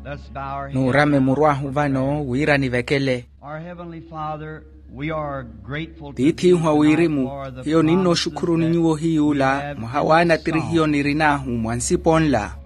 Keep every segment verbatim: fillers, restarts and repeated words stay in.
Nurame murwahu vano wira ni vekele. Titi huwa wirimu, hiyo nino shukuru ninyuo hiula, muhawana tiri hiyo nirinahu mwansiponla.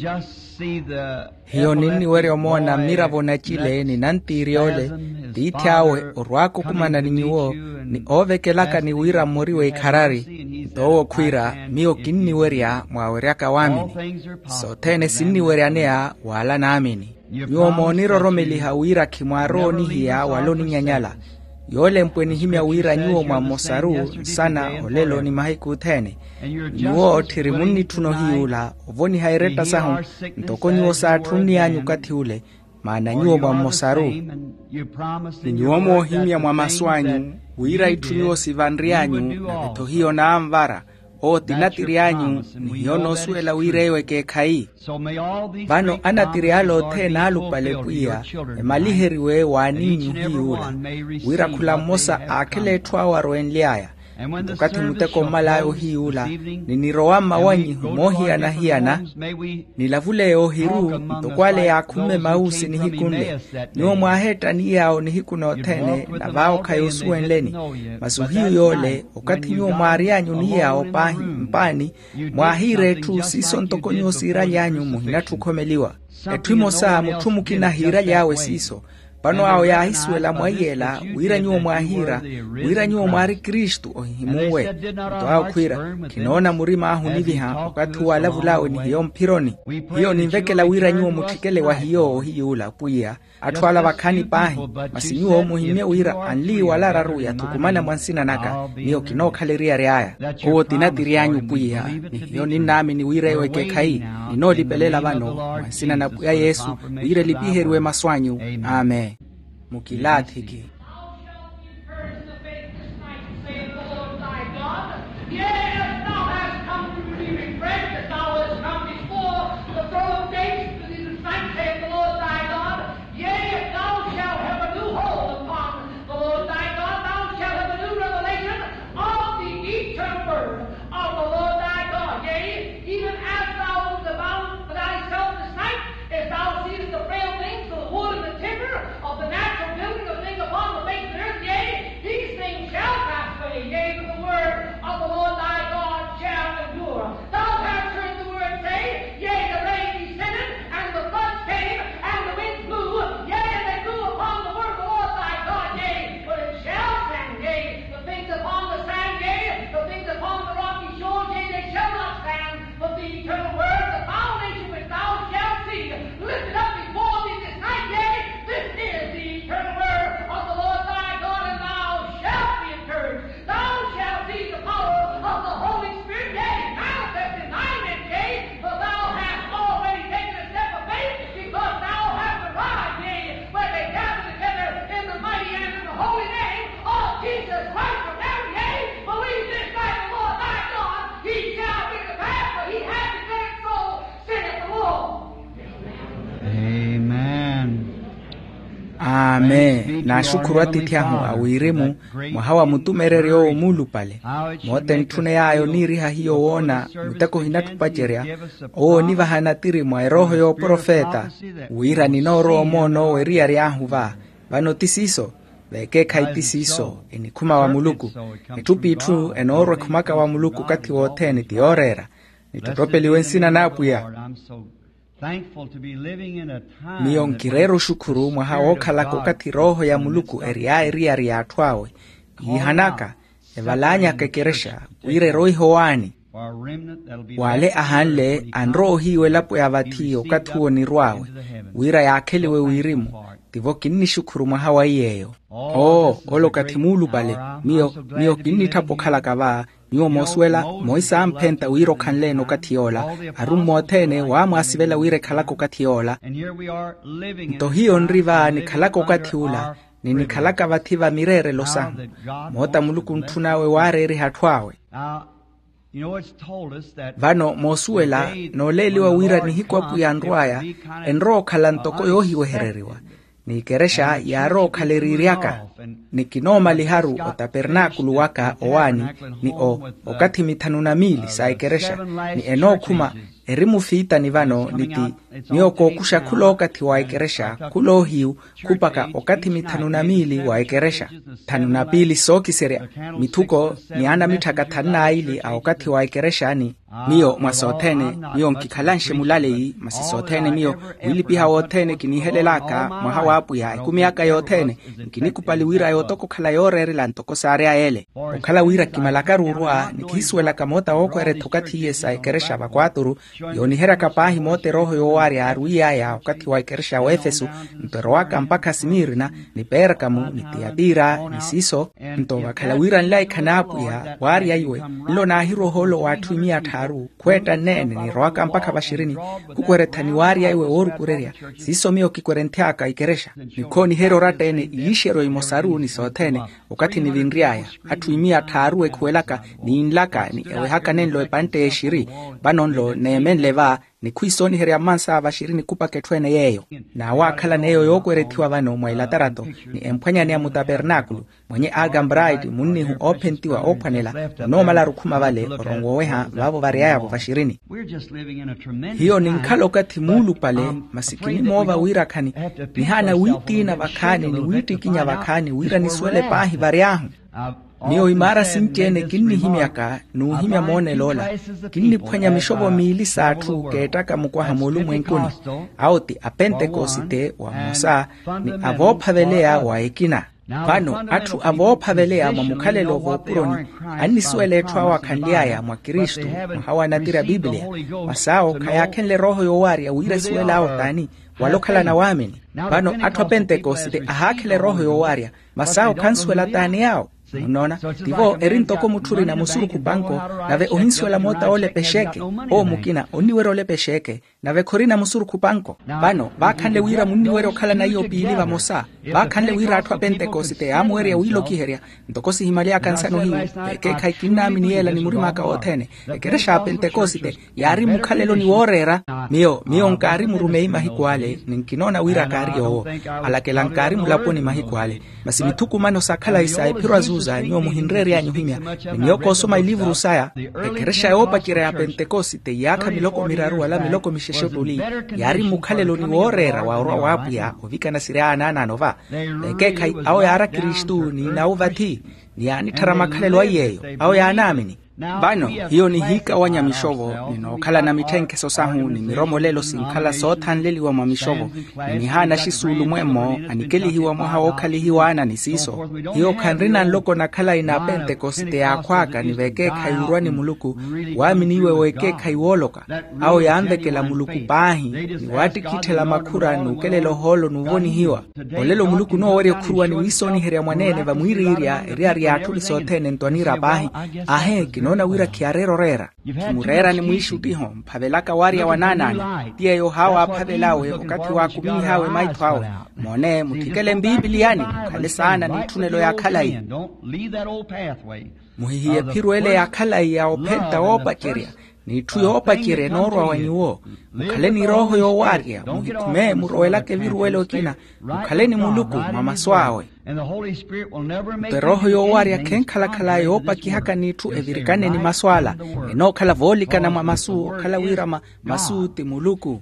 Hiyo nini were omona miravo na chile ni nantiriole, titiawe urwako kumana ninyuo, ni ovekelaka ni wira muriwe ikarari, dowo kwira miyo kinni weria mwaweriaka wamini. So tene sinni werianea wala na amini. Nyuo moniro romeliha wira kimwaro nihia waloni nyanyala. Yole mpweni himya wira nyuo mwa mosaru sana olelo ni mahiku tene. Nyuo tirimuni tuno hiula, ovoni haireta sahu, ntoko nyuo saa truni anyu kati ule, maana nyuo mwa mosaru. Nyuo mo himya mwa maswanyu, wira itu nyuo sivandrianyu, na veto hiyo na amvara. O tinatiri anyu, ni hiyo no suela wirewe ke kai. Vano anatiri alo te na alu palepuia, e maliheriwe wa ninyu hiula. Wira kula mosa akele tuwa waroenliaya. Tukati muteko malayo hiula, ni nirowama wanyi humohia na hiana. Nilavule o hiru, mtokwale ya kume mausi ni hikunle. Niyo mwaheta ni yao ni hikuno tene, na vao kayosuen leni. Masu hiyo yole, wakati niyo marianyu ni yao pahi mpani, mwahire tu siso ntoko niyo sira nyanyu muhina tukomeliwa. Etuimo saa mutumu kina hira yawe siso. Pano ao ya hiswela mwayela, wira nyuo mwahira, wira nyuo mwari Kristu ohimuwe. Mto ao kwira, kinaona murima ahu niviha, wakati wala vulawe ni hiyo mpironi. Hiyo nivekela wira nyuo mutikele wa hiyo hiyoula puya. Atuala wakani pahi, masi nyuo muhimia wira anli wala raruya, tukumana mwansina naka, niyo kino kaleria reaya. Owo tinatiri anyu puya, ni hiyo ninami ni wira iweke kai, nino lipelela vano, mwansina na puya Yesu, wira lipiherwe maswanyu. Amen. Mukilathiki. Amen. Na shukuru atitiahu awirimu mwahawa mutumerere o mulu pale. Mwote ntune ya ayo niriha hiyo wona mutako hinatupacherea. O niva hanatiri mwa roho yo profeta. Uira ninoro mono weria riahuva. Vano tisiso. Veke kaitisiso. Ini kuma wa muluku. Nitupi itu enoro kumaka wa muluku kati wote nitiorera. Nitutopeli wensina napuya. Miyo nkirero shukuru mwahao kalako kati roho ya muluku eria eria ria tuawe. Yihanaka, evalanya kekeresha, uire roi hoani. Wale ahanle, anro hiwe lapo ya vatio katuo ni ruawe. Uira ya akeliwe uirimu, tivo kinni shukuru mwahawa iyeyo. Oh, olo katimulu bale, miyo, miyo kinni tapo kalakava. Niyo moswela, moisa ampenta uiro kanleno katiola, arumo tene wa mwasivela uire kalako katiola. Nto hiyo nriva ni kalako katiula, ni ni kalaka vativa mirere losangu. Mota muluku ntunawe wareri hatuawe. Vano mosuela, no leliwa wira ni hikwa puyandruaya, enro kalantoko yohiwe hereriwa. Ni keresha ya ro kaleririaka. Ni kinoma liharu o tapernakulu waka oani ni o okati mitanuna mili sa keresha. Ni eno kuma erimu fita ni vano niti mioko kusha kulo kati waekeresha kulo hiu kupaka wakati mitanu na mili waekeresha tanu na pili soki seria mituko ni anda mitaka tanna ili a wakati waekeresha ni mio masotene mio nkikalanshe mulalei masisotene mio wilipiha wotene kinihelelaka mahawapu ya ikumiaka yotene nkini kupaliwira yotoko kala yorere lantoko sarea ele ukala wira kimalaka rurua nikiswela kamota oko ere tokati yesa ekeresha bakwaturu yonihera kapahi mote roho yowari aruia ya wakati wa ekeresha wa Efesu mperowaka mpaka Simirna ni Perkamu ni Tiatira ni Siso ntoga kala wira nilai kanapu ya wari aiwe ilo na hiro holo watu imia taru kweta nene ni roaka mpaka bashirini kukweretani wari aiwe oru kureria Siso mio kikwerenteaka ekeresha nikoni hero ratene iishero imosaru ni sotene wakati ni vinriaya atu imia taru ekuelaka ni inlaka ni ewe haka nenlo epante eshiri banonlo nemen leva ni kuisoni heria mansa bashirini kupa ketwene yeyo na wakala neyo yokweretiwa vano mwailatarato ni empwanya ni amu tabernakulu mwenye agam bride munni hu opentiwa opanela no malarukuma vale orongo weha vavo variaya bashirini hiyo ni nkalo kati mulu pale masikini mova wira kani ni hana witi na vakani ni witi kinya vakani wira ni swele pahi variahu Mio imara sintiene kini himiaka nu himia mone lola kini pwanya mishobo miili saatu ketaka mkwa hamulu mwenkuni auti apentekosite wa Musa ni avopavelea wa ekina pano atu avopavelea mamukale lovo puroni aniswele tuwa wakandiaya mwa Kristu mhawa natira Biblia masao kayakenle roho yowari ya uire swela aotani walokala na wamini pano atu apentekosite ahakele roho yowaria masao kanswela tani yao Unaona, tivo erintoko muturi na musuru kubanko nave ohinswela mota ole pesheke o mukina oniwero ole pesheke nave korina musuru kubanko bano bakande wira muniwero kala na iyo pili va Musa bakande wira atwa Pentekosite amwere wilo kiheria ntokosi himalia kansano hiu eke kaikina miniela ni murima ka otene ekeresha Pentekosite yari mukalelo ni worera mio mio nkari murumei mahikwale ninkinona wira kari o alakela nkari mulaponi mahikwale basi mituku mano sakala isa epirwa za nyo muhindreri ya nyuhimia nioko soma ilivuru saya ekeresha yopa kire ya Pentekosite yaka miloko miraru wala miloko misheshotuli yari mukalelo ni worera wa roa wapu ya ovika na sirea anana nova eke kai ao yara Kristu ni nauvati ni yani taramakalelo yeyo ao ya anamini bano hiyo ni hika wanya mishovo ninokala na mitenke sosahu ni miromo lelo sinkala sotan leli wa mamishovo ni hana shisulu mwemo anikeli hiwa moha okali hiwa ana ni Siso hiyo kanrina loko na kala ina Pentekosite ya kwaka ni veke kaiurwani muluku waminiwe weke kaiwoloka au yaandeke la muluku bahi ni wati kite la makura nukele lo holo nuvoni hiwa olelo muluku no wari kuruwa ni wisoni heria mwanene va mwiri iria iria riatuli sotene ntuanira bahi ahe nona wira kiarero rera kimurera ni mwishu diho mpavelaka waria wananani pia yo hawa pavelawe wakati wa kumi hawe maitu hawe mone mutikele Bibliani kale sana ni tunelo ya kalai muhihiye piruele ya kalai ya openta opa kiria ni tuyo opa kire norwa waniwo mukale ni roho yo waria muhikume muroela ke viruele okina mukale ni muluku mamaswawe Te roho yo waria ken kala kala yopa kihaka ni tu evirikane ni maswala eno kala volika na mamasu kala wira ma masu ti muluku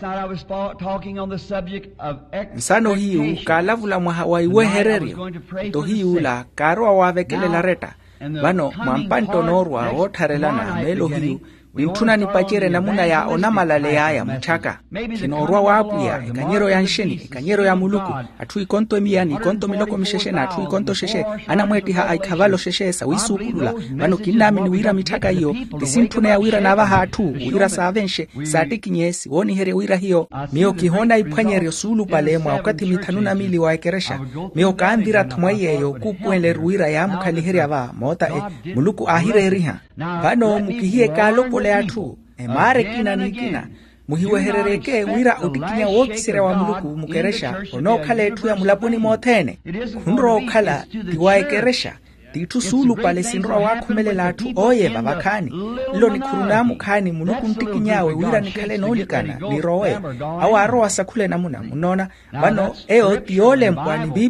Nsano hiu kalavula mwahawa iwe hererio to hiu la karwa wavekele la reta Bano mwampanto norwa otarela na melo hiu Wintuna ni pachire namuna ya onamalale ya mchaka Kinorwa wapu ya ikanyero ya nsheni ikanyero ya muluku Atui konto miyani konto miloko misheshe na atui konto sheshe Ana mweti haa ikavalo sheshe sa wisu kulula Bano kinami ni wira mitaka hiyo Tisintune ya wira navaha atu Wira saavenshe Saatiki nyesi Woni here wira hiyo Mio kihona ipanyere sulu pale mwa wakati mitanuna mili wa ekeresha Mio kaandira tumwaye yo kupuenle ruwira ya mkali here wa Mota e muluku ahire riha Bano mukihie kalo le atu emare kina nikina muhiwe herereke wira utikinya wokisire wa muluku mukeresha ono kale tu ya mulaponi motene kunro kala tiwae keresha titu sulu pale sinro wakumele la atu oye babakani ilo ni kurunamu kani muluku mtikinyawe wira ni kale nolikana ni rowe awa roa sakule namuna munona bano eo tiole mpwani Biblia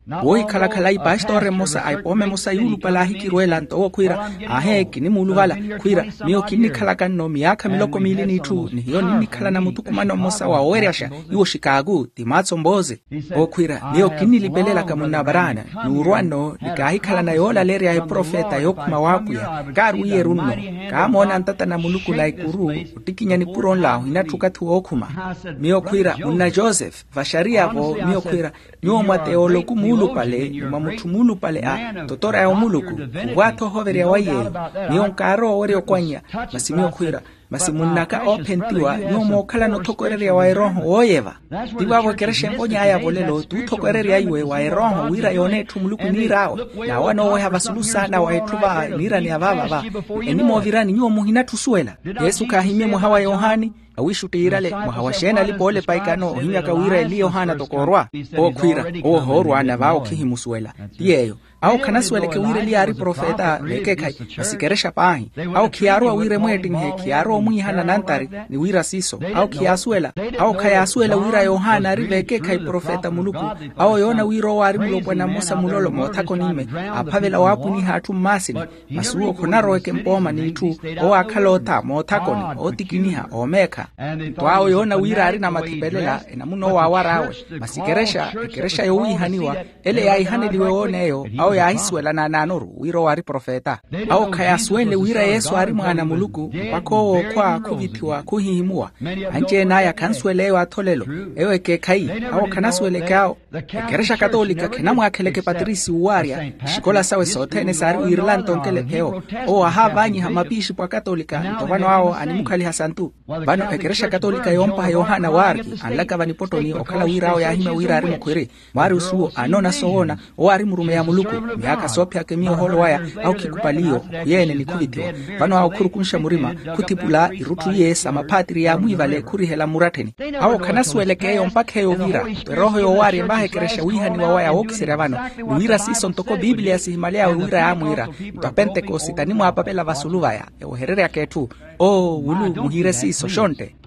Boi kala kala i pastore mosa ai pome mosa yulu pala hikiruela nto kwira ahe kini muluvala kwira mio kini kala kanno miaka miloko mili ni tu ni hiyo nini kala na mutukumano mosa wa oeriasha iwo Chicago di matso mboze o kwira mio kini libelela kamuna barana ni urwano ni kahi kala na yola leria e profeta yokuma wakuya garu yerunno kamona ntata na muluku la ikuru utikinya ni puron lao inatuka tu okuma mio kwira una Joseph vasharia vo mio kwira nyo mateolo kumulu pale mamutu mulu pale a totora ya muluku wato hoveria waye mio nkaro ore okwanya masimio kwira masimunaka opentiwa nyomo kala no tokoreria wa roho oyeva tibabo kereshe ngonya aya bolelo tu tokoreria iwe wa roho wira yone tumuluku nirao na wano we havasulusa na wa etuba nira ni ababa ba enimo virani nyomo hinatusuela Yesu kahimye mu hawa Yohani awishu teirale muhawashena lipole paikano hinya kawira eli Yohana tokorwa o kwira o horwa na bao kihimusuela diyeyo au kanaswele ke wire liari profeta leke kai asikeresha pahi au kiaro wire mweti nhe kiaro muihana nantari ni wira siso au kiaswela au kayaswela wira Yohana riveke kai profeta muluku au yona wiro wari mulopwe na Musa mulolo motako nime apavela wapu ni hatu masini masuo kunaro eke mpoma ni tu o akalota motako ni otikiniha omeka twao yona wira ari na matibelela ena muno wa warawe masikeresha keresha yo ihaniwa ele ya ihaneliwe oneyo au ya iswela na nanoru wiro wari profeta au kayaswele wira Yesu ari mwana muluku pako kwa kuvitiwa kuhimua anje na ya kanswele atolelo ewe ke kai au kanaswele kao keresha katolika kenamu akeleke patrisi uwaria shikola sawe sote ne sari Ireland tonkele peo o havanyi hamapishi kwa katolika tobano ao animukali hasantu bano keresha katolika yompa Yohana wargi anlaka vanipotoni okala wira ao ya hime wira ari mukwere wari usuo anona soona o ari murume ya muluku miaka sopya kemio holo waya au kikupalio yene ni kuvitiwa bano au kurukunsha murima kutipula irutu yesa mapatri ya muivale kuri hela murateni au kanaswelekeyo mpake yo vira roho yo wari mbahe keresha wiha ni wawaya okisira bano wira siso ntoko Biblia sihimalea wira ya muira mpa Pentecost tanimu apapela vasuluvaya ewo herere aketu o wulu muhire siso shonte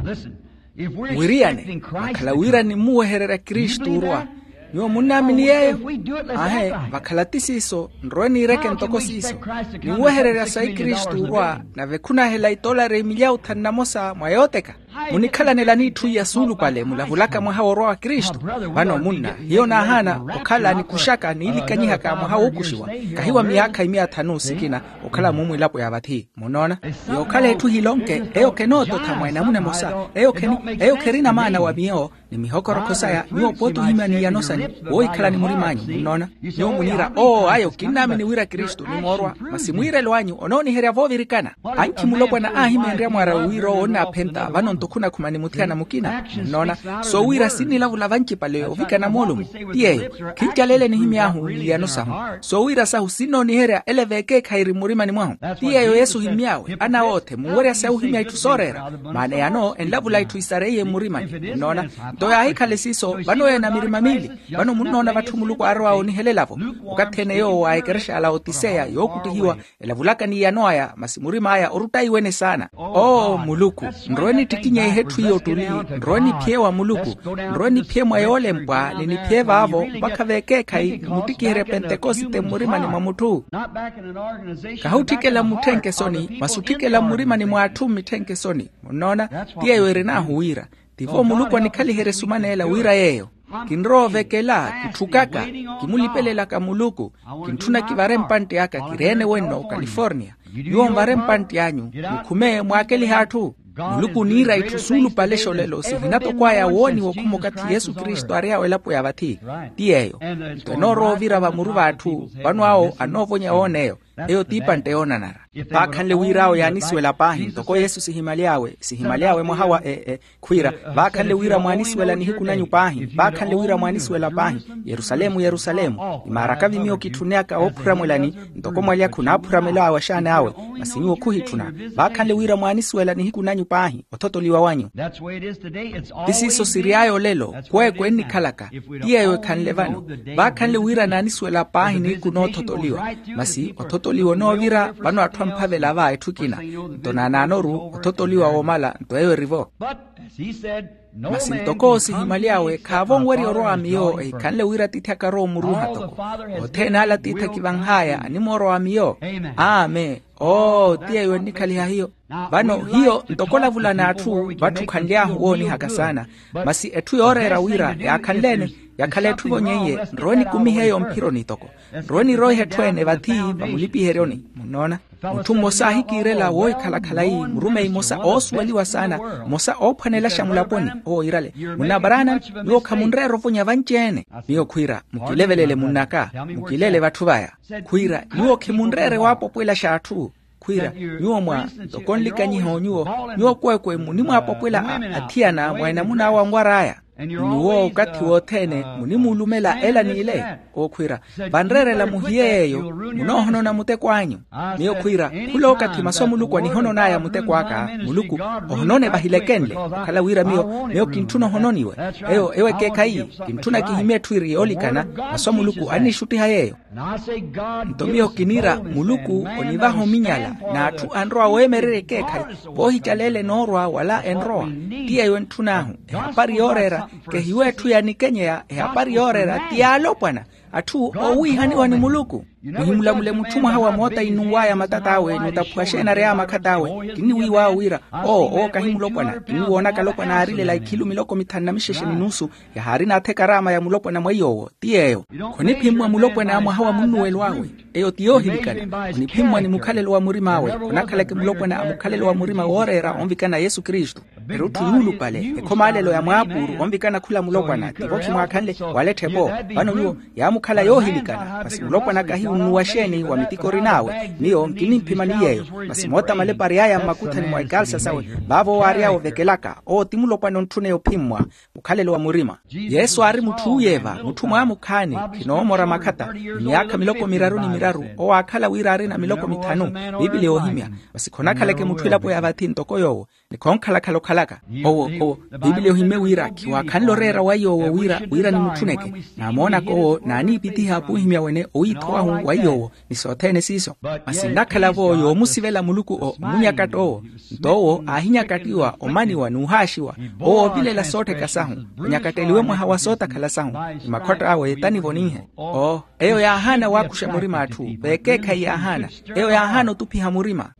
mwiriane akala wira ni muwe herere Kristu urwa niwo munamini yeyo ahe bakalatisiso nrweni reke ntoko siso niwo herere sai Kristu urwa na vekuna hela itola remilia utanamosa mwayoteka munikala nelani tu ya sulu pale mulavulaka mwahawo roa Kristu bano munna hiyo na hana okala ni kushaka ni ili kanyiha ka mwahawo ukushiwa kahiwa miaka imia tanu sikina okala mumu ilapo ya bathi munona yo kale tu hilonke eyo kenoto tamwe na mune mosa eyo keni eyo kerina mana wa mio ni mihokoro kosaya niwo potu hima ni yanosani woi kala ni murimanyu munona niwo munira o ayo kinami ni wira Kristu ni morwa masimuire lwanyu ononi heria vovirikana anki mulopwa na ahime ndria mwara wiro ona penta bano kuna kumani mutiana mukina nona so wira sini lavu lavanki pale ovika na molumu tie kijalele ni himi ahu iliano sahu so wira sahu sino ni herea eleveke kairi murima ni mwahu tie yo Yesu himiawe ana wote muwere sahu himi aitu mane yano en lavu la itu isareye murima ni nona doya hikale siso bano ya na mirima mili bano munona vatu muluku arwa oni hele lavo ukatene yo wa ikeresha ala otisea yo kutihiwa elavu laka ni yanoaya masimurima haya oruta iwene sana oh muluku nroeni tikinya hetu hiyo tuli nroni pie wa muluku nroni pie mwayole mbwa lini pie vavo baka veke kai mutiki here Pentekoste murima ni mamutu kahutike la mutenke soni masutike la murima ni mwatumi tenke soni unona pia yoere na huwira tivo muluku ni kali here sumane la wira yeyo kinro vekela kutukaka kimulipelela ka muluku kintuna kivare mpante yaka kirene weno California yuo mbare mpante yanyu mkume mwakeli hatu muluku nira itusulu pale sholelo sihinato kwa ya woni wokumo kati Yesu Kristo aria welapo ya bati tiyeyo tenoro vira va muruva atu banu ao anovonya oneyo eyo tipa nteona nara bakanle wirao yaniswela pahi toko Yesu sihimaliawe sihimaliawe mwahawa e, e, kwira bakanle wira mwaniswela ni hiku nanyu pahi bakanle wira mwaniswela pahi Yerusalemu Yerusalemu imaraka vimio kituneaka opura mwelani ntoko mwalia kuna opura mwela awashane awe masinyo kuhituna bakanle wira mwaniswela ni hiku nanyu pahi ototo liwa wanyu tisiso siriayo lelo kwe kweni kalaka pia ywe kanlevano bakanle wira naniswela pahi ni hiku no totoliwa masi ototo liwa no vira bano atuwa mpavela vaa etukina ntona nanoru ototo liwa omala ntoewe rivo masintokosi himaliawe kavongweri oro amiyo e kanle wira tithaka ro muruha toko otena la tithaki vanghaya animoro amiyo ame oh tie yoni kali hiyo bano hiyo ntokola vulana atu batu khandya huoni hakasana masi etu yorera wira ya kanlene ya kale tu bonyenye roni kumiheyo mpiro nitoko roni rohe twene bathi bamulipi heroni munona mutumo sahi kirela woi kala kalai murume imosa oswaliwa sana mosa ophanela shamulaponi o irale munabarana yo khamunrero vonya vanchene niyo khwira mukilevelele munaka mukilele bathu baya khwira yo khimunrere wapo pwela shathu khwira nyo mwa tokonlikanyi honyuo nyo kwekwe munimwa apopwela athiana mwana muna wangwaraya niwo ukati wothene munimulumela ela nile okhwira banrere la muhiyeyo munohono na mutekwanyu niyo khwira kulo kati masomulukwa ni hono na ya mutekwaka muluku ohonone bahilekenle kala wira miyo niyo kintuno hononiwe eyo ewe kekai kintuna kihimie twiri olikana masomuluku anishuti hayeyo ntomiyo kinira muluku onivaho minyala na atu anroa wemerere kekai bohi chalele norwa wala enroa tia yo ntunahu hapari yorera ke hiwe tu ya nikenya e hapari yorera tialo pana atu owi hani wani muluku muhimula mule mutuma hawa mota inuwaya matatawe nutapwashe na rea makatawe kini wiwa wira o o kahimulo pana kini wona kalopa na arile la ikilu miloko mitana misheshe minusu ya harina ateka rama ya mulopo na mwayowo tiyeyo konipimwa mulopo na amwa hawa munuwelwawe eyo tiyo hilikane konipimwa ni mukalelo wa murimawe konakalake mulopo na amukalelo wa murima worera omvikana Yesu Kristu erutu yulu pale ekomalelo ya mwapuru omvikana kula mulopo na tivoki mwakanle waletebo wano yuo ya mukala yo hilikana basi mulopo na kahi unuwasheni wa mitikori nawe niyo nkinimpima niyeyo basi mota male pariaya makuta ni mwagalsa sawe bavo waria ovekelaka o timulopa nontune yopimwa mukhalelo wa murima Yesu ari mutu yeva mutu mwa mukani kinomora makata miaka miloko miraru ni miraru o akhala wira ari na miloko mitanu Biblia ohimya basi konakaleke mutwila po yavathi ntoko yowo nikonkhala khalo khalaka o o Biblia ohime wira kiwa kanlorera wayo wira wira ni mutuneke na mona ko nani biti hapu himya wene oitwa hu wayo nisothene siso basi nakhala vo yo musivela muluku o munyakato ntowo ahinyakatiwa omani wa nuhashiwa o bilela sote kasahu nyakateliwe mwa hawasota kala sahu makhota awe tani voninhe o eyo ya hana wakusha murima atu bekeka ya hana eyo ya hana tupi hamurima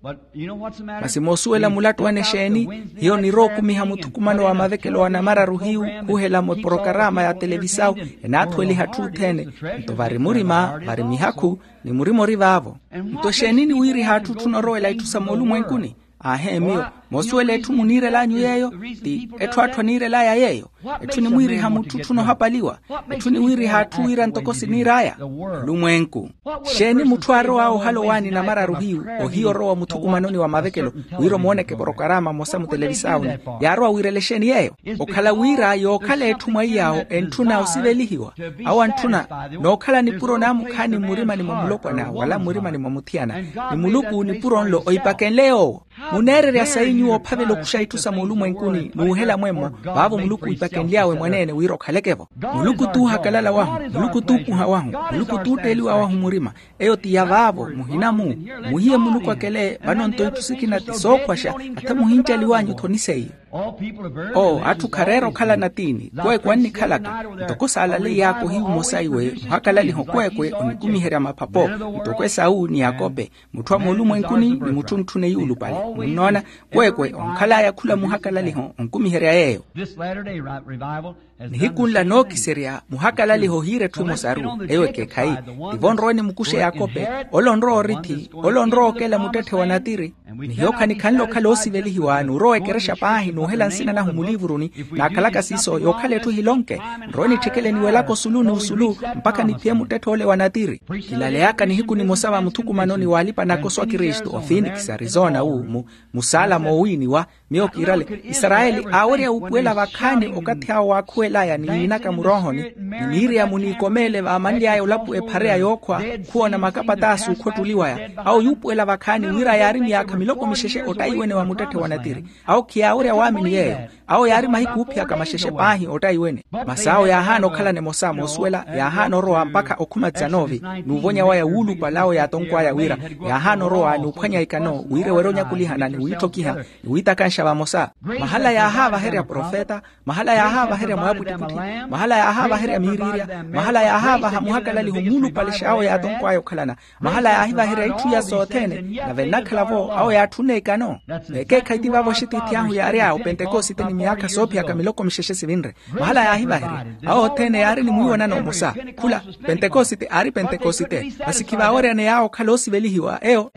basi mosuela mulatu wanesheni hiyo ni roku mihamutukumano wa mavekelo wana mara ruhiu kuhela mo programma ya televisau enatweli hatu tene ntovari murima vari mihaku ni murimo rivavo mtoshenini wiri hatu tunoroela itusamolu mwenkuni ahe miyo mosuele etu munire la nyuyeyo di etu atwa nire la ya yeyo etu ni mwiri hamutu tuno hapaliwa etu ni wiri hatu wira ntokosi niraya lumwenku sheni mutuaro wao halo wani na mara ruhiu o hiyo roa mutukumanoni wa mavekelo wiro mwoneke borokarama mosa mutelevisaune yaro wirele sheni yeyo okala wira yo kala etu mwayao entuna usivelihiwa awa antuna no kala ni puro na mukani murima ni mamulopwa na wala murima ni mamutiana ni muluku ni puro nlo oipakenleo munere ya sainyu opavelo kushaitusa mulumu enkuni nuhela mwemo babo muluku ipakenliawe mwanene wiro khalekevo muluku tu hakalala wahu muluku tu puha wahu muluku tu teliwa wahu murima eyo tiya babo muhinamu muhiye muluku akele banonto itusikina tisokwasha ata muhinjali wanyu tonisei o atu karero kala natini kwe kwani kalaka ntokosa alale yako hiu mosaiwe muhakalali hokwekwe onikumihere mapapo ntokwe sau ni yakobe mutwa mulumu enkuni ni mutu ntune yulu pale munona kwekwe onkala ya kula muhakalali ho onkumihere yeyo nihikula no kiseria muhakalali ho hire tu mosaru ewe kekai divonroni mukushe yakobe olonro riti olonro kela mutete wanatiri niyoka ni kanlo kalosi velihi wanu roe keresha pahi no hela nsina na humulivuruni na kalaka siso yokale tu hilonke roni tekele ni welako suluni usulu mpaka ni pia mutete ole wanatiri kilale yaka ni hiku ni mosawa mutuku manoni walipa na koswa Kristo o Phoenix Arizona u mu, musala mowini wa mio kirale Israeli awere upwela wakane okati hao wakuela ya ni ninaka murohoni niri ya munikomele wa amandi ya ulapu eparea yokwa kuwa na makapatasu kotuliwa ya au yupwela wakane wira yarimi ya kamiloko misheshe otaiwene wa mutete wanatiri au kiaure wami ni yeyo au yari mahiku upya kama sheshe pahi otaiwene masao ya hano kala ne mosa mosuela ya hano roa mpaka okuma zanovi nuvonya waya ulu palao ya tonkwa ya wira ya hano roa nupanya ikano wire weronya kulihana ni witokiha ni witakansha keresha va mosa mahala ya hava heri ya profeta mahala ya hava heri ya mwabuti kuti mahala ya hava heri ya miriria mahala ya hava hamuhaka lali humulu palisha ao ya atonko ayo kalana mahala ya hiva heri ya itu ya sootene na venakala vo ao ya atuneka no eke kaiti vavo shiti tiangu ya aria o pentekosi teni miaka sopi ya kamiloko misheshe sivinre mahala ya hiva heri ao tene ya ari ni muiwa nano mosa kula pentekosi te ari pentekosi te asikiva ore ane yao kalosi velihiwa eo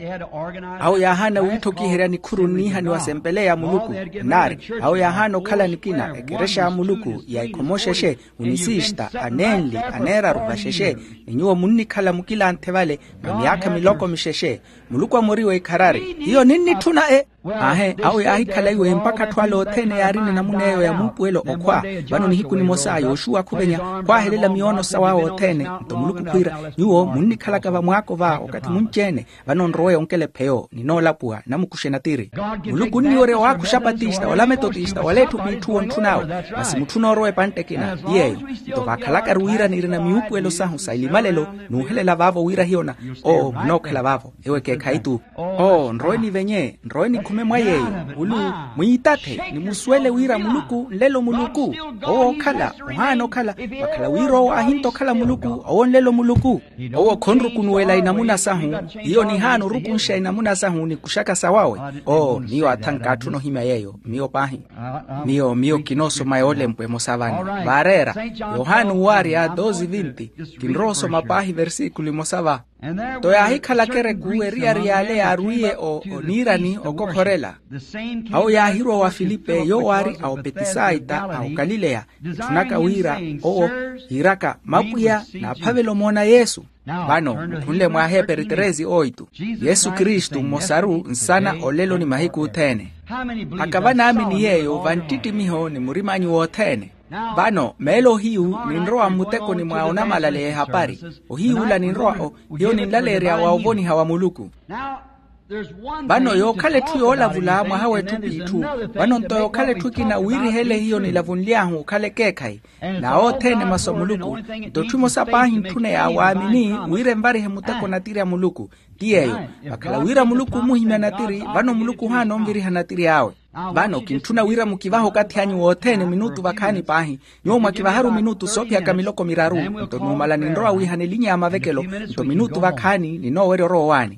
ao ya hana uitoki heri ya nikuru niha ni wasempele ya muluku nari ao ya hano kala nikina ekeresha ya muluku ya ikomosheshe unisishta anenli anera ruvasheshe ninyuo munni kala mukila antevale na miaka miloko misheshe muluku wa moriwe ikarari hiyo nini tuna e ahe au ya hikala iwe mpaka twalo tene ya rini na muneyo ya mupuelo okwa bano ni hiku ni mosa yoshua kubenya kwa helela miono sawa o tene nto muluku kuira nyuo munni kala kava mwako va wakati munchene bano nroe onkele peo ni no lapua na mukushenatiri muluku ni ore wa kushabatista wala metodista wale tupituo ntunao basi mutuno roe pantekina yeyo nto vakalaka ruira ni rina miupuelo sahu sailimalelo nuhelela vavo wira hiona o mnokela vavo ewe ke kaitu o nroe ni venye nroe ni kume mwayeyo ulu muitate ni muswele wira muluku lelo muluku o kala uhano kala bakala wiro wa hinto kala muluku o lelo muluku o konru kunuela inamuna sahu iyo ni hano rukunsha inamuna sahu ni kushaka sawawe o niyo atanka tuno hima yeyo mio pahi mio mio kinoso mayole mpwe mosavani barera yohanu wari a dozi vinti kinroso mapahi versikuli mosava to ya hikala kere kueria riale aruie o onirani o kokorela au ya hiro wa Filipe yo wari au Betisaida au Galilea tunaka wira o hiraka mapuya na pavelo mona Yesu bano kunle mwa Heberi terezi oitu Yesu Kristu mosaru nsana olelo ni mahiku utene akabana amini yeyo vantiti miho ni murimanyi wotene bano melo hiu ninroa muteko ni mwaona malale hapari o hiu la ninroa o hiyo ninlaleria waovoni hawa muluku bano yo kale tu yo lavula mwa hawe tu bitu bano nto yo kale tu kina wiri hele hiyo ni lavunlia hu kale kekai na otene masomuluku to tumo sapahi ntune ya waamini wire mbari hemuteko natiri ya muluku diyeyo bakala wira muluku muhimya natiri bano muluku hano mbiri hanatiri yawe bano kintuna wira mukivaho kati hanyu otene minutu bakani pahi nyoma kivaharu minutu sopya kamiloko miraru nto numala ninroa wihanelinya amavekelo nto minutu bakani nino wero rowani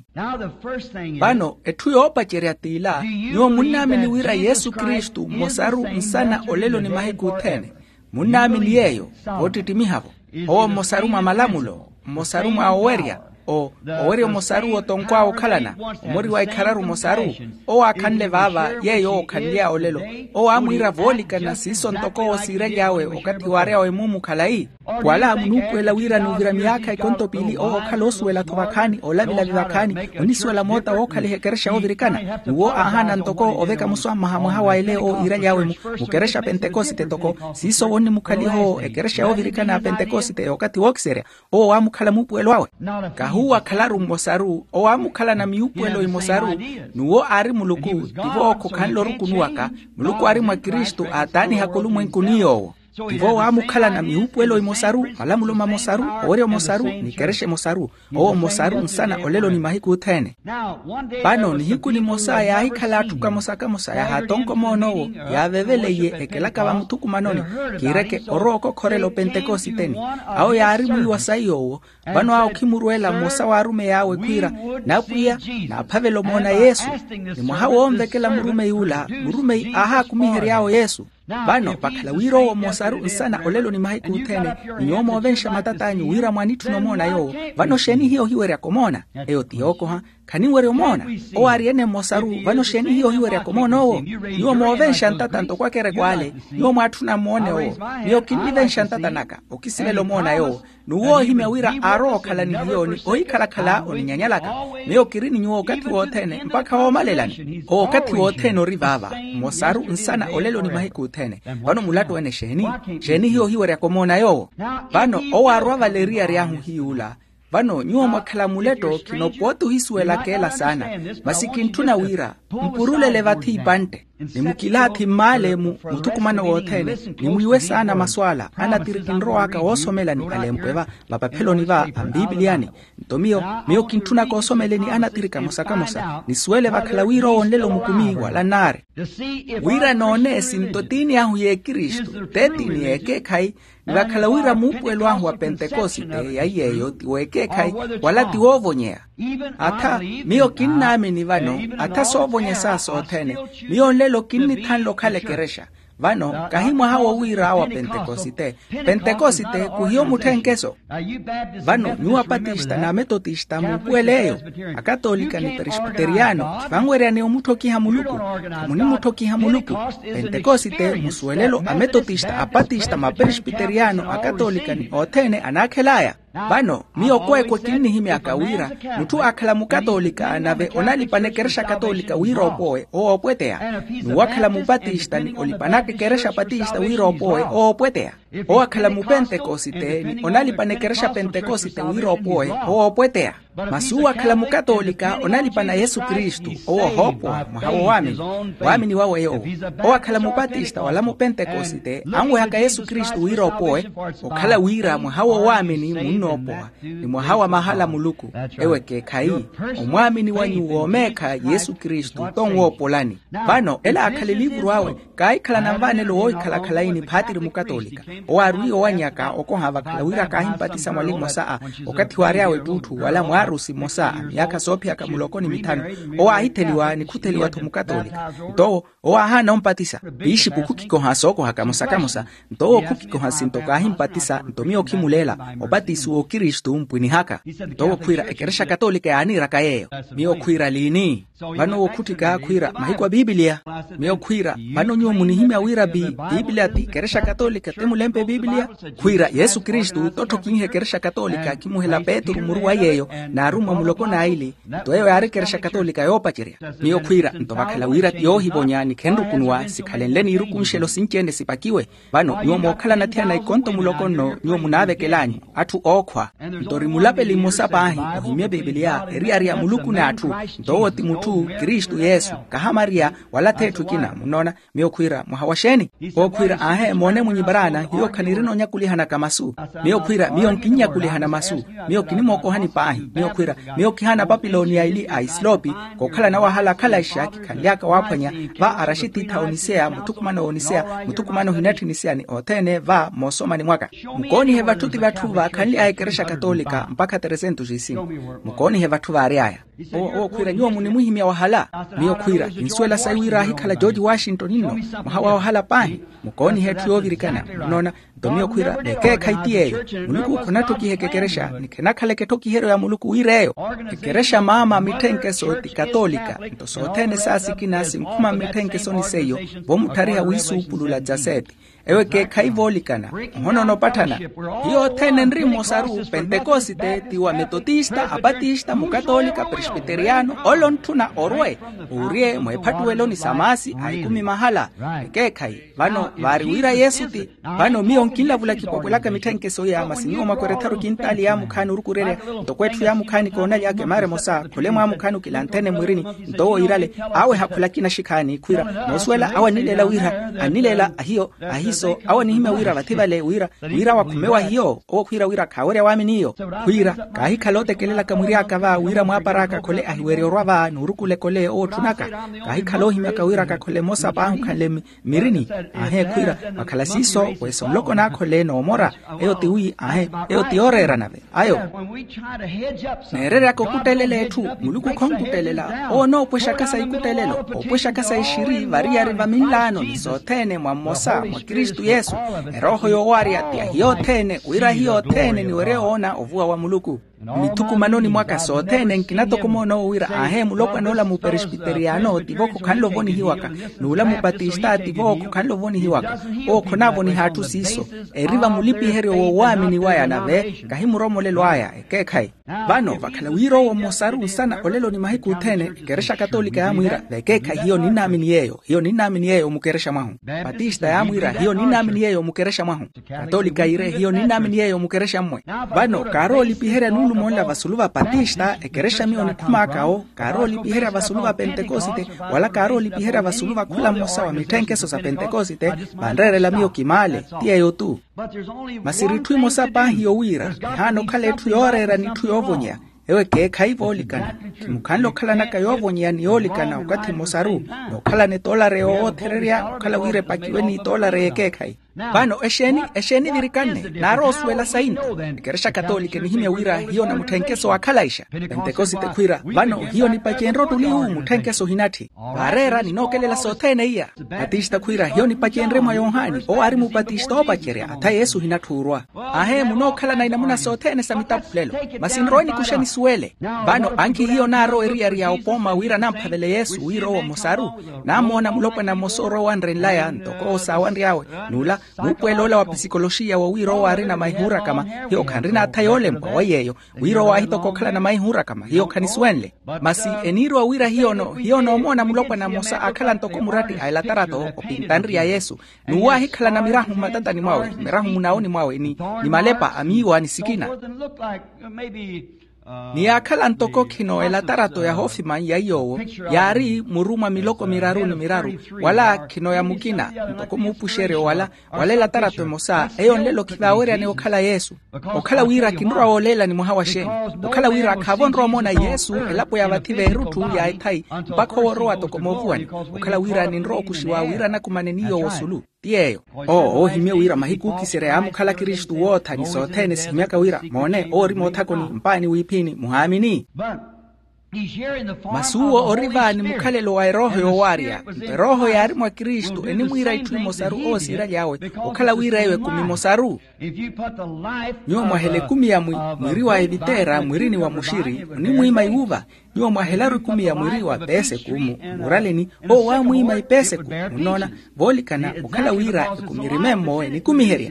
bano etuyo opa cheriatila nyo munami ni wira Yesu Kristu mosaru nsana olelo ni mahiku utene munami ni yeyo otitimi havo o mosaru mamalamulo mosaru maoweria o owerio mosaru otonkwa okalana omori wa ikararu mosaru o akanle vava yeyo okanlia olelo o amwira volika na siso ntoko osiregawe okati warea o emumu kalai kwala mnupu ela wira nuvira miaka ikonto pili o okalosu ela tobakani o labila vivakani oniswela mota o kalihekeresha o virikana uo ahana ntoko oveka muswa mahamuhawa ele o irayawe mukeresha pentekosite toko siso oni mukaliho ekeresha o virikana pentekosite okati wokserea o amukala mupu elwawe huwa kalaru mosaru o amukala na miupuelo imosaru nuo ari muluku tivo ko kanlo rukunuaka muluku ari mwa Kristo atani hakolu mwenkuniyo tivo amukala na miupuelo imosaru malamulo mamosaru ore mosaru ni kereshe mosaru o mosaru nsana olelo ni mahiku utene bano ni hiku ni mosa ya hikala tuka mosaka mosa ya hatonko mono ya vevele ye ekelaka ba mutuku manoni kireke oroko korelo pentekositeni au ya ari mwi wasayo bano au kimuruela mosa warume yawe kwira na puya na pavelo mona Yesu ni mwahawo omvekela murume yula murume aha kumiheri yao Yesu bano bakala wiro wa mosaru nsana olelo ni mahiku utene nyomo ovensha matatanyu wira mwanitu no mona yo bano sheni hiyo hiwere ya komona eo tiyoko ha kani were omona o ariene mosaru bano sheni hiyo hiwere ya komona o nyomo ovensha ntata nto kwa kere kwale nyomo atuna mwone o nyo kinivensha ntata naka okisivelo mona yo nuwo hime wira aro kala ni hiyo ni oi kala kala o ninyanyalaka nyo kirini nyuo kati wotene mpaka o malelani o kati wotene o rivava mosaru nsana olelo ni mahiku tene bano mulatu ene sheni sheni hiyo hiyo ya komona yo bano o arwa valeria riahu hiula bano nyuo makala muleto kinopotu hisuela kela sana masikintuna wira mpurule levati bante ni mukilati male mu mutukumano wotene ni muiwe sana maswala ana tirikinro aka osomela ni alempweva bapapelo ni va ambibiliani ntomio mio kintuna ko osomele ni ana tirika mosaka mosa ni swele bakalawiro onlelo mukumi wala nare wira none sintotini ahu ye Kristo teti ni eke kai bakalawira mupwelo ahu wa Pentekoste ya yeyo tiweke kai wala tiwovonyea ata mio kinami ni vano ata sovonye sasa otene mio lelo kinni tan lokale keresha vano kahimwa hawa wira wa Pentekoste Pentekoste kuhio mutenkeso vano nyua patista na metodista mupweleyo akatolika ni presbiteriano kifangwere ni umutoki hamuluku muni mutoki hamuluku Pentekoste musuelelo a metodista apatista ma presbiteriano akatolika ni otene anakelaya vano mio kwe kwa kinni himi akawira mutu akala mukatolika anave onalipanekeresha katolika wiro opoe o opwetea nuwakala mupatista ni olipanake keresha patista wiro opoe o opwetea o akala mupentekoste ni onalipanekeresha pentekoste wiro opoe o opwetea masuwa akala mukatolika onalipana Yesu Kristu o hopo mhawo wamini wamini wawe yo o akala mupatista wala mupentekoste angwe haka Yesu Kristu wiro opoe okala wira mhawo wamini muno opoa ni mwahawa mahala muluku ewe ke kai omwamini wanyu womeka Yesu Kristu tongo polani vano ela akali libru wawe kai kala nambane lo oi kala kalaini patiri mukatolika o arui o wanyaka oko hava kala wira kahimpatisa mwalimu saa okati wariawe tutu wala mwarusi mosa miaka sopi akamulokoni mitano o ahiteliwa ni kuteliwa tu mukatolika to o ahana umpatisa bishi bukuki ko hasoko hakamusaka musa to kuki ko hasinto kahimpatisa ntomio kimulela obatisu o Kristu mpwini haka to kwira ekeresha katolika yani rakayeyo mio kwira lini vano okutika kwira mahikwa Biblia mio kwira vano nyo munihimya wira bi Biblia ti keresha katolika temulempe Biblia kwira Yesu Kristu toto kinhe keresha katolika kimuhela Petro muruwa yeyo na aruma muloko na ili toyo yari keresha katolika yopachiria mio kwira ntobakala wira tio hibonyani kendu kunwa sikalenleni irukunshelo sinchende sipakiwe vano nyo mokala na tiana ikonto muloko no nyo munave kelani atu okwa ntori mulape limosa pahi ohimye Biblia eriari ya muluku na atu ndowoti mutu Kristu Yesu kahamaria wala tetu kina munona mio kwira muhawasheni o kwira ahe mone munyibarana hiyo kanirino nyakulihana kamasu mio kwira mio nkinya kulihana masu mio kinimoko hani pahi mio kwira mio kihana Babilonia ili aislopi kokala na wahala kala ishaki kaliaka wapanya va arashiti taonisea mutukumano onisea mutukumano hinati nisea ni otene va mosoma ni mwaka mkoni heva tuti vatu va kanli aikeresha katolika mpaka teresentu jisimu mkoni heva tu va ariaya o o kwira nyo muni muhimya wahala mio kwira insuela saiwira hikala George Washington ino mhawa wahala pahi mkoni hetu yovirikana nona domio kwira deke kaitieyo muluku konato kihekekeresha nikenakale ketoki hero ya muluku wireyo kekeresha mama mitenkeso ti katolika ntosotene sasi kinasi mkuma mitenkeso niseyo bomutariha wisu upulula jaseti ewe ke kaivolikana mhono no patana hiyo tene nrimo saru Pentekoste tiwa metodista abatista mukatolika presbiteriano olontuna orwe urie mwepatuwelo ni samasi haikumi mahala ke kai vano variwira Yesu ti vano mio nkila vula kipopulaka mitenkeso ya masinyo makweretaru kintali ya mukani urukurere ndokwetu ya mukani kona yake mare mosa kolemu ya mukani kilantene mwirini ndo irale awe hakulakina shikani kwira noswela awe nilela wira anilela hiyo ahiso awe nihime wira batibale wira wira wakumewa hiyo o kwira wira kawere wamini hiyo kwira kahi kalote kelela kamuri akava wira mwaparaka kole ahiwere orwava nurukule kole o tunaka kahi kalohime kawira kakole mosa bahu kale mirini ahe kwira makalasiso weso mloko na kole no mora eo tiwi ahe eo tiorera nave ayo nerere akokutelele tu muluku konkutelela o no pwesha kasa ikutelelo o pwesha kasa ishiri varia riva minlano nisotene mwa mosa mwa Kristu Yesu roho yo wari atia hiyo tene wira hiyo tene ni wereona ovua wa muluku mituku manoni mwaka sotene nkinato kumono wira ahe mulokwa nola mu presbiteriano tivoko kanlo voni hiwaka nula mu batista tivoko kanlo voni hiwaka o konavo ni hatu siso eriva mulipi heri wo wami ni waya nave kahimu romo lelo aya ekekai vano vakala wiro wo mosaru sana olelo ni mahiku tene keresha katolika ya mwira vekeka hiyo ni namini yeyo hiyo ni namini yeyo mukeresha mahu batista ya mwira hiyo ni namini yeyo mukeresha mahu katolika ire hiyo ni namini yeyo mukeresha mwe vano karoli pihere nulu monla vasuluva Batista ekeresha mio ni kumakao karo lipihera vasuluva Pentekosite wala karo lipihera vasuluva kula mosa wa mitenkeso sa Pentekosite bandrere la mio kimale tia yotu masiri tui mosa pa hiyo wira hano kale tuyorera ni tuyovonya ewe ke kaivo likana kimukanlo kala na kayovonya ni olikana ukati mosaru no kala ne dolare o tereria kala wire pakiwe ni dolare ke kai Bano esheni esheni virikane naro suela sainta keresha katolike ni himya wira hiyo na mutenkeso wakalaisha Pentekosite kwira bano hiyo ni pakienro tuliu mutenkeso hinati barera ni nokelela sotene iya Batista kwira hiyo ni pakienre mwa Yohani o arimu Batista o pakirea ata Yesu hinaturwa ahe munokala na inamuna sotene samitapulelo masinroi ni kusheni suele bano anki hiyo naro eria ria opoma wira nampavele Yesu wiro wa mosaru na muona mulope na mosoro wanre nlaya ntoko osa wanriawe nula mukwelola wa psikolojia wa wiro wa arina maihura kama hiyo kanrina atayole mpa wa yeyo wiro wa hito kokala na maihura kama hiyo kaniswenle masi eniro wa wira hiyo no hiyo no mona mulopa na mosa akala ntoko murati ailatarato opintanri ya Yesu nuwa hikala na mirahu matata ni mwawe mirahu munaoni mwawe ni, ni malepa amiwa ni sikina ni akala ntoko kino elatarato ya hofima ya iyo yari muruma miloko miraru ni miraru wala kino ya mukina ntoko mupushere wala wala elatarato mosa eyo nlelo kidawere ni okala Yesu okala wira kinura olela ni muhawa sheni okala wira kabonro mona Yesu elapo ya bative rutu ya etai bako woroa toko movuani okala wira ni nro kushiwa wira na kumaneniyo wasulu Tieyo. Oh, oh, himia wira mahiku kisere amu kala Kristu wota ni sotene simiaka wira. Mone, ori motako ni mpani wipini muhamini. Masuo orivani mukalelo wa roho yo waria. Roho ya arimu wa Kristu eni mwira itu mosaru o sira yawe. Okala wira ewe kumi mosaru. Nyo mwahele kumi ya mwiri wa evitera mwirini wa mushiri. Ni muima iuva. Nyo mwahelaru kumi ya mwiri wa pese kumu. Murale ni o wa muima ipese kumu. Unona volikana okala wira kumirimemo ni kumiheria.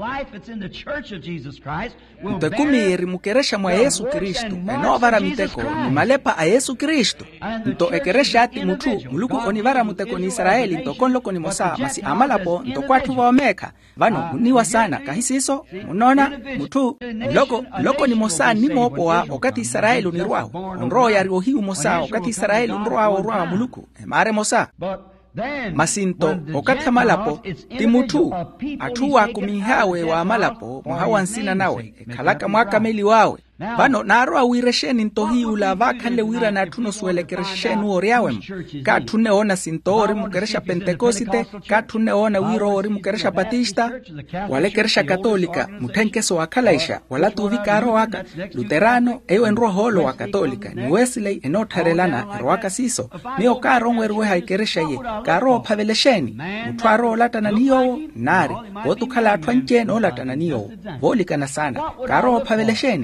Mte kumiheri mukeresha mwa Yesu Kristu. Enovara miteko ni malepa a Yesu Kristu. Nto ekeresha ati mutu muluku onivara muteko ni Israeli nto konloko ni mosa masi amalapo nto kwatu wa omeka. Vano uniwa sana kahisiso unona mutu loko loko ni mosa ni mopo wa okati Israeli uniruahu. Onro ya riohiu mosa okati Israeli unruahu uruahu muluku. Emare mosa. Masinto okati amalapo timutu atuwa kumihawe wa amalapo muhawa nsina nawe kalaka mwaka meli wawe Bano naro awiresheni ntohi ulava kale wira na tuno suelekeresheni oriawem. Ka tune ona sintori mukeresha Pentekosite, ka tune ona wiro ori mukeresha Batista, wale keresha Katolika, mutenkeso wa kalaisha, wala tuvika aro waka, Luterano, eyo enro holo wa Katolika, ni Wesley enotarelana, erwaka siso, niyo ka rongwerwe haikeresha ye, ka ro pavelesheni, mutuaro latana niyo, nari, wotu kala atuanchen o latana niyo, volika na sana, ka ro pavelesheni.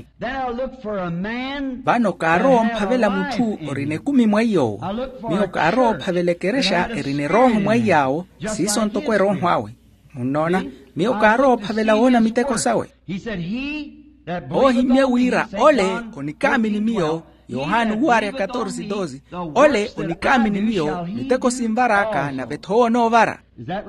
Bano karo mpavela mutu orine kumi mwayo. Mio karo pavele keresha erine roho mwayao. Siso ntokwe roho mwawe. Unona, mio karo pavela ona miteko sawe. O himye wira, ole onikami ni mio. Yohanu huaria katorzi dozi. Ole onikami ni mio. Miteko simbaraka na betoo no vara.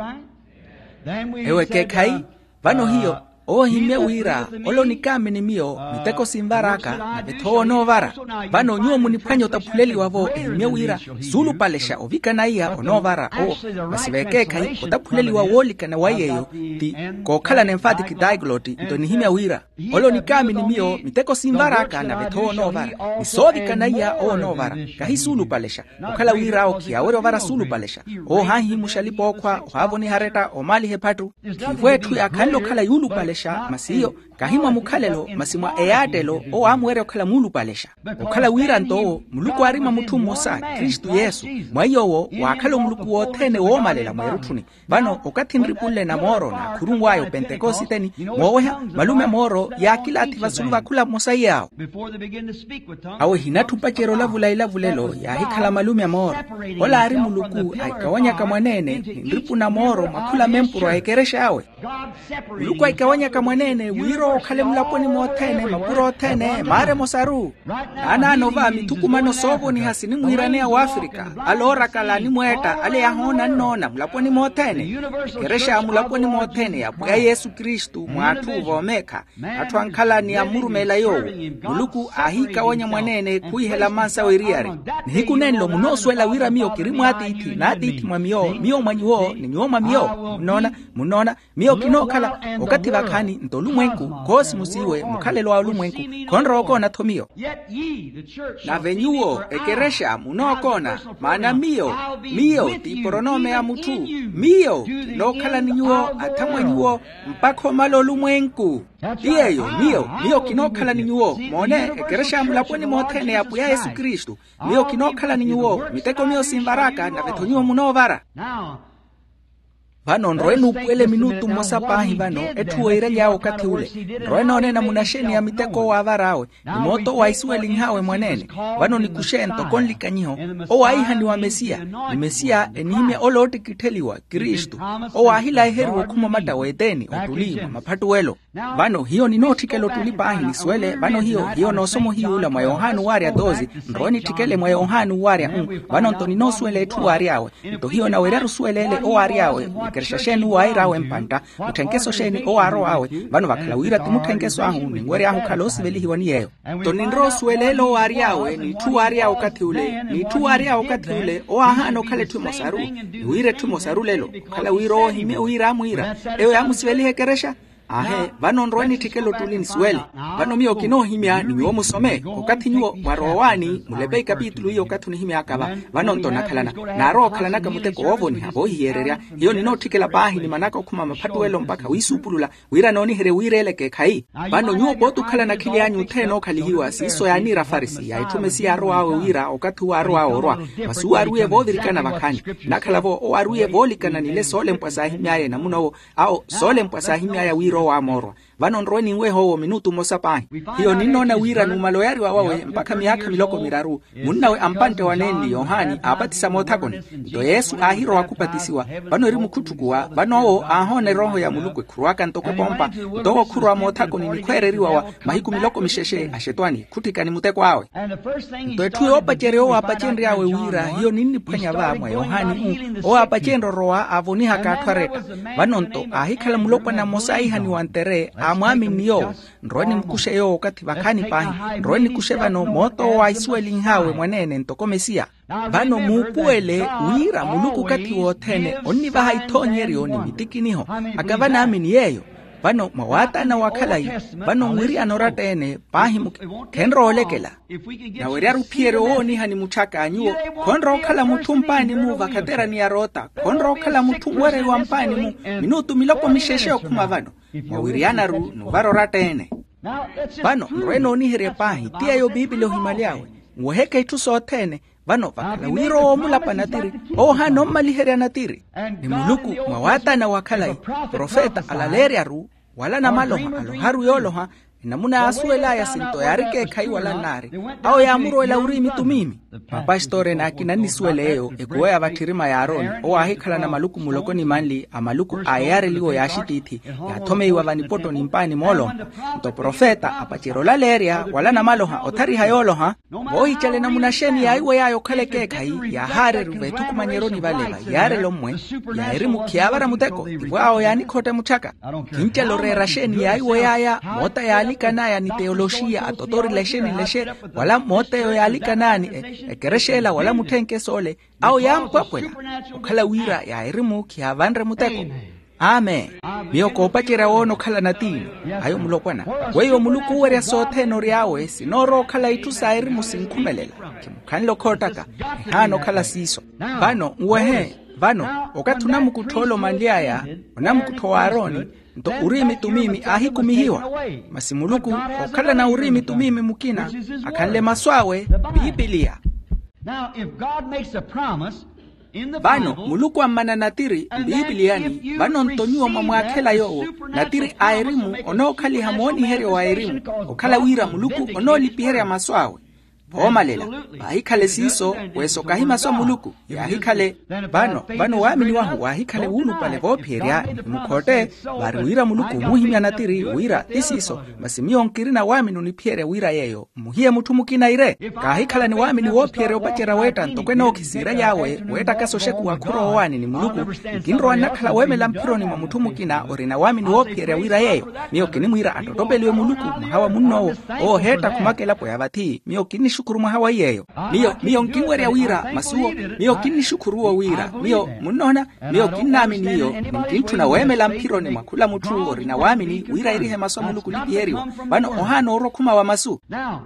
Ewe kekai, bano hiyo. O himye wira, olo nikame ni mio, miteko simbaraka, na betoo no vara. Bano nyuo munipanyo tapuleli wavo, himye wira, zulu palesha, ovika na iya, o no vara, o, masiveke kai, o tapuleli wawolika na wayeyo, ti, kokala nemfati kidaigloti, ito ni himye wira. Olo nikame ni mio, miteko simbaraka, na betoo no vara. Nisovika na iya, o no vara, kahi zulu palesha, okala wira o kia, oro vara zulu palesha. O hangi mushalipo okwa, o havo ni hareta, o mali hepatu. Kifwetu ya kanlo kala yulu palesha. Masiyo kahima mukalelo masimwa eyadelo o amwere okala mulu palesha okala wiranto muluku arima mutu mosa Kristu Yesu mwayowo wakalo muluku wotene wo malela mwerutuni bano okati nripule na moro na kurungwayo Pentekosite ni mwoweha malume moro ya kila ativasuluva kula mosa yao awe hinatupa kero lavula ilavulelo ya hikala malume moro ola ari muluku aikawanya kamwanene nripu na moro makula mempuro aikeresha awe muluku aikawanya kamwanene wiro ro khale mulaponi mothene mapuro thene mare mosaru ana nova mitukumano sobo ni hasini mwirane wa Afrika alora kala ni mweta ale yahona nona mulaponi mothene keresha mulaponi mothene ya bwa Yesu Kristu mwatu vomeka atwankala ni amurumela yo muluku ahika wanya mwanene kuihela mansa weriare nikunenlo munoswela wira mio kirimu atiti na atiti mwamio mio mwanyo ni nyoma mio munona munona mio kinokala wakati bakani ntolu mwenku kosi musiwe mukhalelo wa lumwenku konroko na thomio na venyuo ekeresha munokona maana mio mio ti pronome ya mutu mio kinokala ninyuo atamwenyuo mpako malo lumwenku Diyo mio mio kinokala ninyuo mone ekeresha mulaponi mothene ya bwa Yesu Kristu mio kinokala ninyuo miteko mio simbaraka na vetonyuo munovara Vano nroenu kwele minutu mosapahi vano etuwe ireli yao kati ule. Nroeno nena munasheni ya miteko wa varawe. Ni moto wa isueli nhawe mwanene. Vano ni kushento konli kanyiho. O aiha ni wa Mesia. Ni Mesia enime olo ote kiteliwa Kristu. O ahila eheru wakuma mata wedeni otulima mapatu welo. Vano hiyo ni no tikelo tulipa ahi ni swele. Vano hiyo hiyo no somo hiyo ula mwa Yohanu waria dozi. Nroeni tikele mwa Yohanu waria un. Vano ntoni no swele etu wariawe. Nto hiyo na wereru swele ele o wariawe. Keresha shenu wairawe mpanta utenkeso sheni o aro awe vano vakalawira timutenkeso ahu ningwere ahu kalosi veli hiwani yeyo to nindro swelelo wariawe ni tu waria wakati ule ni tu waria wakati ule o ahano kale tu mosaru uire tu mosaru lelo kala wiro hime uira muira ewe amu sweli hekeresha ahe vano nroeni tikelo tulini swele vano mio kino himia ni mio musome wakati nyuo warowani mulebei kapitulu hiyo katu ni himia akaba vano ntona kalana na aro kalana kamuteko ovo ni habo hiereria hiyo ni no tikela bahi ni manaka kuma mapatu welo mpaka wisupulula wira noni here wireleke kai vano nyuo botu kalana kili anyu teno kalihiwa siso ya nira farisi ya itume si aro awe wira wakatu wa aro awe roa masu aruye vodhirikana vakani nakalavo o aruye volikana nile sole mpasa himia ye na muna o ao sole mpasa himia ya wiro wa morwa vano nroeni weho minutu mosapahi hiyo ninona wira numaloyari wa wawe mpaka miaka miloko miraru munnawe ampante waneni Yohani abatisa mothakoni do Yesu ahiro wakupatisiwa vano rimu kutukua vano o ahone roho ya mulukwe kuruaka ntoko pompa do kurwa mothakoni ni kwereriwa wa mahiku miloko misheshe ashetwani kutikani muteko awe do etu opachere o apachendri awe wira hiyo nini panya vamwa Yohani o apachendro roa avoni hakatwareta vano nto ahikala muloko na mosai hani wantere amwami niyo nroeni mkushe yo wakati vakani pahi nroeni kushe vano moto wa isueli nhawe mwanene ntoko Mesia vano mupuele uira muluku kati wothene onni vahaitonyeri oni mitikiniho akavana amini yeyo vano mawata na wakalai vano mwiri anoratene pahi kenro olekela na weriaru piere oni hani muchaka anyuo konro kala mutumpani mu vakatera ni arota konro kala mutumwere wa mpani mu minutu miloko misheshe okuma vano mawiriana ru novaro ratene vano nroeno ni here pahi tia yo biblia himaliawe ngoheke itu sothene vano vakala wiro omula panatiri o hano malihere anatiri ni muluku mawata na wakalai profeta alaleria ru wala na maloha aloharu yoloha namuna asuela ya sinto yarike kai wala nare au ya amuro ela urimi tumimi mapastore na akina nisuele eyo ekuwe abatirima ya Aaron o ahikala na maluku muloko ni manli amaluku ayare ligo ya shititi ya tome iwa vanipoto ni mpani molo to profeta apachiro la leria wala na maloha otari hayoloha boi chale na munasheni ya iwe ya yokaleke kai ya hare ruvetu kumanyeroni valeva yare lomwe ya erimu kiavara muteko iwao ya nikote muchaka kincha lore rasheni ya iwe ya ya mota ya alika naya ni teolojia atotori lesheni leshe wala mota yo ya alika nani ekereshela wala mutenke sole au ya mpwakwela ukala wira ya erimu kia vanre muteko amen mio kopachira wono kala natini ayo mulokwana weyo muluku were sote noriawe sinoro kala itusa erimu sinkumelela kimkanlo kotaka hano kala siso bano uwehe vano okatuna mukutolo mandiaya onamukutoa Aroni nto urimi tumimi ahikumihiwa masimuluku okala na urimi tumimi mukina akanle maswawe Biblia. Now if God makes a promise in the Bano muluku amana natiri Bibliani bano ntonyuo mamwakela yo natiri aerimu ono kali hamoni heri wa aerimu okala wira muluku ono lipihere maswawe vomalela bahikhale siso weso kahima so muluku yahikhale bano bano wamini wahu wahikhale unu pale vopheria mukhote bari wira muluku muhimya natiri wira isiso masimionkiri na wamini uniphiere wira yeyo muhiye muthumukina ire kahikhala ni wamini wophiere opachera weta ntokwe okhisira yawe weta kaso sheku wakhuro wani ni muluku kinro anakhala wemela mphironi mwa muthumukina orina wamini wophiere wira yeyo miyokini mwira atotopeliwe muluku mhawa munnowo o heta kumakela po yavathi miyokini shukuru mhawa yeyo miyo miyo nkingwere ya wira masuo miyokini shukuru wa wira miyo munona miyokini nami niyo nkintu na wemela mphironi mwa kula muthu orina wamini wira irihe maso muluku lipiheriwa bano ohano orokuma wa masu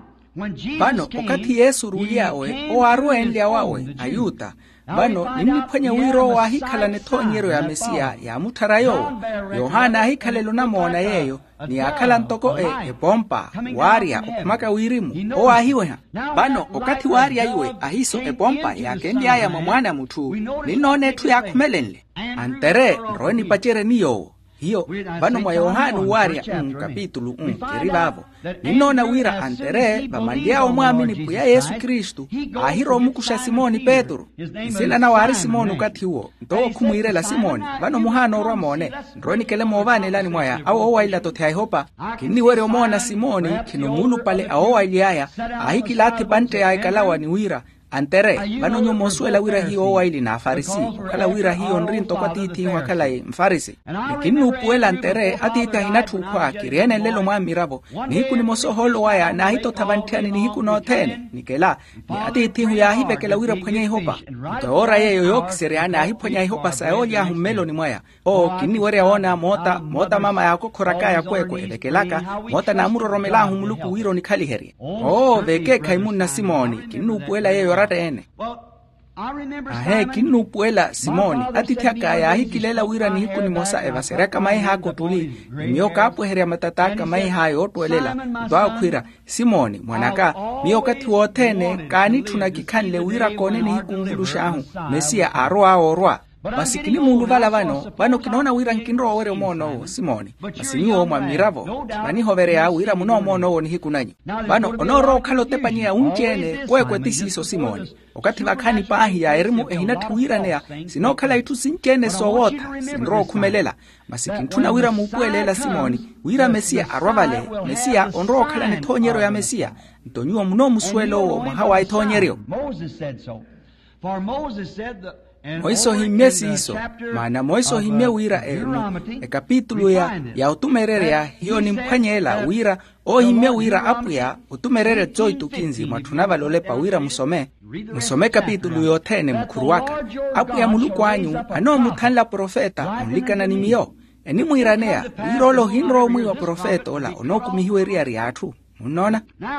bano okati Yesu ruyawe owaruendya wawe ayuta bano nimniphwenye wiro wahikhala nethonyero ya Mesia ya mutharayo Yohana ahikhalelo namona yeyo ni akhala ntoko e ebompa waria okumaka wirimu owahiwe bano okati waria iwe ahiso ebompa yakendya mwana muthu ninone thu yakhumelenle antere roni pachere niyo hiyo bano mwa Yohana waria um kapitulo um kiribabo ninona wira antere bamandia omwamini puya Yesu Kristu ahiro mukusha Simoni Petro isila na wari Simoni ukati huo ntowo kumwirela Simoni bano muhano ramone ndroni kele movane lani mwaya awo waila tothai hopa kini were omona Simoni kino mulu pale awo wailiaya ahikilati bante aikalawa ni wira antere bano nyomosuela wira hiyo waili na farisi kala wira hiyo nrinto kwa titi wakala mfarisi lakini upuela antere atita hinatu kwa kirene lelo mwamirabo ni hiku ni mosoholo waya na hito tabantiani ni hiku no tene nikela ni atiti huya hibekela wira pwanya ihopa utaora yeyo yokisereana ahiponya ihopa sayolia humelo ni mwaya o kini were aona mota mota mama yako korakaya kweko ebekelaka mota na amuro romela humuluku wiro ni kaliheri o veke kaimun na Simoni kini upuela yeyo ene ahe kinu puela Simoni atithaka ya hikilela wira ni hiku ni mosa evasereka mai hako tuli miyoka apu heria matataka mai hayo tuelela dwa kwira Simoni mwanaka miyoka tiwotene kani tunakikanle wira kone ni hiku ngudushahu Mesia aroa orwa basi kini mungu vala vano vano kinona wira nkinro were mono Simoni basi niwo mwa miravo bani hovere ya wira muno mono ni hiku nanyi vano onoro kalote panyea unjene kwekwe tisiso Simoni okati vakani pahi ya erimu ehinati wira nea sinokala itu sinjene sowota sinro kumelela basi kintuna wira mupuelela Simoni wira Mesia arwavale Mesia onro kala ni tonyero ya Mesia ntonyuwa muno muswelo wa mahawa itonyero Moses said so for Moses said the Moiso himesi iso, maana moiso hime wira e, e kapitulu ya, ya utumerere ya hiyo ni mkwanyela wira o hime wira apu ya utumerere zoi tukinzi matunava lolepa wira musome, musome kapitulu yotene mkuruwaka, apu ya muluku anyu ano mutanla profeta umlika na nimiyo, eni mwiranea, wirolo hinro mwiwa profeta ola onoku mihiweria riatu, unona?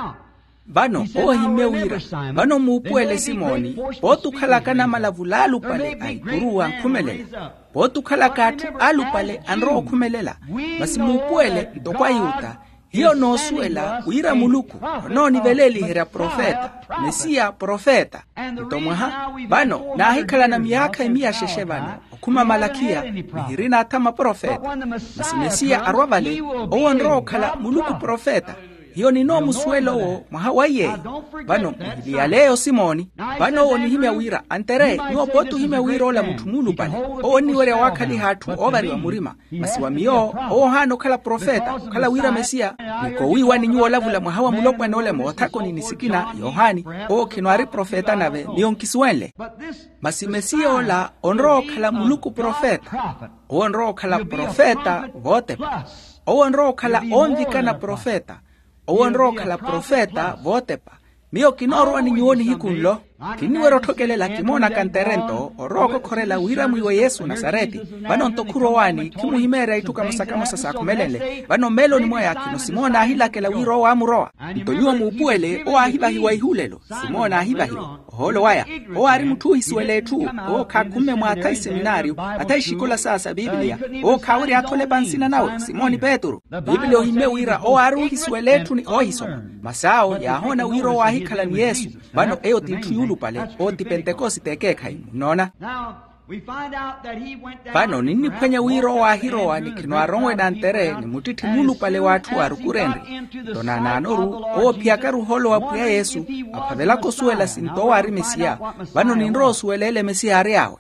Bano o hime wira bano mupuele Simoni potu khalaka na malavulalu pale aikuruwa nkumelela potu khalaka atu alu pale anro kumelela basi mupuele ntokwa yuta hiyo no suela wira muluku no niveleli hera profeta Mesia profeta ntomwaha bano na hikala na miaka imia sheshebana kuma malakia mihirina atama profeta basi Mesia arwavale o nro khala muluku profeta hiyo ni no muswelo wo mahawaye bano ya leo Simoni bano oni hime wira antere no potu hime wira ola mutumulu pale oni were wakali hatu obari wa murima masiwa miyo o hano kala profeta kala wira Mesia niko wiwa ni nyuo lavula mahawa mulopwa nole mwotako ni nisikina Yohani o kinwari profeta nave niyon kiswele masi Mesia ola onro kala muluku profeta onro kala profeta vote onro kala onvikana profeta Owanro kala profeta votepa miyo kinoro ni nyuoni hikunlo kiniwero tokelela kimona kanterento oroko korela wira mwiwe Yesu Nazareti bano ntokuro wani kimuhimera ituka masakamo sasa kumelele bano melo ni moya kino Simona ahila kela wiro wa muroa ntonyuwa muupuele o ahiba hiwa ihulelo Simona ahiba hiwa holo waya o ari mtu hiswele tu o kakume mwa atai seminari atai shikola sasa Biblia o kawri atole bansina nawe Simoni Petro Biblia hime wira o aru hiswele tu ni ohiso masao ya hona wiro wa hikala ni Yesu bano eo tituyulu pale o ti Pentekoste tekeka nona Vano nini pwenya wiro wa hirowa ni kino arongwe na ntere ni mutiti mulu pale watu wa rukurendi. Dona nanoru, o piakaru holo wa puya Yesu, apavela kosuela sintowa ari Mesia. Vano ninro suelele Mesia ari awe.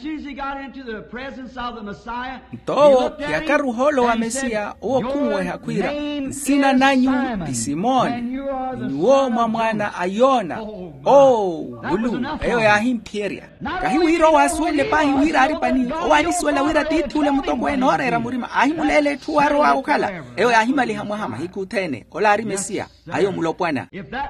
Ntowo piakaru holo wa Mesia, o kumwe hakwira. Sina nanyu di Simoni, niwo mwana Ayona. Oh, ulu, eyo ya himperia. Kahi wiro wa suele pahi wira aripani, o wani suela wira titule mutongwe nora era murima. Ahi mulele tuwaro wa ukala. Eyo ya himali hamuhama, hiku tene, ola ari Mesia, ayo mulopwana.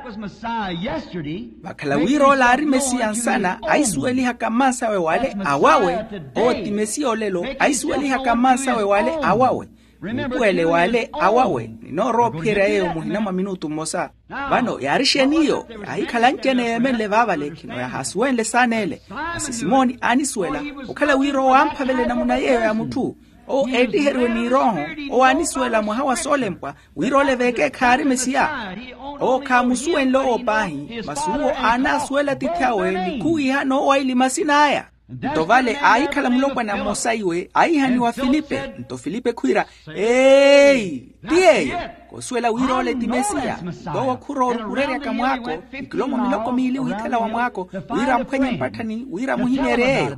Bakala wiro la ari Mesia sana, aisueli hakamasa we wale awawe, o timesia olelo, aisueli hakamasa we wale awawe. Mpuele wale awawe, no ropira eo muhinama minutu mosa. Vano, yarishe niyo, ahi kalanchene emele vavale, kino ya hasuenle sanele. Asi Simoni anisuela, ukala wiro wampavele na muna yeo ya mutu. O edi herwe ni roho, o anisuela muhawa solempwa, wiro leveke kari Mesia. O kamusuen lo opahi, masuo anasuela titiawe, ni kui hano waili masinaya. Nto vale ahi kala mulokwa na Mosaiwe, ahi hani wa Filipe, nto Filipe kuira, Hey, tiye, kosuela wirole ti Mesia, dowa kuro urere ka mwako, ikilomo miloko mili uitela wa mwako, wira mpwenye mpatani, wira muhimereo.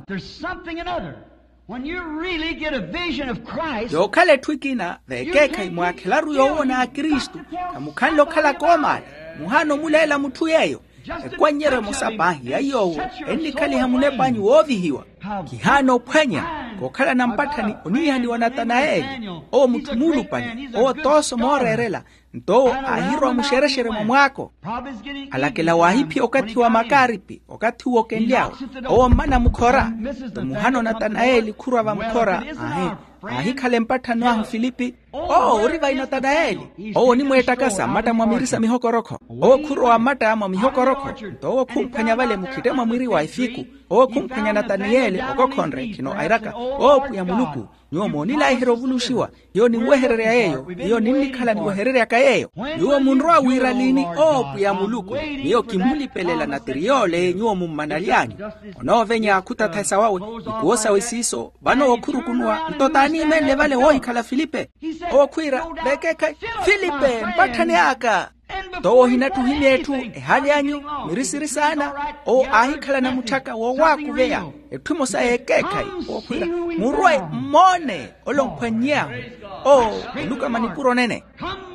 When you really get a vision of Christ, yo kale twikina vekeka imwakela ruyo na Kristo kamukando kala koma muhano mulela mutu yeyo ekwanyere musabahi yayo endikali hamune banyu ovihiwa kihano pwenya kokala na mpatani onihani wa Nathanaeli o mutumulu panya o toso morerela nto ahiro mushereshere mwako alakela wahipi okati wa makaripi okati uokendiao o mana mukora muhano Nathanaeli kurwa wa mukora ahe ahikale mpatano ahu Filipi o uriva Nathanaeli o ni mwetakasa mata mwamirisa mihokoroko o kurwa mata mwa mihokoroko to kumpanya vale mukitema mwiri wa ifiku o kumpanya Nathanaeli okokonre kino airaka o puya muluku nyomo nila iherovulushiwa yo ni weherere ya eyo yo nimlikala ni weherere ya kayeyo yo munroa wiralini o puya muluku yo kimuli pelela na teriole nyomo manaliani ono venya akutatasa wawe ikuosa wesiso bano okurukunua ntotani mele vale hoi kala Filipe o kuira bekeka Filipe mpatane aka Towo hinatu hinetu ehali anyu mirisiri sana o ahikala na mutaka wa waku vea etumo sa ekekai o kuira murwe mone olompanyia o luka manipuro nene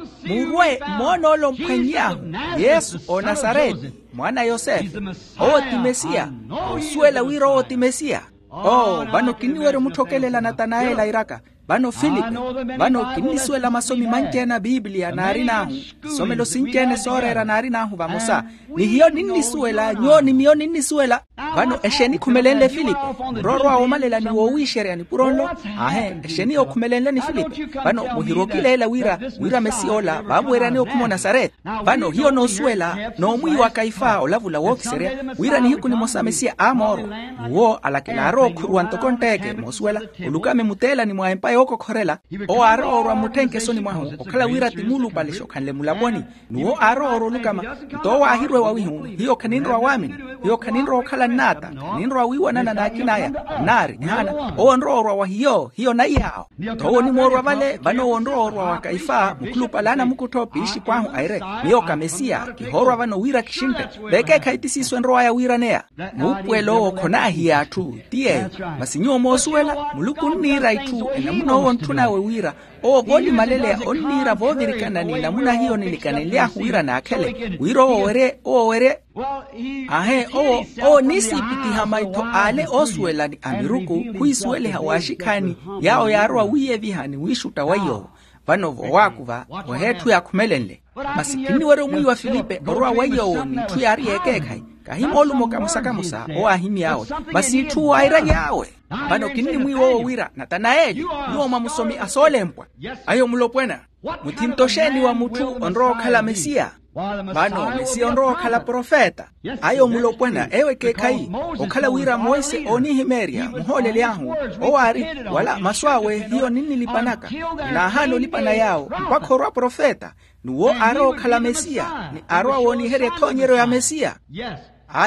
murwe mone olompanyia Yesu o Nazareti mwana Yosefu o timesia o suela wiro o timesia o bano kiniwere mutokelela Nathanaela iraka bano Filipe, bano kinisuela masomi manjena Biblia na arinahu, somelo sinjene sorera na arinahu vamosa, ni hiyo ninisuela, nyo ni mio ninisuela, bano esheni kumelele Filipe, roro wa omalela ni wowishere ni puronlo, ahe, esheni okumelele ni Filipe, bano muhirokile ela wira, wira mesiola, babu era ni okumo Nazaret, bano hiyo no suela, no mui wa Kaifa, olavula wokiserea, wira ni hiku ni mosa Mesia amoro, uo alakilaro kuruanto konteke, mosuela, ulukame mutela ni mwa empire oko korela o aro oro mutenke soni mwaho okala wira timulu palisho kanle mulaboni nuo aro oro lukama to wa hirwe wa wihu hiyo kaninro wa wamini hiyo kaninro kala nata kaninro wa wiwa nana na kinaya nari hana o onro oro wa hiyo hiyo na yao to ni moro vale bano onro oro wa Kaifa mukulupa lana mukutopi ishi kwahu aire hiyo kamesia kihoro vano wira kishinte beke kaitisi swenro ya wira nea mupwelo kona hiya tu tie masinyo mosuela mulukunira itu enamuno ontuna wewira o goli malele onira vodirikana ni namuna hiyo nilikanelea huira na akele wiro owere owere ahe o o nisi piti hamaito ale oswela ni amiruku kuiswele hawashikani yao yarwa wiye vihani wishuta wayo vano wakuva wahetu ya kumelenle masikini were mwi wa Filipe orwa wayo ni tuyari ekekai kahimolu moka musaka musa o ahimi yawe basi tu aira yawe bano kinini mwi wo wira Nathanaeli nuo mamusomi asolempwa ayo mulopwena mutimtosheni wa mutu onro kala Mesia bano Mesia onro kala profeta ayo mulopwena ewe kekai okala wira Moise oni himeria muhole liahu o ari wala maswawe hiyo nini lipanaka na hano lipana yao mpakoro profeta nuo aro kala Mesia ni aro woni here tonyero ya Mesia ayo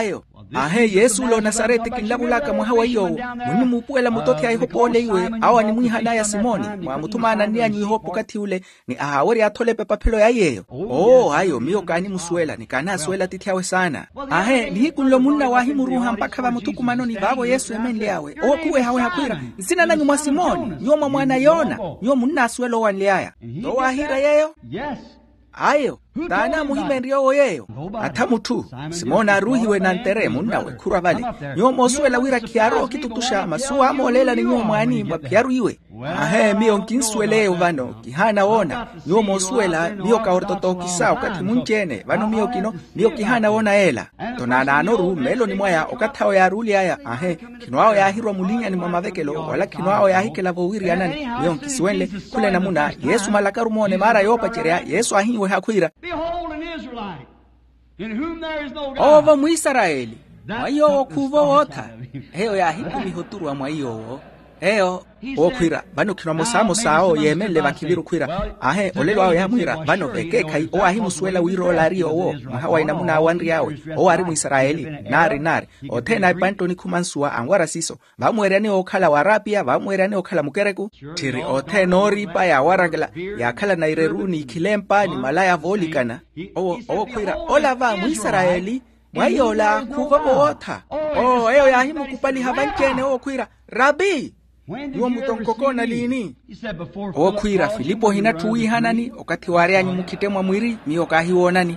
ahe Yesu lo Nazareti kinlabulaka mwahawa iyo muni mupuela mutoti ya ihopole iwe awa ni mwihana ya Simoni mwa mutumana ni anyu ihopo kati ule ni ahawari atole pepa pelo ya yeyo. Oh hayo miyo kani musuela ni kana suela titiawe sana. Ahe ni hiku nlo muna wahi muruha mpaka wa mutukumano ni babo Yesu emenli yawe. Owa kuwe hawe hakuira nisina nanyu mwa Simoni nyoma mwana Yona nyoma muna suelo wanliaya do wahira yeyo. Ayo tana muhime ndio yeyo atamutu Simona aruhiwe na ntere mundawe kura vale nyomo suela wira kiaro kitutusha masuwa molela ni nyomo ani mwa piaru iwe. Ahe miyo nkinsuele uvano kihana wona nyomo suela miyo ka ortoto kisao kati munjene vano miyo kino miyo kihana wona ela tonana anoru melo ni mwaya okatao ya ruli haya. Ahe kinoao ya hirwa mulinya ni mamavekelo wala kinoao ya hikela vowiri anani miyo nkisuele kule namuna Yesu malakaru mwone mara yopa cherea Yesu ahiwe hakuira. Behold an Israelite, in whom there is no God. Ova Mwisraeli, mwayo kuvo wota. Heyo ya hiku mihoturu wa mwayo. Heyo, o kwira, bano kino mosamo sao yemele wakiviru kwira. Ahe, olelo ao ya mwira, bano veke kai o ahimu suela wiro lari owo. Mahawa inamuna awandri yawe. O ari Mwisraeli, nari nari. O tena ipanto ni kumansua angwara siso. Vamuerani okala warapia, vamuerani okala mukereku. Tiri o tenori pa ya waragala. Ya kala na ireruni ikilempa ni malaya volikana. O, o kwira, ola va Mwisraeli. Mwayola kuvapo wota. O, eyo ya himu kupali habankene o kwira. Rabi! Niwa mutonkokona lini? O kwira Filipo hina tuwi hanani okati warea nyumukitemwa mwiri miyo kahiwonani.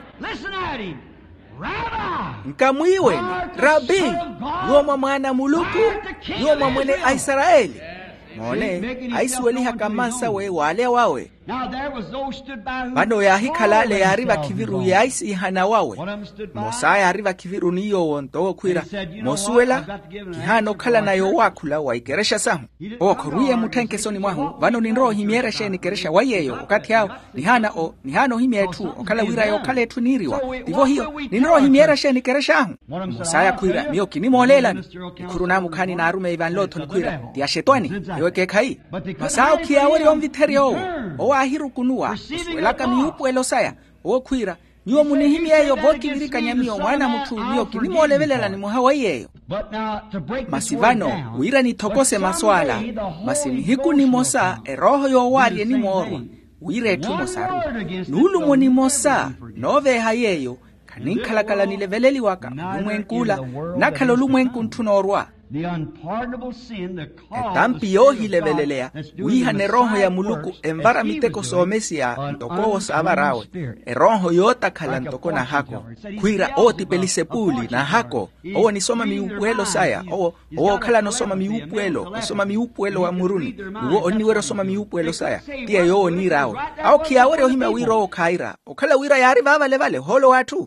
Nkamwiwe Rabi niwa mwana muluku niwa mwene Israeli. Mone aisueli hakamansa we wale wawe. Bano ya hikalale ya riva kiviru ya isi hana wawe. Mosa ya riva kiviru niyo wonto kwira. Mosuela kihano kala na yo wakula wa ikeresha sahu. O kuruye mutenke soni mwahu. Bano ninro himiere she nikeresha wayeyo. Okati hao nihana o nihano himie tu. Okala wira yo kale tu niriwa. Divo hiyo ninro himiere she nikeresha ahu. Mosa ya kwira miyo kinimolela ni. Kuruna mukani na arume ivan loto ni kwira. Dia shetwani yoke kai. Masao kiawari omviteri owo. O ahiru kunua suelaka miupu elosaya o kwira niwo munihimi yeyo boki virika nyamiyo mwana mutu niyo kinimo levelela ni muhawa yeyo. Masivano wira ni tokose maswala masini hiku ni mosa eroho yo warie ni morwa wire tu mosaru nulu moni mosa nove hayeyo kaninkalakala ni leveleli waka lumwenkula nakalo lumwenku ntunorwa. Etampi yohi levelelea wihane roho ya muluku embara miteko somesia ntokowo sabarawe eroho yota kala ntoko na hako kwira oti pelisepuli na hako owo nisoma miupuelo saya owo owo kala no soma miupuelo soma miupuelo wa muruni uwo oniwero soma miupuelo saya tia yo onirawe au kiawore ohime wiro okaira okala wira yari baba levale holo watu.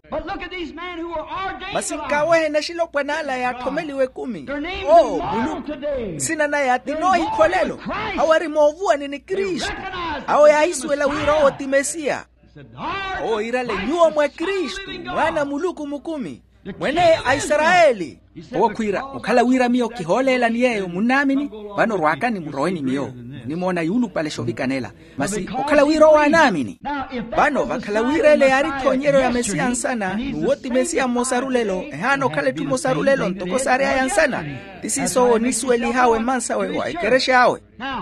Masikawe na shilopwa nala ya tomeliwe kumi. Oh, muluku sina na ya tino ikolelo awari movua ni ni Kristu awo ya isuela wiro oti Mesia. O irale nyuo mwa Kristu mwana muluku mukumi mwene Israeli. O kwira ukala wira miyo kiholela ni yeyo munamini bano rwaka ni muroeni miyo ni mona yulu pale shovikanela masi ukala wiro wanamini bano bakala wirele yari tonyero ya Mesia ansana nuwoti Mesia mosarulelo ehano kale tu mosarulelo ntoko sare ya ansana tisiso nisueli hawe mansawe wa ikeresha hawe.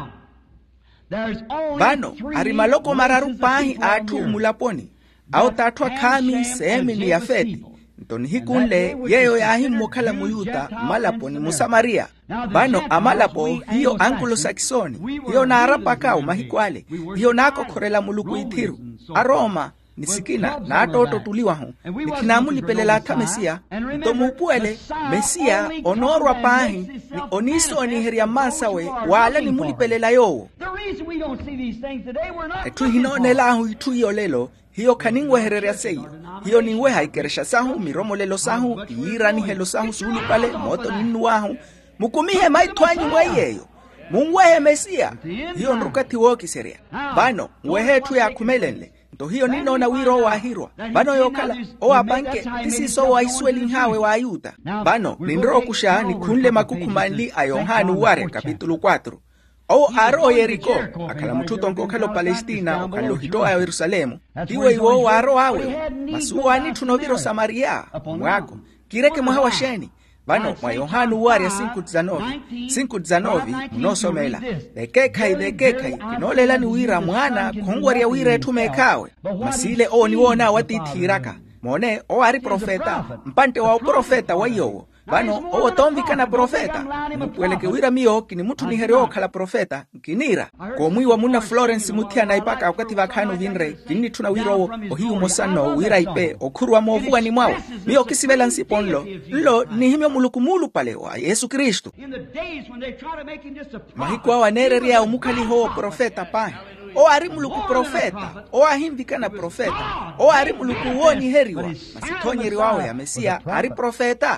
Bano arimaloko mararupahi atu mulaponi au tatwa kami sehemi ni yafeti ntoni hikunle yeyo ya himu kala muyuta malapo ni Musamaria. Bano amalapo hiyo angulo saksoni hiyo na arapa kao mahikwale hiyo nako korela muluku itiru aroma nisikina na atoto tuliwa hu nikinamuli pelela ta Mesia tomupuele Mesia onorwa pahi ni oniso ni heria masawe wala ni muli pelela yowo etu hinone lahu itu yolelo hiyo kaningwe hererea seyo hiyo niwe haikeresha sahu miromo lelo sahu irani helo sahu sulu pale moto ninuahu mukumihe maitwanyi mweyeyo mungwehe Mesia hiyo nrukati woki serea bano mwehe tu ya kumelenle nto hiyo nino na wiro wa hirwa bano yokala owa banke tisiso wa Isueli hawe wa Ayuta bano nindro kusha ni kunle makukumanli ayonhanu ware kapitulu kwatro. O aro Yeriko akala mtuto nkokalo Palestina okalo hitoa ya Yerusalemu iwe iwo waro awe masuwa ni tunoviro Samaria mwako kireke mwahawasheni vano mwa Yohana uwari ya sinku dzanovi sinku dzanovi munosomela bekekai bekekai kinolela ni wira mwana kongwari ya wira etumekawe masile o niwona watithiraka mone o ari profeta mpante wa profeta wa yowo vano o tomvikana profeta mpweleke wira miyo kini mutu ni hereo kala profeta kinira komwi wa muna Florence Mutiana ipaka wakati vakano vinre kini tuna wiro o hiu mosano wira ipe okurwa movuwa ni mwao miyo kisivela nsiponlo lo ni himyo mulukumulu pale wa Yesu Kristo mahikuwa wanere ya umukali ho profeta pae o ari muluku profeta o ahimvikana profeta o ari muluku woni heriwa masitonyeri wawe ya Mesia ari profeta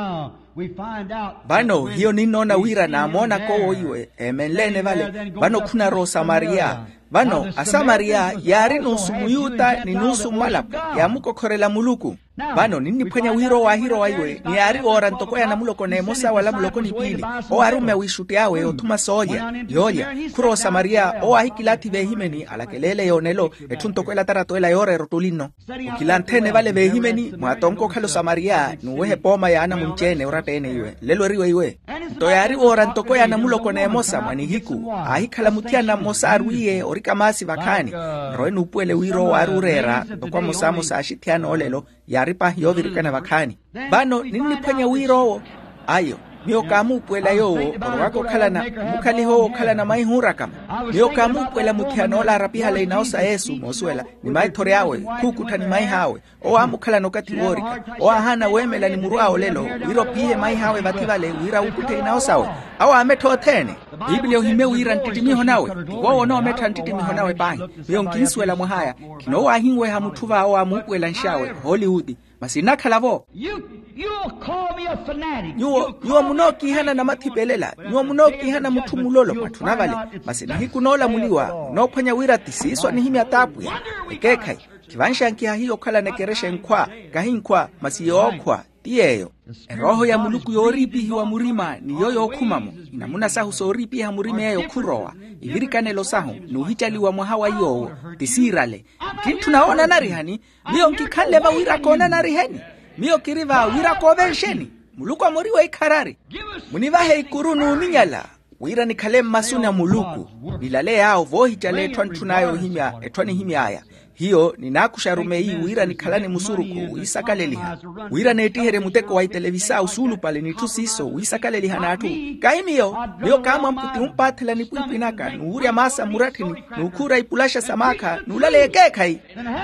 bano hiyo ninona wira na amona kowo iwe emenlene vale bano kuna ro Samaria bano asamaria yari nusu muyuta ni nusu malapa ya muko korela muluku bano nini pwenya wiro wa hiro wa iwe ni ari ora ntoko ya na muloko ne mosa wala muloko ni pili o arume wishuti yawe otuma soja yoya kuro Samaria o ahikilati vehimeni alakelele yonelo etuntoko ela tarato ela yore rotulino ukilantene vale vehimeni mwatonko kalo Samaria nuwehe poma ya ana munchene oratene iwe lelo riwe iwe to yari ora ntoko ya na muloko ne mosa manihiku ahikala mutiana mosa aruye orika masi vakani roenu upwele wiro wa arurera tokwa mosa mosa ashitiano olelo yaripa yovirikana vakani bano nini pwenya wiro ayo miyo kamu pwela yowo orwako kala na mukali ho kala na mai hura kama miyo kamu pwela mutiano la rapiha le inaosa Yesu mosuela ni mai tore yawe kukuta ni mai hawe o amu kala no kati worika o ahana wemela ni muruao lelo wiro pihe mai hawe vativale wira ukute inaosa we awa ameto tene Biblia uhime wira ntitimiho nawe wawo no meta ntitimiho nawe pai miyo nkinswela muhaya kino wahingwe hamutuva awa amukwela nshawe Hollywood masinaka lavo You, you'll call me a fanatic. Yuo, yuo munoki hana na matipelela. Yuo munoki hana mutumulolo matunavale. Masina hikunola muliwa. Nopanya wira tisiswa ni himi atapu ya. Ekekai. Kivansha nkia hiyo kala nekereshe nkwa. Kahinkwa. Masiyokwa. Tiyeyo. Roho ya muluku yoripi hiwa murima ni yoyo okumamu. Inamuna sahu soripi ya murime ya yokurowa. Ivirikane lo sahu. Nuhichali wa mwahawa yowo. Tisirale. Kintu naona narihani. Miyo nkikale wa wira kona narihani. Miyo kiriva wira kovensheni. Muluku amoriwa ikarari. Munivahe ikurunu minyala. Wira ni kalem masuna muluku. Nilale yao vohi jale etwani tunayo himya, etwani himya haya. Hiyo ni nakusharume hii wira ni kalani musuruku uisakaleliha. Wira netihere muteko wa televisa usulu pale ni tusiso uisakaleliha na atu. Kaimiyo, miyo kama mputi umpatela ni puipinaka, nuhuria masa muratini, nukura ipulasha samaka, nulale ekekai.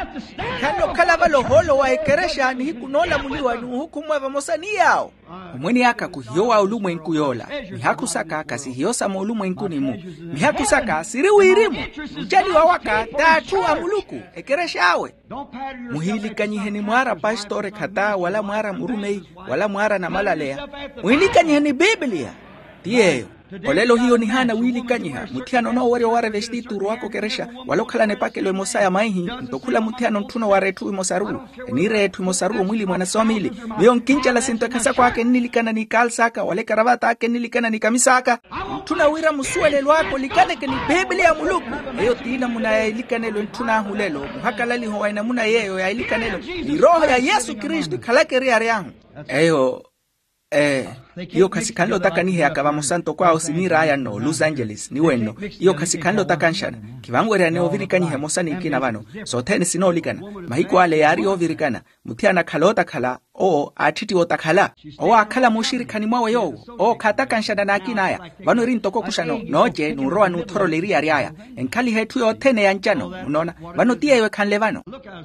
Kano kalavalo holo wa ekeresha ni hiku nola muliwa nuhukumwa vamosani yao. Umweni haka kuhiyowa ulumu enkuyola. Mihaku saka kasi hiyosa mo ulumu enkunimu. Mihaku saka siri uirimu. Mjali wawaka tatu wa muluku. Ekeresha awe. Muhili kanyiheni mwara pastore kata wala mwara murumei wala mwara na malalea. Muhili kanyiheni Biblia. Tiyeyo. Olelo hiyo ni hana wili kanyiha. Mutiano no wari ware vestitu ruwako keresha. Walokala nepake lo mosaya maihi. Ntokula mutiano ntuno waretu imosaru. Enire etu imosaru mwili mwana somili. Miyo nkincha la sinto kasa kwa ake nilikana ni kalsaka. Wale karavata ake nilikana ni kamisaka. Tuna wira musuele lwako likane ke ni Biblia muluku. Eyo tina muna ya ilikane lo ntuna hulelo. Muhaka lali huwa ina muna yeyo ya ilikane lo. Ni roho ya Yesu Kristo kalake ria riahu. Eyo. Eh, iyo kasikanlo takanihe akavamo santo kwao simira aya no Los Angeles ni weno iyo kasikanlo takanshana kivangwere ane ovirikanihe mosani ikina vano so tene sinolikana mahiko ale yari ovirikana mutiana kalota kala o atiti otakala o akala mushirikani mwawe yo o katakanshana na akina aya vano rintoko kushano noje nuroa nutoro liri ari aya enkali hetu yo tene yanchano unona vano tia iwe kanlevano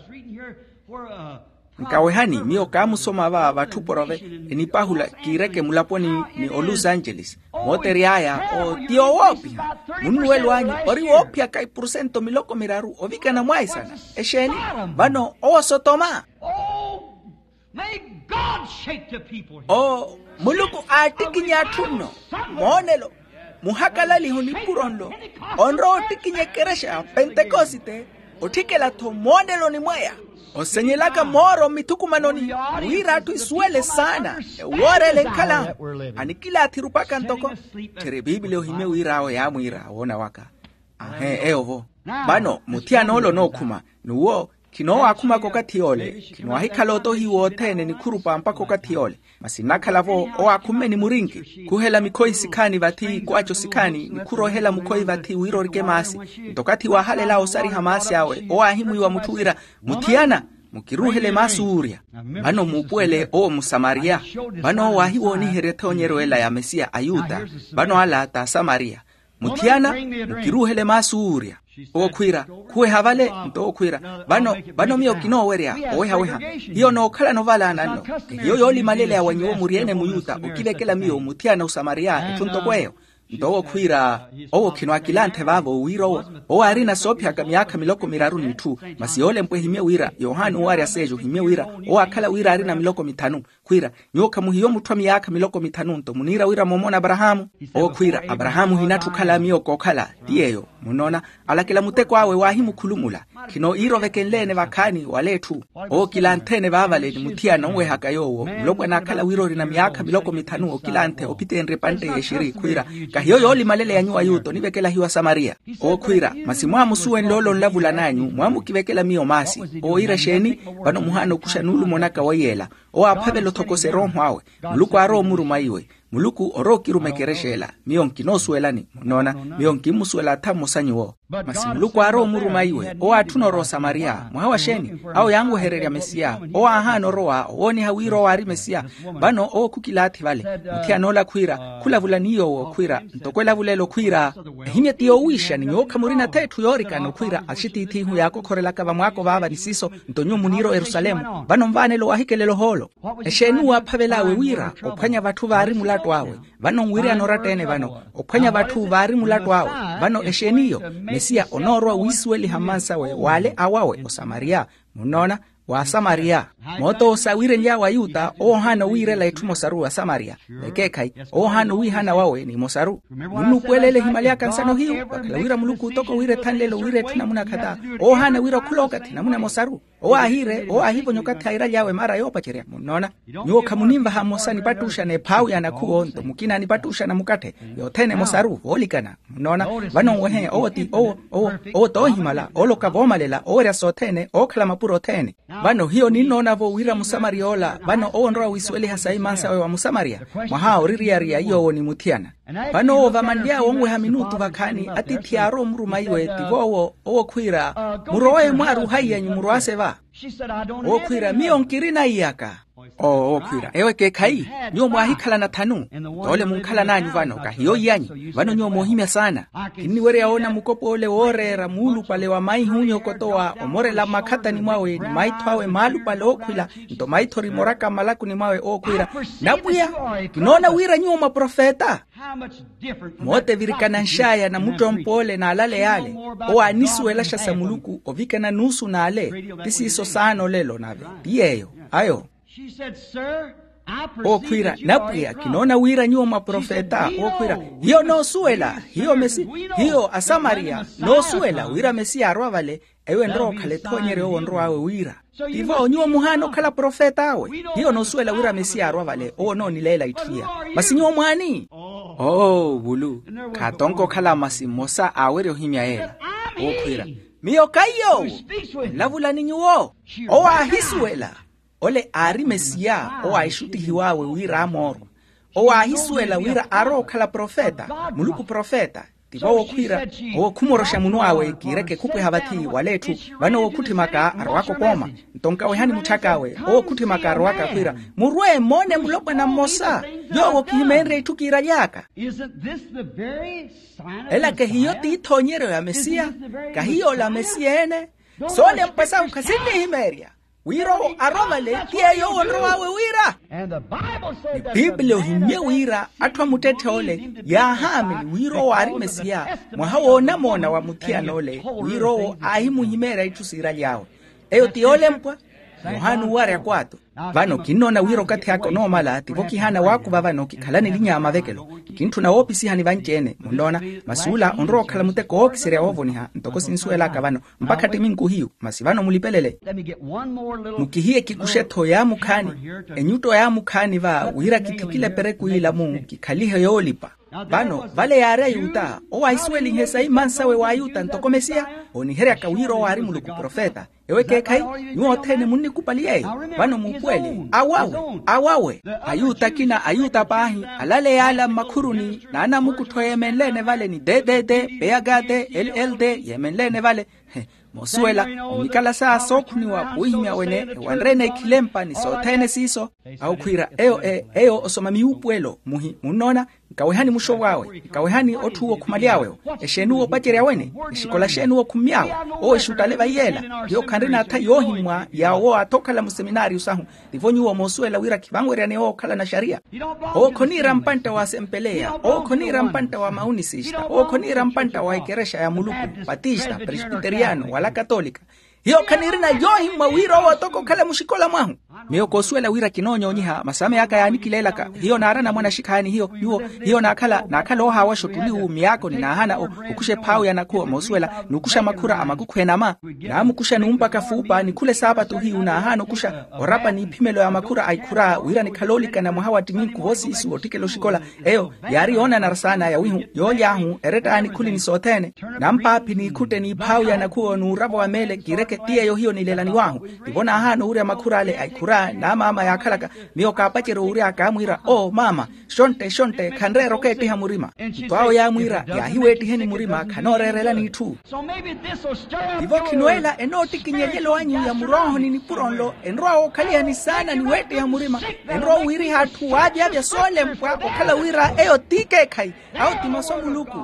Nkawehani miyo kamu soma wa watuporove enipahula kireke mulaponi ni o Los Angeles moteri haya o tio wopia munuelu anyi ori wopia kai porcento miloko miraru ovika na mwai sana esheni bano o sotoma o muluku atiki nyatuno monelo muhakalali hunipuronlo onro otiki keresha pentekosite otikela to monelo ni mwaya Osenyelaka moro mitukumanoni wira tu isuele sana wore lenkala anikila atirupaka ntoko tere Biblia ohime wira o ya mwira wona waka ahe eovo bano mutiano lo no kuma nuwo kino akuma kokatiole kino ahikaloto hiwo tene ni kurupa mpako katiole masinakhalavo o akume ni muringi kuhela mikoi sikani vati kwacho sikani ni kurohela mukoi vati wirorike masi ntokati wahalela osari hamasi yawe o ahimu wa mutuira mutiana mukiruhele masuria bano mupwele o musamaria bano wahiwo ni heretonyerwela ya Mesia ayuda bano ala ta Samaria mutiana mukiruhele masuria o kwira kuwe havale nto kwira bano bano mio kino weria oweha weha hiyo no kala no vala nano hiyo yoli malele ya wanyo muriene muyuta ukivekela mio mutiana usamaria etunto kweyo ndo kwira owo kino akilante babo wiro o arina sopya kamyaka miloko miraru ni tu masiole mpwe himye wira Yohana wari asejo himye wira o akala wira arina miloko mitanu kwira nyoka muhiyo mutwa myaka miloko mitanu nto munira wira momona Abrahamu o kwira Abrahamu hinatu kala miyoko kala diyeyo munona alakela muteko awe wahimu kulumula kino iro vekenlene vakani waletu o kilantene bavale ni mutia nwe hakayowo miloko na kala wiro rina myaka miloko mitanu o kilante opite enrepante yeshiri kwira kahiyo yoli malele ya nyua yuto nivekela hiwa Samaria o kwira masimwa musuwe ndolo nlavula nanyu mwamu kivekela miyo masi o ira sheni bano muhano kushanulu monaka wayela o apavelo tokose roho awe muluku aro murumaiwe muluku oroki rumekereshela mionki no suelani nona mionki musuela tamo sanyo masi muluku aro murumaiwe o atuno Samaria mwawa sheni au yangu hereria Mesia o ahano roa oni hawiro wari Mesia bano o kukilati vale mutia nola kwira kula vulaniyo kwira ntokwela vulelo kwira himye tiyo wisha ni nyoka murina tetu yorika no kwira ashiti itihu yako korela kava mwako vava nisiso ntonyo muniro Yerusalemu bano mvane lo ahikelelo holo eshenu apavelawe wira opanya vatu vari mulatu wawe vano ngwiri anoratene vano opanya vatu vari mulatu wawe vano esheniyo Mesia onorwa wisweli hamansa we wale awawe o Samaria munona wa Samaria moto osawire nya wa Yuda o hano wire la itumo saru wa Samaria lekekai o hano wi hana wawe ni mosaru munu kwelele himalia kansano hiyo bakala wira muluku toko wire tanlelo wire tunamuna kata o hana wira kuloka tunamuna mosaru o ahire o ahibo nyokata ira yawe mara yo pacheria munona nyoka munimba hamosani patusha ne pau yana kuonto mukina ni patusha na mukate yotene mosaru olikana munona vano wehe o ti o o o to himala o loka bomalela o ya sotene o kala mapuro tene vano hiyo ninona vo wira musamariola vano o nroa wisweli hasai mansa wa musamaria maha oririaria iyo ni mutiana vano o vamandia ongwe ha minutu vakani atitiaro murumaiwe tivowo o kwira muroe mwaru haiya nyumuruase va o kwira mionkirina iyaka o o kwira ewe ke kai nyomo ahikala na tanu tole munkala nanyu vano ka hiyo yanyi vano nyomo himya sana kini were aona mukopo ole orera mulu pale wa mai hunyo kotoa omore la makata ni mawe ni mai twawe malu pale okwila nto mai tori moraka malaku ni mawe okwira nabuya kinona wira nyoma profeta mote virikana nshaya na muto mpole na alale yale o anisuela shasa muluku ovika na nusu na ale tisi iso sano lelo nave diyeyo ayo She said, "Sir, I o kwira nabuya kinona wira nyoma profeta o kwira hiyo no suela hiyo mesi hiyo asamaria no suela wira Mesia arwavale ewe ndro kale tonyere o ndro awe wira ivo nyoma muhano kala profeta awe hiyo no suela wira Mesia arwavale o no nilela itia masinyo mwani oh bulu katonko kala masimosa awere himya era o kwira miyo kayo lavula ninyuo o ahisuela ole ari Mesia o aishuti hiwawe wira amoro o ahisuela wira aro kala profeta muluku profeta tibawo kwira o kumorosha munuawe kireke kupwe habati waletu bano o kutimaka arwako koma ntonka we hani mutakawe o kutimaka arwaka kwira murwe mone mulopwe na mosa yo kimenre tukira yaka Isn't this the very sign of ela ke hiyo ti tonyero ya Mesia ka hiyo la Mesia ene sole mpasa ukasini himeria wiro arovale tia yo onroawe wira And the Bible says that Biblia himye wira atwa mutete ole ya hamili wiro wari Mesia mwahawona mona wa mutia nole wiro ahimu himera itusira yawe eyo tiole mpwa Yohanu wari akwato vano kinona wiro kati yako no mala tivo kihana waku vavano kikhalani linyama vekelo kintu na opisi hani vanjene mundona masula onro khala muteko okisiria ovoniha ntoko sinsuela kavano mpaka timinku hiyo masivano mulipelele mukihie kikushetho ya mukhani enyuto ya mukhani va wira kitikile pereku ila mu kikhalihe yolipa vano vale yare yuta o aisweli hesa imansa we wayuta ntoko mesia oni hereka wiro wari muluku profeta ewe kekai nuothene munni kupalie vano mupwele awawe awawe ayuta kina ayuta pahi alale yala makhuruni nana mukutho yemenlene vale ni ddde beagade lld yemenlene vale mosuela mikala saa sokuniwa uihimya wene wanrene kilempa ni sothene siso au khwira eyo e eyo osoma miupwelo muhi munona kawehani musho wawe kawehani othuo khumaliawe eshenuo pacheria wene ishikola shenuo khumyawe o eshutale bayela yo khandina atha yohimwa yawo atokhala mu seminari usahu divonyuo mosuela wira kivangweria ne okhala na sharia o khonira mpanta wa sempelea o khonira mpanta wa maunisista o khonira mpanta wa ikeresha ya muluku batista presbiteriano wala katolika hiyo kanirina yohimwa wiro watoko khala mushikola mwahu miyo kosuela wira kinonyo nyiha masame yaka yani kilelaka hiyo narana mwana shikani hiyo yuo hiyo nakala nakala oha washo tuliu miyako ni nahana ukushe pau ya nakuwa mosuela nukusha makura amakukwena ma na amukusha numpa kafupa ni kule saba tu hiyo nahana ukusha orapa ni pimelo ya makura aikura wira ni kalolika na muhawa timinku hosi isu otikelo shikola eyo yari ona narasana ya wihu yo yahu ereta ani kuli ni sotene na mpapi ni kute ni pau ya nakuwa nurabo wa mele kireke tia yo hiyo nilelani wahu ibona ahano ure makura ale aikura na mama yakhalaka miyo kapachero uri akamwira oh mama shonte shonte khandrero keti ha murima twao ya mwira ya hiweti heni murima khanorerela ni thu ivo kinoela enoti kinyejelo anyu ya muroho ni puronlo enro khalia ni sana ni weti ha murima enro wiri hatu waje abya sole mpwa okhala wira eyo tike khai au timosomuluku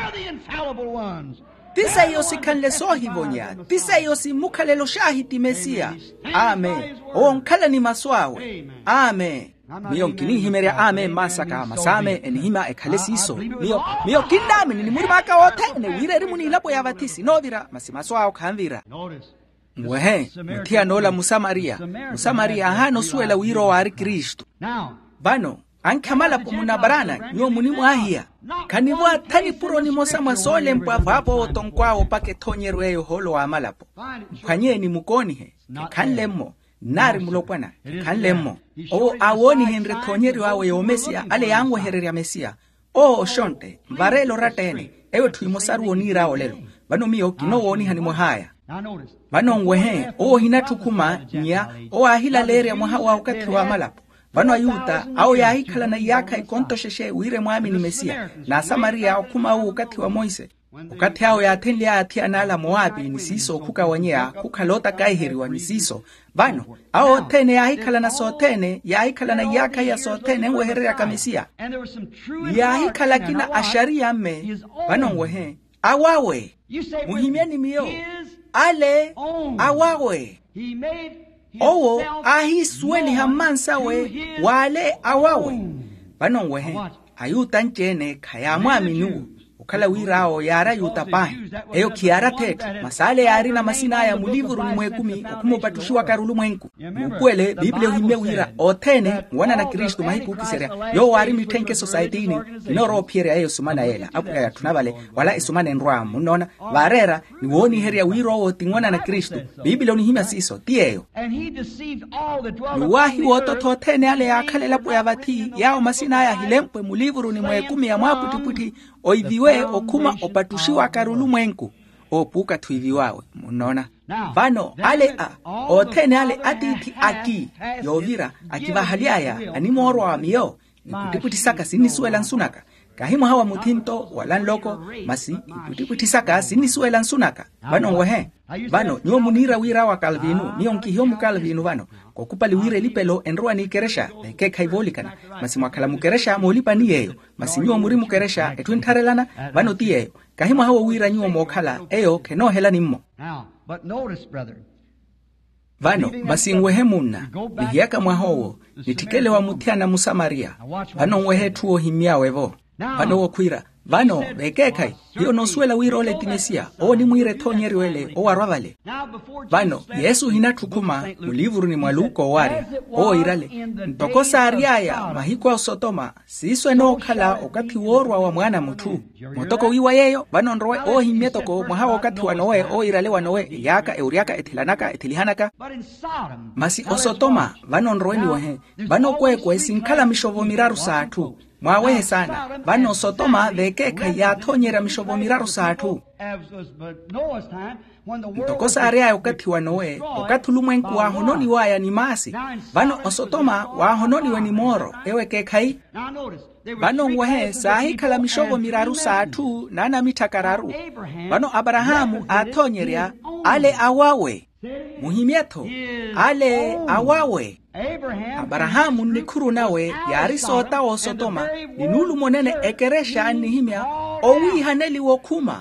tisa iyo sikanle sohi vonya tisa iyo simukhalelo shahiti mesia amen onkhala ni maswawe amen miyo nkini himeria amen masaka masame enhima ekhale siso miyo miyo kindami ni muri maka wote ne wire rimuni lapo ya batisi novira masimaswa okhamvira wehe mutia nola musamaria musamaria hano suela wiro wa Kristo bano ankamala pomuna barana nyo muni mwahia kanibwa tani puro ni mosa masole mpwa vapo otonkwao pake tonyerweyo holo wa malapo mkwanye ni mukoni he kanlemo nari mulopwana kanlemo o awoni henry tonyeri wawe yo mesia ale yangu hereria mesia o shonte varelo ratene ewe tuimosaru onira olelo bano miyo kino woni hani mohaya bano ngwehe o hinatukuma nya o ahila lere mohawa wakati wa malapo bano ayuta au ya hikala na yaka ikonto sheshe uire mwami ni mesia na Samaria okuma u wakati wa Moise wakati hao ya tendi ya atia nala Moabi ni siso kuka wanyea kuka lota kaihiri wa ni siso bano au tene ya hikala na sotene ya hikala na yaka ya sotene uwehere ya kamesia ya hikala kina asharia me bano uwehe awawe muhimiani miyo ale awawe owo ahi sweli hamansa we wale awawe bano wehe ayuta njene kaya mwami nu ukala wirao yara yuta pahi eyo kiara tetu masale yari na masina ya mulivuru ni mwekumi okumo patushiwa karulu mwenku mkwele Biblia hime wira otene wana na Kristo mahiku kiseria yo wari mitenke society ni noro piere ayo sumana yela apuka ya tunabale wala isumane nrwa munona warera ni woni heria wiro otingwana na Kristo Biblia ni hima siso tieyo ni wahi wototo otene ale ya kale lapu ya vati yao masina ya hilempwe mulivuru ni mwekumi ya mwaputiputi oiviwe okuma opatushiwa karulu mwenku opuka tuiviwawe munona vano ale a otene ale atiti aki yovira akivahaliaya animorwa wa miyo ikutiputisaka sinisuela nsunaka kahimo hawa mutinto wala nloko masi ikutiputisaka sinisuela nsunaka vano wehe vano nyo munira wira wa Calvinu niyo nkihio mu Calvinu vano kokupali wire lipelo enroa ni keresha ke kaivolikana masi mwakala mukeresha molipa ni yeyo masi nyo muri mukeresha etwintarelana vano tiyeyo kahimo hawa wira nyo mokhala eyo keno hela nimmo but notice brother vano basi ngwehe munna bihiyaka mwahowo nitikele wa mutiana musamaria vano ngwehe tuo himia wevo vano wokwira vano bekekai hiyo nosuela wirole tinesia o ni mwire thonyeri wele o warwavale vano Yesu hinatukuma mulivuru ni mwaluko wari o irale ntokosa ariaya mahiko Sodoma siswe no khala okati worwa wa mwana mutu motoko wiwa yeyo vano nrowe o himietoko mwaha okati wanowe o irale wanowe yaka euriaka etilanaka etilihanaka masi o Sodoma vano nrowe ni wahe vano kwekwe sinkhala mishovo miraru satu mwawehe sana vano Sodoma vekeka ya thonyera mishovo miraru satu ntokosa aria okati wanowe okati lumwenku wa hononi waya ni masi vano o Sodoma wa hononi we ni moro ewe kekai vano ngwehe sahi kala mishovo miraru satu nana mitakararu vano Abrahamu athonyeria ale awawe muhimieto ale awawe Abrahamu nikuru nawe yari sota o Sodoma ninulu monene ekeresha nihimia owi haneli wokuma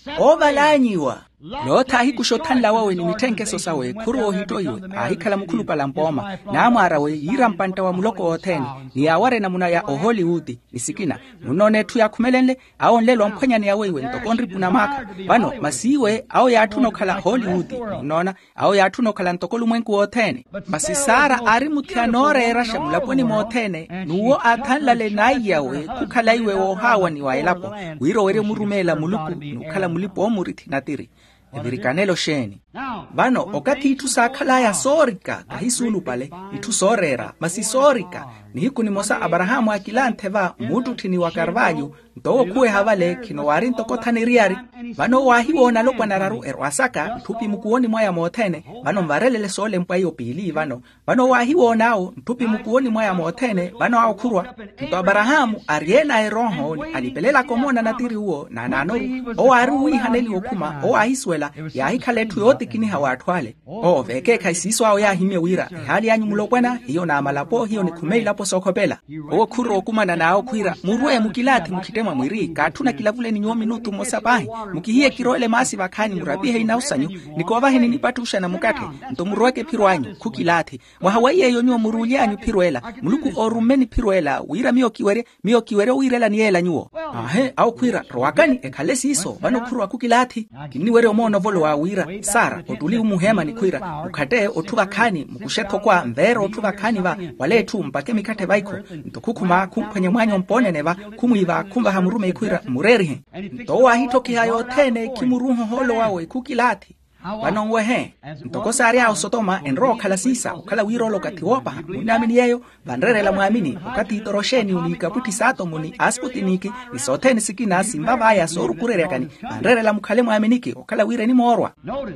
ovalanyiwa lota hikushotanla wawe ni mitenkeso sawe kuru ohitoyo ahikala mukulu pala mpoma na amarawe yira mpanta wa muloko oteni ni aware na muna ya Hollywood nisikina munone tu ya kumelenle au nlelo mkwenya ni yawewe ntokondri puna maka vano masiwe au ya atuno kala Hollywood munona au ya atuno kala ntokolu mwenku oteni masi Sara ari mutianore erasha mulaponi motene nuwo atanlale na yawe kukala iwe ohawa ni waelapo wiro were murumela muluku nukala mulipo omuriti natiri Ebirikanelo sheni vano okati itu sakhala ya sorika kahisulu pale itu sorera masi sorika ni hiku ni mosa Abrahamu akilanteva mutu tini wa Carvalho ntowo kuwe havale kino wari ntokotani riari vano wahiwona lokwa nararu erwasaka ntupi mukuoni mwaya motene vano mvarelele sole mpa iyo pili vano vano wahiwona ao ntupi mukuoni mwaya motene vano ao kurwa nto Abrahamu ariena eroho alipelela komona natiri huo na nanoru o aru haneli okuma o ahiswela ya hikaletu yote kini hawatwale o veke kaisiso ao ya hime wira hali yanyu mulokwena hiyo na amalapo hiyo ni kumei lapo sokopela o kuro kumana na ao kuira murue mukilati mukitema mwiri katuna kilavule ni nyomi nutu mosabahi mukihie kirole masi vakani murabihe inausanyu nikovahe ni nipatusha na mukate nto murueke piruanyu kukilati mwahawaiye yonyo murulyanyu piruela muluku orumeni piruela wira miyo kiwere miyo kiwere wirela niela nyuo ahe au kuira roakani ekalesi iso vano kurwa kukilati kini were omono volo wa wira Sara otuli umuhema ni kuira ukate otuva kani mukusheto kwa mvero otuva kani va wale tu mpake mikate vaiko ntokukuma kumpenye mwanyo mpone neva kumuiva kumva hamurume kuira murerihe ntowa hitoki hayo tene kimuruho holo wawe kukilati vanongwe he ntokosa aria o Sodoma enro kala sisa ukala wiro lokati wopa munamini yeyo vanrere la muamini ukati torosheni unika puti sato muni asputiniki isoteni sikina simba vaya soru kurere kani vanrere la mukale muaminiki ukala wire ni morwa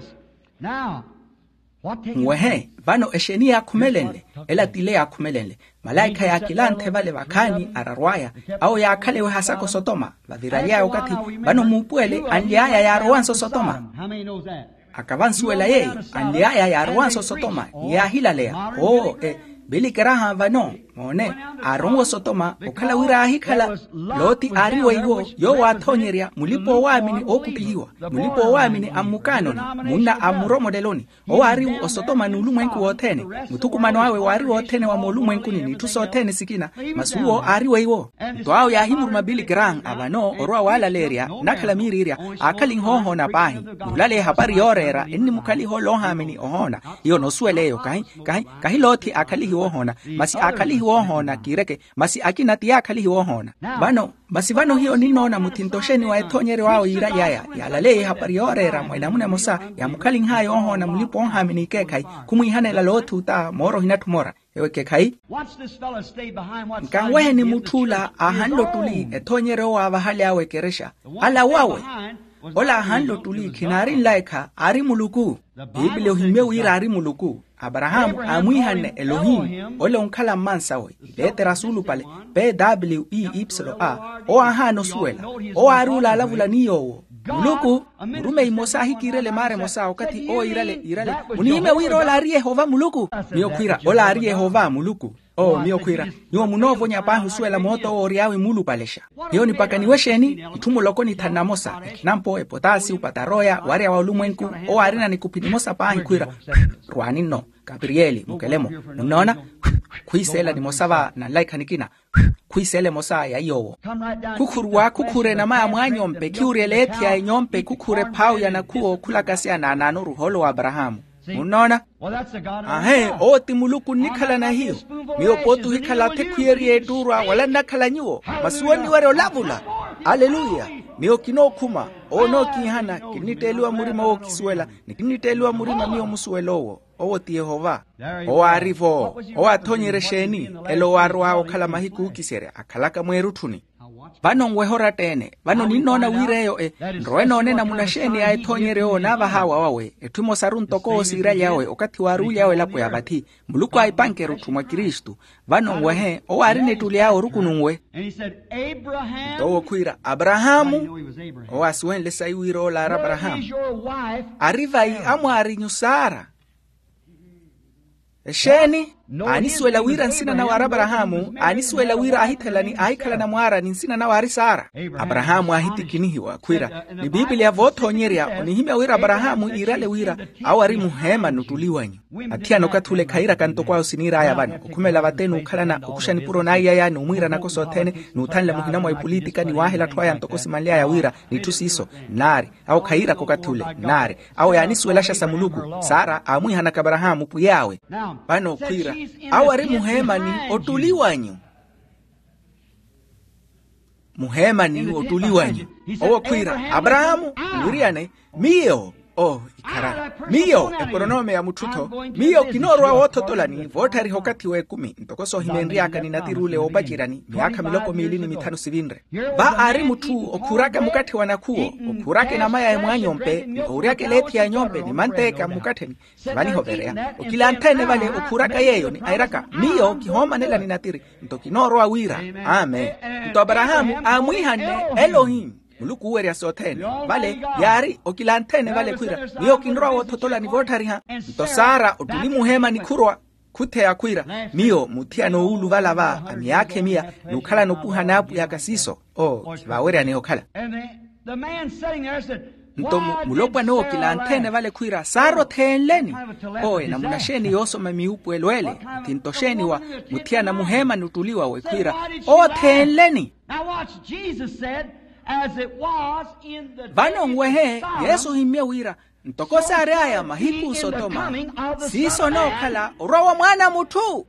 Mwehe, vano eshenia akumelenle, ela tile akumelenle. Malaika ya kilante vale vakani ararwaya, au ya akale wehasako Sodoma, vadhiralia wakati vano mupuele anliaya ya arwanso Sodoma. Akavansuela ye, anliaya ya arwanso Sodoma, ya hilalea. Oh, eh, bili keraha vano, mone, arongo Sodoma, okala wira ahikala, loti ariwa iwo, yo wathonyeria, mulipo wamini okupihiwa, mulipo wamini amukanoni, muna amuromodeloni, o ariwu o Sodoma nulu mwenku wotene, mutukumano awe wariwu wotene wa molu mwenku nini, tuso otene sikina, masuo ariwa iwo. Tuao ya himuru mabili kerang, abano, orwa wala leria, nakala miriria, akali hoho na pahi, mulale habari yorera, inni mukali ho lohamini ohona, iyo nosueleo, kahi, kahi, kahi loti akali hiwohona, masi akali hiwohona kireke, masi akinati akali hiwohona. Bano, masi vano hiyo ninona mutintosheni wa etonyere wao ira yaya, ya lale habari yorera, mwena mune mosa, ya mukali nha yohona mulipo ohamini kekai, kumuihane la lotu uta moro hinatumora. Ewe kekai Nkangwehe ni mutula ahando tuli etonyere wa bahali awe keresha ala wawe ola ahando tuli kinari laika ari muluku Biblia hime wira ari muluku Abraham amwihane Elohim ole unkala mansawe lete rasulu pale P W E Y A o ahano suela o arula lavula niyo muluku murume imosa hikirele mare mosa wakati o irale irale munime wiro la ari Yehova muluku miyo kwira ola ari Yehova muluku oh miyo kwira niwo munovo nyapahu suela moto oriawe mulu palesha hiyo ni paka niwesheni itumu lokoni tanamosa nampo e potasi upataroya wari wa ulumwenku o arina ni kupinimosa pahi kwira ruani no Gabrieli mukelemo unaona kuisela ni mosava na laika nikina kuisele mosa ya yowo kukurwa kukure na maya mwanyompe kiureleti ya nyompe kukure pau ya nakuo kulakasia na nanuru holo wa Abrahamu. Unaona? Ahe, oti muluku nikala na hiyo. Miyo potu hikala tekuyeri edurwa wala nakala nyuo. Masuoni ware olavula. Haleluya. Miyo kino kuma. Ono kihana. Kinitelua murima o kisuela. Kinitelua murima miyo musuelowo. Oti Yehova. Owa arifo. Owa tonyere sheni. Elo warwa okala mahiku ukisere. Akalaka mwerutuni. Bano ngwehora tene, bano ninona wireyo e, nroe none na munasheni ae tonyere o nava hawa wawe, etumo sarun toko osira yawe, okati waru yawe lapo ya bati, muluku aipanke rutumwa Kristu, bano ngwehe, o warine tulia o rukunungwe. Towo kuira, Abrahamu, o asuen lesa iwiro la Abrahamu. Arriva i amuari nyusara. Sheni, aniswela wira nsina na wa Abrahamu, aniswela wira ahitela ni ahikala na mwara ni nsina na wa Sara. Abrahamu ahiti kinihiwa kwira. Ni Biblia voto nyeria, onihime wira Abrahamu irale wira, awari muhema nutuliwanyu. Atia nokatule kaira kanto kwa usinira ya bano. Ukumela vatenu ukala na ukusha nipuro na iya ya numwira na koso tene, nutanle muhinamu wa politika ni wahela tuwaya ntokosi malia ya wira, ni tusiso, nari, au kaira kokatule, nari, au ya aniswela shasa muluku, Sara, amuihana Abrahamu puyawe. Bano kwira. Awari muhema ni otuliwanyu. Muhema ni otuliwanyu. Owa kwira. Abrahamu, muriane, miyo. Oh, ikara. Miyo, ekonome ya mututo. Miyo kinorwa wototolani, votari hokati we kumi. Ntokoso himenriaka ni natirule obajirani, miaka miloko milini mitanu sivindre. Ba ari mutu, okurake mukate wanakuo, okurake na maya ya mwanyompe, okurake leti ya nyompe, ni manteka mukate ni, vani hoverea. Okilantene vale, okuraka yeyo ni airaka. Miyo, kihoma nela ni natiri, nto kinorwa wira. Amen. Nto Abrahamu, amwihane Elohim. Muluku uweri asotene. Vale, yari, okilantene vale kuira. Miyo kinroa wototola ni votari ha. Nto Sara, otulimu hema ni kurwa. Kute ya kuira. Miyo, mutia no ulu vala va. Amiyake mia, nukala nukuha napu ya kasiso. Oh, kiva uweri ane okala. Nto mulopwa no okilantene vale kuira. Saro tenleni. Oe, na munasheni yoso mamiupu elwele. Tintosheni wa, mutia na muhema nutuliwa we kuira. O tenleni. Now watch, Jesus said, as it was in the Vano ngwehe, Yesu himye wira, ntokose areaya mahiku Sodoma, siso no kala, urawa mwana mutu.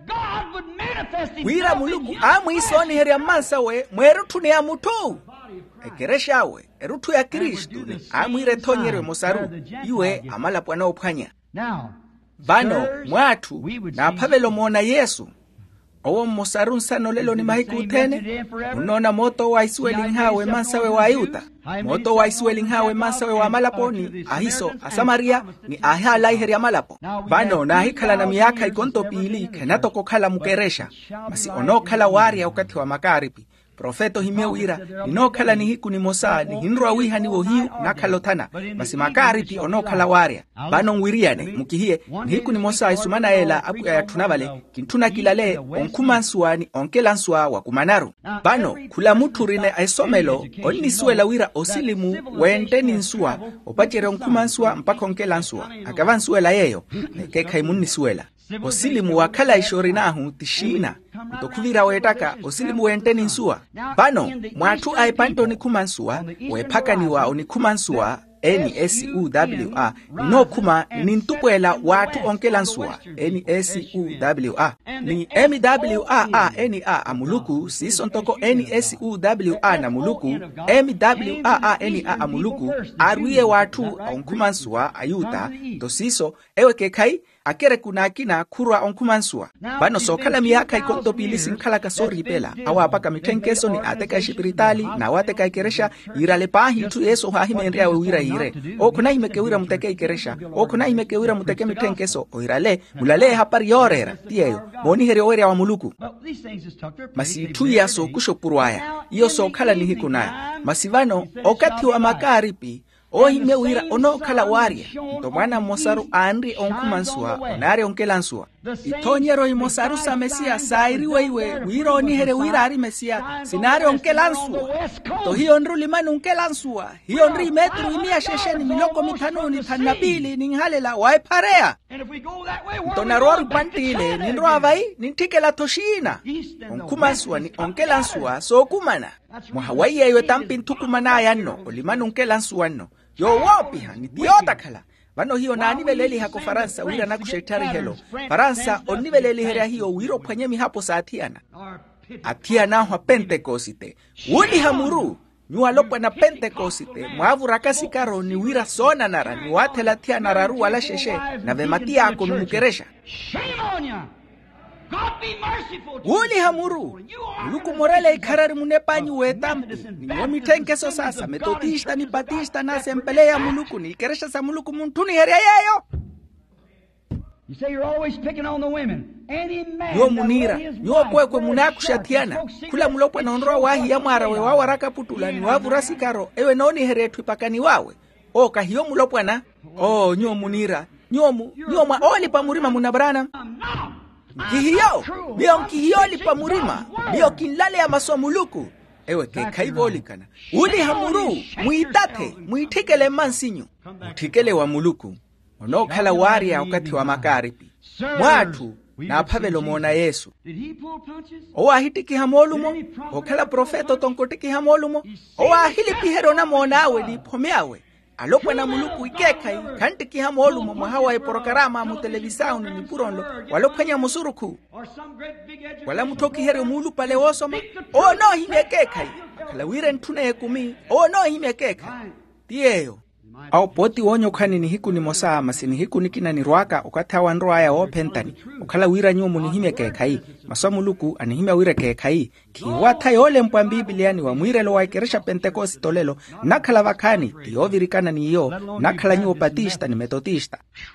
Wira muluku, amu isoni heri ya mansa we, mwerutu ni ya mutu. Ekeresha we, erutu ya Kristu ni, amu ire tonyere mosaru, iwe amala pwana upanya. Vano, mwatu, na pavelo mwona Yesu. Owo mosarun sano lelo ni mahiku utene. Unona moto wa Isweli hawe mansawe wa Ayuta. Moto wa Isweli hawe mansawe wa Malapo ni ahiso asamaria ni ahala iheri ya Malapo. Bano na hikala na miyaka ikonto pili kenato kokala mukeresha. Masi ono kala wari ya ukati wa makaripi. Profeto himewira, inokala ni hiku ni mosa, ni hinrua wiha ni wohiu na kalotana. Masi makaripi onokala waria. Bano mwiriane, mukihie, ni hiku ni mosa isumana ela apu ya tunavale, kintuna kilale, onkumansua ni onkelansua wa kumanaru. Bano, kula muturine aisomelo, onisuela wira osilimu, wente ninsua, opachere onkumansua mpaka onkelansua. Akavansuela yeyo, nekeka imunisuela. Osilimu wakala ishorinahu tishina. Utokuvira wetaka osilimu wente ninsua. Bano, mwatu aipanto ni kumansua, wepaka niwa onikumansua, N S U W A, no kuma nintupuela watu onkelansua, N S U W A. Ni M W A A N A amuluku, sisontoko N S U W A na muluku, M W A A N A amuluku, aruye watu onkumansua ayuta, dosiso, ewe kekai, akere kuna akina kurwa onkumansua. Bano so kala miyaka ikonto pilisi nkala kasori pela. Awa apaka mitenkeso ni ateka ishipiritali na wateka ikeresha irale pahi tu Yesu hahime enrea wira ire. O kuna imeke wira muteke ikeresha. O kuna imeke wira muteke mitenkeso. O irale, mulale hapari yorera. Tiyeyo, moni heri owere wa muluku. Masi tu yaso kusho purwaya. Iyo so kala ni hikunaya. Masivano, okati wa makaripi. O hime wira ono kala waria. Ntomana mosaru andri onkumansua, onare onkelansua. itonyero imosarusa mesia sairiwe iwe wiro ni here wira ari mesia sinario nkelansua to hiyo nru limanu nkelansua hiyo nri metru imia shesheni miloko mitanuni tanabili ninghalela waiparea tonaroru pantile ninro avai nintikela toshina onkumasua ni onkelansua so kumana muhawaii eyo tampin tukumana yanno limanu nkelansua no yo wopiha ni diota kala vano hiyo na aniveleli hako Faransa wira na kushetari helo Faransa oniveleli heria hiyo wiro panyemi hapo saatiana atiana hwa Pentekosite wuli hamuru nyua lopwa na Pentekosite mwavu rakasi karo ni wira sona nara ni watela tia nararu wala sheshe na vematia ako numukeresha wuli hamuru luku morele ikarari munepanyi wetampi ni nyomi tenkeso sasa metotista ni batista na sempele ya muluku ni ikeresha sa muluku muntuni heria yayo. You say you're always picking on the women. Any man yo munira yo kwekwe munakushatiana kula mulopwa na onroa wahi ya mwara we wawa raka putula ni wavu rasikaro ewe noni heretu ipakani wawe o kahiyo mulopwa na o nyo munira nyomu nyoma oli pamurima munabrana kihiyo bio kihiyo li pamurima bio kinlale ya maswamuluku ewe ke kaibolikana uli hamuru muitate muitikele mansinyo mutikele wa muluku onokhala waria wakati wa makaripi mwatu na pavelo mona Yesu owa hitiki hamolumo okhala profeto tonkotiki hamolumo owa hili pihero na monawe li pomeawe alopwe na muluku ikekai kantiki hamolumo mwahawa eporokarama mu televisao ni purondo walopenya musuruku wala mutoki here mulu pale wosoma o no himekekai kala wire ntune ekumi o no himekekai tieyo au poti wonyo kani ni hiku ni mosa masini hiku nikina ni ruaka ukatawa nroa ya opentani ukala wira nyumu ni hime kekai masomu luku anihime wire kekai kiwata yole mpwa Bibliani wa mwire lo waikeresha Pentekosti tolelo nakala vakani tiyovirikana ni iyo nakala nyo batista ni metodista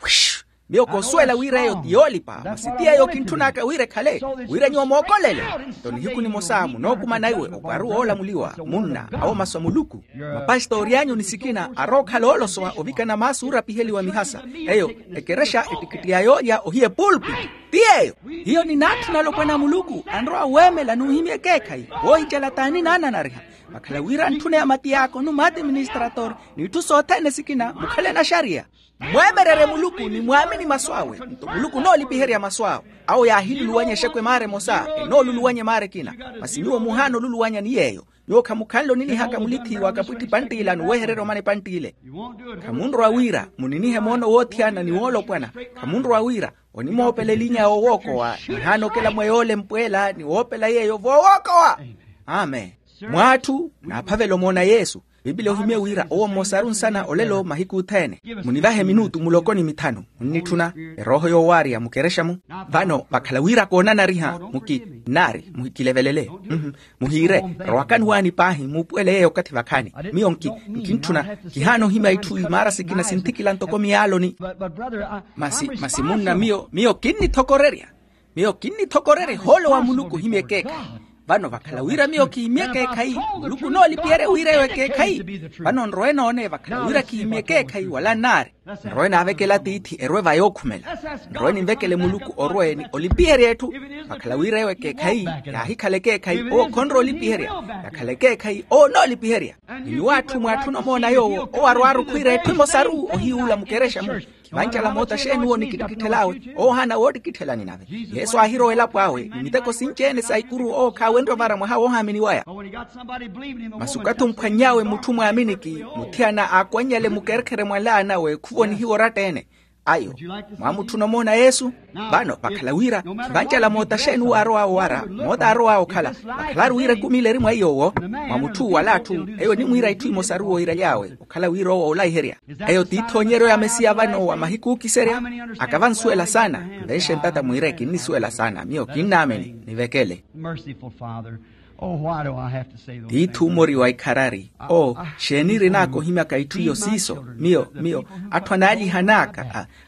bio konsuela wira yo diolipa masitia yo kintunaka wire kale wira nyo mokolele toni hiku ni mosamu no kumanaiwe okwaru ola muliwa munna au masomuluku mapastorianyo nisikina aroka lolo soa ovika na masura piheli wa mihasa eyo ekeresha etikitia yo ya ohie pulpi tiyo hiyo ni natu nalopana muluku androa weme la nuhimie kekai ohichela tani nana nariha makala wira ntune ya mati yako numu administrator ni tusota nesikina mukale na sharia mwemerere muluku ni muamini maswawe mto muluku no lipiheri ya maswawe au ya hili luwanye shekwe mare mosa e no luluwanye mare kina masimiwa muhano luluwanye ni yeyo yoka mukalo nini haka muliti wakaputi pantila nuweherero mane pantile kamundu wa wira muninihe mono wotiana ni wolo pwana kamundu wa wira onimo opele linya owoko wa nihano kela mweyole mpwela ni wopela yeyo vowoko wa amen mwatu na pavelo mona Yesu Biblia uhime wira owo mosarun sana olelo mahiku tene munivahe minutu mulokoni mitano munituna roho yo waria mukeresha mu vano bakala wira kona nariha muki nari mukilevelele mhm muhire rwakani wani pahi mupwele yo kati vakani mionki kintuna kihano hima itu mara sikina sintikila ntoko mialo ni masi masimunna mio mio kinni tokoreria mio kinni tokorere holo wa muluku hime keka vano vakala wira mio kiimieke kai luku no lipiere wira weke kai vano nroe none vakala wira kiimieke kai wala nare nroe na vekela titi erwe vayokumela nroe ni vekele muluku orwe ni olipiere etu vakala wira weke kai ya hikaleke kai o konro lipiere ya kaleke kai o no lipiere ni watu mwatu no mona yo o arwaru kwire timo saru o hiula mukeresha mu Mancha la mota shenu woni kitikitelawe o hana wodi kitelani nave Yesu ahiro elapo awe miteko sinchene saikuru o kawendo vara mwa hawo hamini waya masukatu mpanyawe mutumwa aminiki mutiana akwanyele mukerekere mwala nawe kuvoni hiwo ratene ayo mwamutu no mona Yesu bano bakalawira banja la mota shenu aroa wara moda aroa okala bakalaru wira kumileri mwa iyo mwamutu walatu eyo ni mwira itu mosaruo ira yawe okala wiro wa ulaiheria ayo titonyero ya mesia bano wa mahiku kiseria akavansuela sana ndeshe ntata mwira kinni suela sana mio kinameni nivekele merciful Father. Oh, why do I have to say those things? Itumori wa ikarari. Oh, sheniri nako hima kaituyo siso. Mio, mio, atwanali hanaka.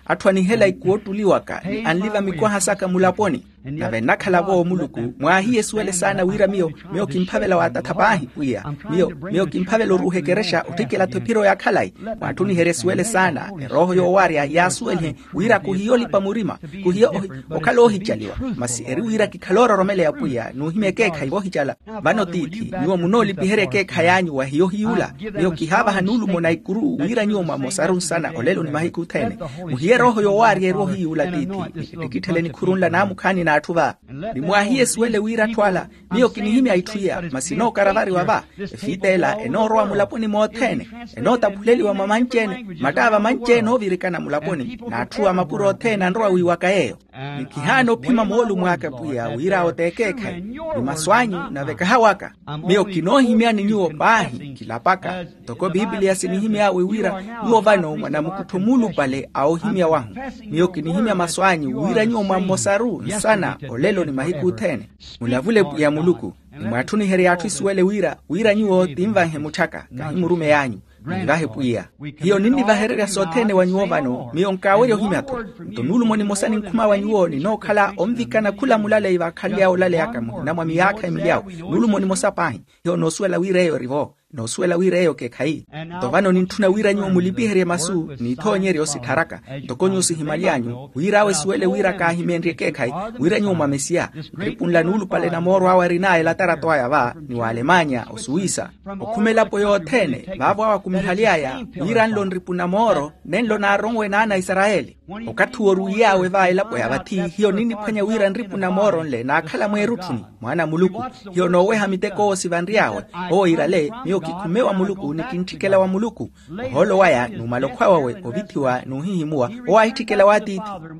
atwa ni hela ikuotuliwaka ni anliva mikwa hasaka mulaponi na venakhala vo muluku mwahi yesuele sana wira mio mio kimpavela watatapahi puya mio mio kimpavela ruhekeresha utikela topiro ya khalai watuni heresuele sana roho yo waria yasuele wira kuhioli pamurima kuhio okalo hichaliwa masi eri wira kikalora romele ya puya nuhimeke khaibo hichala vano titi niwo munoli bihereke khayanyu wa hiyo hiula mio kihava hanulu monaikuru wira nyoma mosarun sana olelo ni mahiku tene muhie roho yo waria roho hiula titi tikitele ni kurunla namu kani na atuva nimwahie suele wira twala mio kinihimi aituia masino karavari wava fitela enoroa mulaponi motene enota puleli wa mamanchene matava manchene ovirikana mulaponi na atua mapuro tena nroa wiwaka eyo nikihano pima molu mwaka puya wira otekeka ni maswanyu na vekahawaka mio kinohimia ni nyuo bahi kilapaka toko biblia sinihimia wira nyuo vano mwana mkutumulu pale au himia wangu mio kinihimia maswanyu wira nyuo mamosaru sana olelo ni mahiku tene mulavule ya muluku ni mwatuni heri atu isuele wira wira nyuo timva hemuchaka kahimurume yanyu nivahe puya hiyo nini vaherera sotene wanyuovano mionkawe yo himato tonulu moni mosani nkuma wanyuoni no kala omvikana kula mulale iva kalia olale yakamu na mwami yaka emiliao nulu moni mosapahi hiyo no suela wira yo rivo no suela wira yo ke kai tovano nintuna wira nyuo mulipihere masu ni tonyeri ositaraka tokonyo sihimalianyu wira we suele wira ka himendrie ke kai wira nyuo mamesia ripunla nulu pale na moro awarina ela taratoa ya va ni wa Alemanya osuisa okumela poyo tene babo wa kumihaliaya wira nlonri puna moro nenlo na rongwe na na Israeli okatu oruya we va ela poya bati hiyo nini panya wira nripu na moro nle na kala mwerutuni mwana muluku hiyo no we hamiteko osivandriawe o irale mio kikumewa muluku nikintikela wa muluku holo waya numalokwawa we ovitiwa nuhihimua o aitikela watiti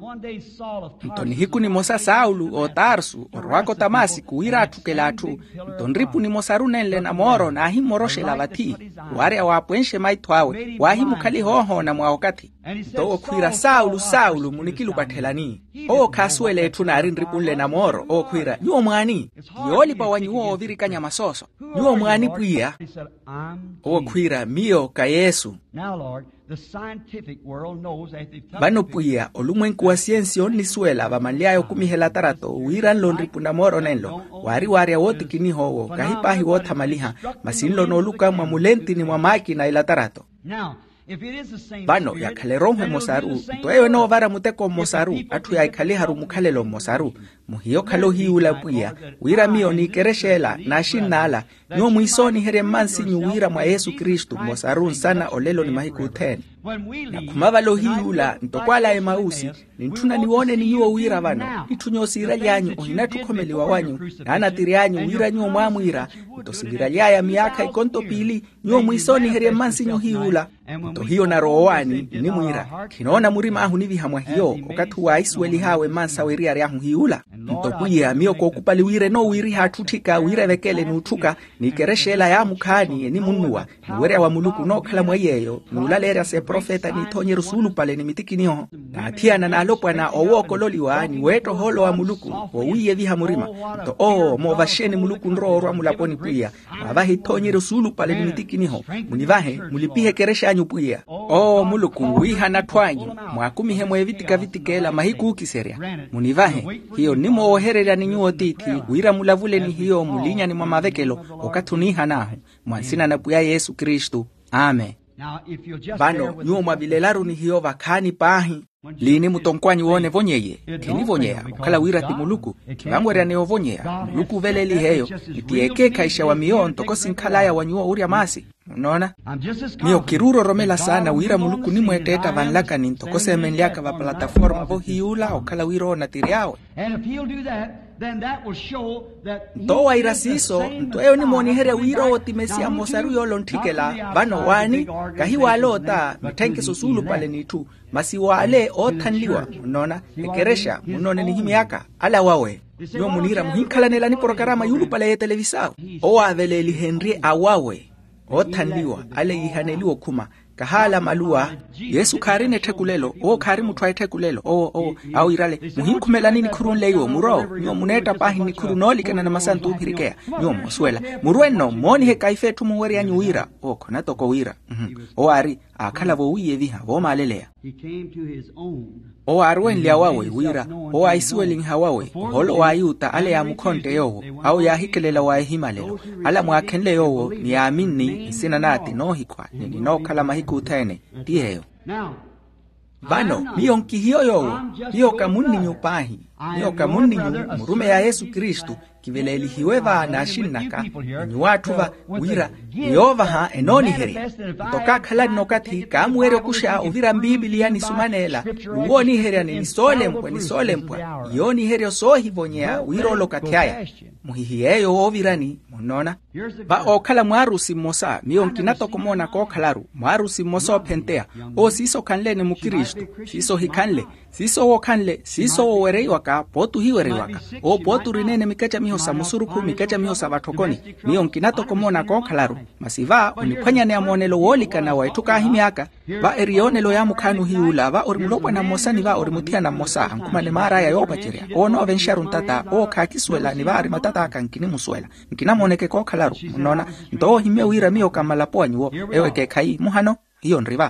ntoni hiku ni mosa Saulu o Tarsu orwako tamasi kuwira atukela atu ntonripu ni mosarune nle na moro na ahimoroshe lavati ware awapwenshe maitwawe wahimu kali hoho na mwawakati to kuira Saulu Saulu munikilu batelani o kaswele tunari nripu nle na moro o kuira nyuo mwani yoli pa wanyuo ovirikanya masoso nyuo mwani puya o kuira mio ka Yesu bano puya olumwenku wa siensio ni suela vamaliayo kumihela tarato wira nlonri puna moro nenlo wari wari awoti kinihowo kahipahi wota maliha masinlo noluka mwamulenti ni mwamaki na ila tarato bano ya kaleronhe mosaru toewe no vara muteko mosaru atu ya ikali haru mukhalelo mosaru muhiyo kalo hiula puya wira mio ni kereshela na shinala nyo muisoni here mansi nyuwira mwa Yesu Kristu mosaru sana olelo ni mahiku ten na kumavalo hiula ntokwala emausi nintuna niwone ni nyuo wira vano nitunyosira lyanyu ohinatukomeliwa wanyu na anatirianyu wira nyuo mwamwira ntosigira lyaya miaka ikonto pili nyuo muisoni here mansi nyo hiula to hiyo na roowani ni mwira kinaona murima ahu nivi hamwa hiyo okatu wa Israeli hawe mansa wiri ari ahu hiula ntokuya mio kokupali wire no wiri hatutika wire vekele nutuka ni kereshela ya mukani ni munua ni were wa muluku no kala mwayeyo nulalera se profeta ni tonye rusulu pale ni mitikiniho na tiana na alopwa na owoko loliwa ni weto holo wa muluku o wiye viha murima to o mo vasheni muluku nro ro mulaponi puya abahi tonye rusulu pale ni mitikiniho munivahe mulipihe keresha nyupuya o muluku wiha na twanyu mwakumi hemwe vitika vitikela mahiku kiseria munivahe hiyo nimo oherera ni nyuo titi wira mulavule ni hiyo mulinya ni mwamavekelo okatuniha nahu mwansina na puya Yesu Kristu amen bano nyuo mwabilelaru ni hiyo vakani pahi lini mutonkwanyi wone vonyeye kini vonyea ukala wira timuluku kivangwere aneo vonyea muluku veleli heyo itieke kaisha wa mio ntoko sinkalaya wanyuo uria masi unaona mio kiruro romela sana wira muluku ni mweteta vanlaka ni ntoko semenliaka va plataforma vo hiula ukala wiro na tiriawe toa irasiso ntoeo ni monihere wiro otimesia mosaru yolo ntikela vano wani kahiwa alota mitenke susulu pale nitu masi wale otanliwa unaona ekeresha unone ni himiaka ala wawe nyo munira muhinkala nela ni programa yulu pale ya televisao o aveleli Henry awawe otanliwa ale yihaneliwa kuma kahala malua Yesu karine tekulelo o karimu twae tekulelo o o au irale muhinkumela nini kurunleyo muro nyo muneta pahi ni kurunoli kana na masantu upirikea nyo moswela murweno moni he kaifetu muweri anyuira o kona toko wira mm -hmm. o ari akhala vo uye viha vo malelea He came to his own. o arwen lia wawe wira o aisiweling hawawe holo wa yuta ale ya mukonte yowo au ya hikelela wa himalelo ala mwakenle yowo ni amini sina nati no hikwa ni no kala mahiku tene diheyo Now, Bano, miyo nkihiyo yowo, miyo kamunni nyupahi, miyo kamunni murume ya Yesu Kristu, kiveleli hiweva na ashinnaka, nyuatuva, wira, yova ha enoni heri. Toka khala nokati, kamuere kusha uvira Biblia ni sumanela, uoni heri ni nisole mpwe, nisole mpwe, yoni heri osohi vonyea, wiro lokatiaya. Muhihiyeyo ovirani, munona. Ba okala mwarusi mosa, miyo nkinato kumona ko kalaru, mwarusi mosa pentea, o siso kanle ni mukiristu, siso hikanle, siso wokanle, siso wowerewaka, potu hiwerewaka, o potu rinene mikacha miho sa musuruku, mikacha miho sa vatokoni, miyo nkinato kumona ko kalaru, masiva, unikwanya ni amonelo wolika na waituka himiaka, ba erionelo ya mukanu hiula, ba orimulokwa na mosa ni ba orimutia na mosa, ankuma ni mara ya yobachiria, o no avensharuntata, o kakiswela, ni ba arimatata kankini muswela, nkina moneke ko kalaru, munona, ndo hime wira miyo kamalapoa nyuo, ewe kekai, muhano, hiyo nriba.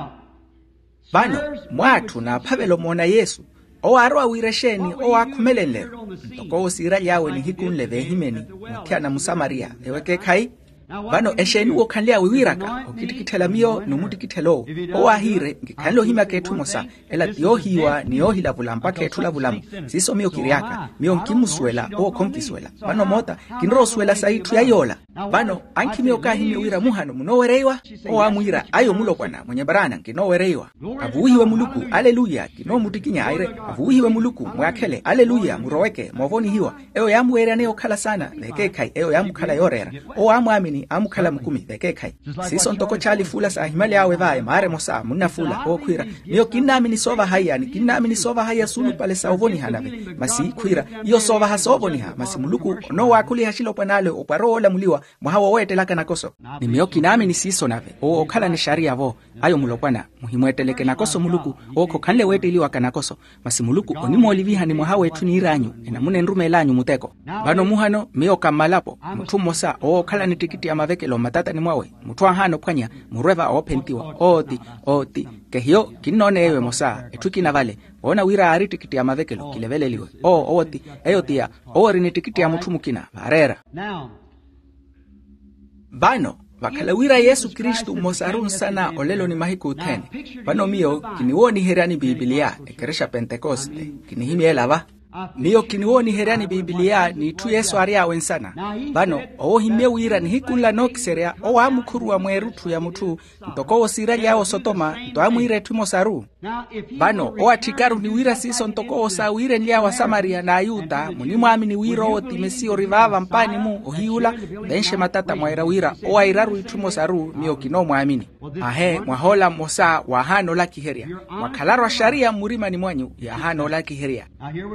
Bano, mwatu na pavelo mona Yesu, o arwa wiresheni, o akumelelero, toko osira yawe ni hikunle vehimeni, mutia na musamaria, ewe kekai, bano esheni wokanlea wiwiraka, okitikitela miyo numutikitelo, o ahire, ngikanlo hima ketu mosa, ela tiyo hiwa ni ohila vulamba ketu la vulamu, siso miyo kiriaka, miyo nkimuswela, o konkiswela, bano mota, kinro swela saitu ya yola, bano, anki miyo kahimi wira muhano, munowereiwa, o amuira, ayo mulo kwana, mwenye barana, kinowereiwa, avuhiwe muluku, aleluya, kino mutikinya aire, avuhiwe muluku, mwakele, aleluya, muroweke, mwavoni hiwa, eo yamu ere aneo kala sana, leke kai, eo yamu kala yorera, o amu amini, amu kala mkumi beke kai siso ntoko chali fula sa himali awe vae mare mosa muna fula o kwira miyo kinami ni sova haya ni kinami ni sova haya sulu pale sa ovoni hanabe masi kwira iyo sova ha sovoni ha masi muluku no wakuli hashilo panale o parola muliwa mwahawa wete laka nakoso ni miyo kinami ni siso nave o okala ni sharia vo ayo mulokwana muhimwete leke nakoso muluku o kokanle wete iliwa kanakoso masi muluku onimo oliviha ni mwahawa etu ni iranyu ena mune nrume ilanyu muteko bano muhano miyo kamalapo mutu mosa o okala ni tikiti ya mavekelo matata ni mwawe mutwa hano kwanya mureva opentiwa oti oti kehio kinone ewe mosa etuki na vale ona wira ari tikiti ya mavekelo kileveleliwe o oti eyotia ori ni tikiti ya mutu mukina varera bano wakala wira Yesu Kristu mosarun sana olelo ni mahiku utene bano miyo kiniwoni herani Biblia ekeresha Pentekoste kinihimi elava miyo kiniwoni herani Biblia ni tu Yesu aria wensana bano o hime wira ni hikunla nokiserea o amukuru wa mwerutu ya mutu ntoko osira yao sotoma to amuire tu mosaru bano o atikaru ni wira siso ntoko osa wire ndia wa Samaria na Yuda munimu amini wiro oti mesio rivava mpani mu ohiula benshe matata mwaira wira o airaru itu mosaru miyo kino muamini ahe mwahola mosa wa hano la kiheria wakalaro sharia murima ni mwanyu ya hano la kiheria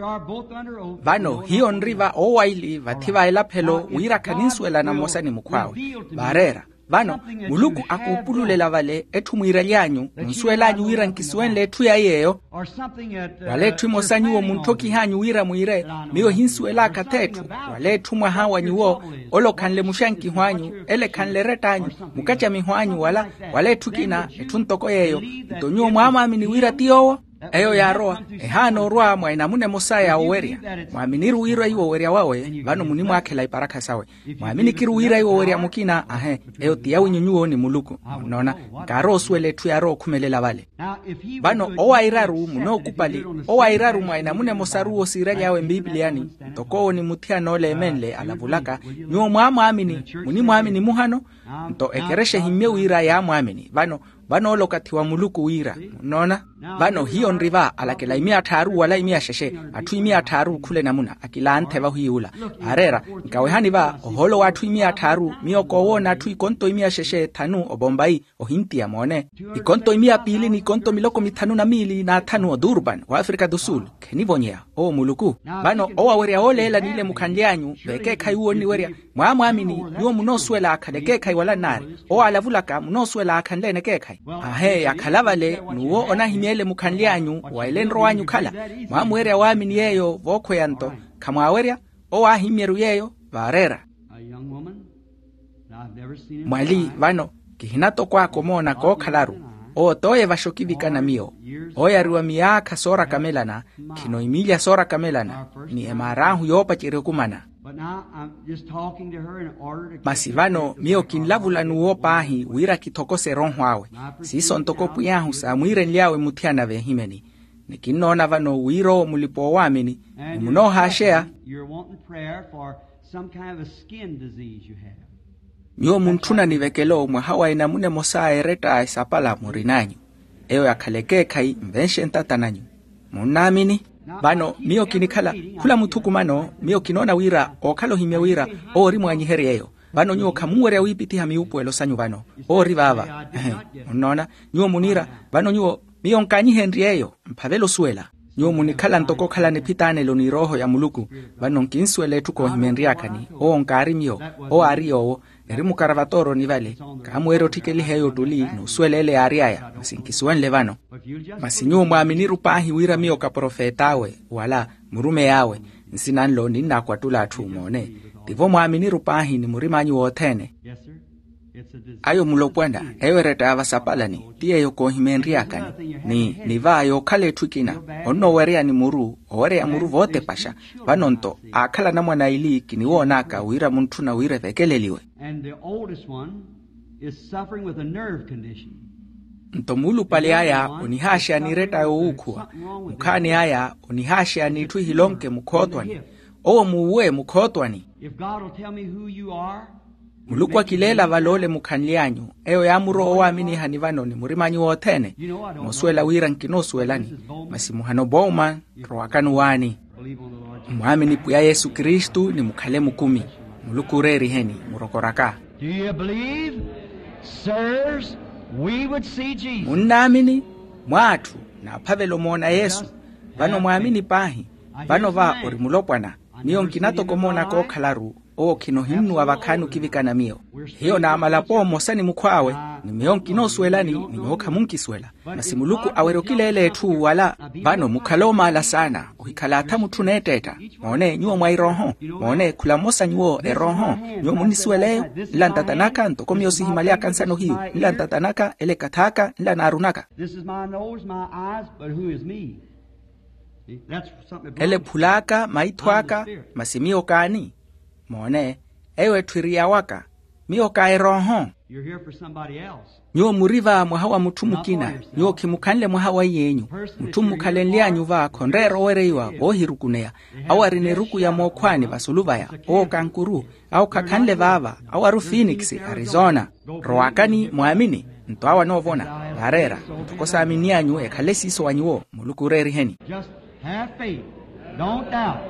bano hiyo nriva o waili vativa elapelo wira kaninsuela na mosa ni mukwawe barera bano muluku akupululela vale etu mwira lyanyu nsuelanyu wira nkisuenle etu ya yeyo wale tu mosanyu wo muntoki hanyu wira mwire miyo hinsuela katetu wale tu mwahawa nyuo olo kanle mushanki hwanyu ele kanle retanyu mukacha mihwanyu wala wale tu kina etu ntoko yeyo ntonyu mwama amini wira tiyowo eyo ya roa ehano roa mwa inamune mosaya oweria mwaminiru wira iwo weria wawe bano munimu akela iparaka sawe mwamini kiru wira iwo weria mukina ahe eyo tiya unyunyuo ni muluku unaona ngaro swele tu ya roa kumelela vale bano owa iraru muno kupali owa iraru mwa inamune mosaru osirali yawe Bibliani toko ni mutia nole emenle alavulaka nyuo mwama amini munimu amini muhano nto ekereshe hime wira ya mwamini bano bano lokati wa muluku wira unaona bano hiyo nriva alakela imia taru wala imia sheshe atu imia taru kule namuna akila anteva hiula arera nkawe hani ba oholo watu imia taru miyo kowona atu ikonto imia sheshe tanu obombai ohinti ya mone ikonto imia pili ni ikonto miloko mitanu na mili na tanu o Durban wa Afrika do Sul kenivonyea o muluku bano owa weria olela nile mukanlianyu beke kai uoni weria mwa amini niwo munoswela akadeke kai wala nari o alavulaka munoswela akandene kekai ahe yakalavale nuwo ona himiele mukanlianyu wailenro wanyu kala mwamweria wamini yeyo voko yanto kamwaweria o ahimieru yeyo varera mwali vano kihinato kwa komona ko kalaru o toye vashokivikana mio oya riwa miaka sora kamelana kino imilia sora kamelana ni emarahu yopa chirikumana masivano mio kinlavula nuo pahi wira kitokose ronhwawe siso ntokopu yahu sa mwire nliawe mutiana vehimeni nikinona vano wiro mulipo wamini ni muno hashea mio muntuna nivekelo mwahawa ina mune mosa ereta isapala murinanyu eyo yakaleke kai mvenshe ntatananyu munamini bano mio kinikala kula mutukumano mio kinona wira okalo hime wira ori mwanyihere eyo bano nyo kamuwere wipiti hamiupo elosanyu bano ori baba unona nyo munira bano nyo mio nkanyi henri eyo mpavelo suela nyo munikala ntoko kala nepitane lo ni roho ya muluku bano nkinsuele tuko himenriakani o nkari mio o ari owo eri mukaravatoro ni vale kamuero tikeli heyo tuli no suelele ariaya masinkisuenle vano masinyo mwaminiru pahi wira mio ka profetawe wala murume yawe nsinanlo nina kwatula atumone divo mwaminiru pahi ni murimanyi wothene ayo mulopwanda ewereta avasapalani tiye yoko himenriakani ni niva yo kale twikina onno werea ni muru owerea muru vote pasha vanonto akala na mwana ili kiniwonaka wira muntu na wire vekeleliwe and the oldest one is suffering with a nerve condition. Ntomulu pale haya unihasha nireta yo ukua mukani haya unihasha ni tu hilonke mukotwani owo muwe mukotwani If God will tell me who you are mulukwa kilela valole mukanlianyu eyo ya muro owamini hanivano ni murimanyi wothene moswela wira nkinosuelani masimuhano boma roakanu wani mwamini puya Yesu Kristu ni mukale mukumi mulukureri heni murokoraka Do you believe, sirs, we would see Jesus? Munamini mwatu na pavelo mona Yesu bano mwamini pahi bano va orimulopwana niyo nkinato komona ko khalaru o kino hinu abakanu kivikana mio hiyo na amalapo mosani mukwawe ni mio nkino suelani ni nyoka munkiswela masimuluku awero kilele tu wala bano mukaloma ala sana uhikalata mutuneteta mone nyuo mwairoho mone kulamosa nyuo eroho nyuo muniswele lantatanaka ntoko mio sihimalia kansano hiyo lantatanaka ele kataka la narunaka This is my nose, my eyes, but who is me? That's something ele pulaka maitwaka masimio kani mone ewe twiria waka mio kai roho You're here for somebody else. nyo muriva mwahawa mutumukina nyo kimukanle mwahawa yenyu mutumukalenlia nyuva kondero wereiwa bohirukunea awari ne ruku ya mokwani basuluvaya o kankuru au kakanle vava awaru Phoenix Arizona roakani mwamini ntwawa novona barera tukosa aminia nyu ekalesiso wanyuo mulukureri heni Just have faith. Don't doubt.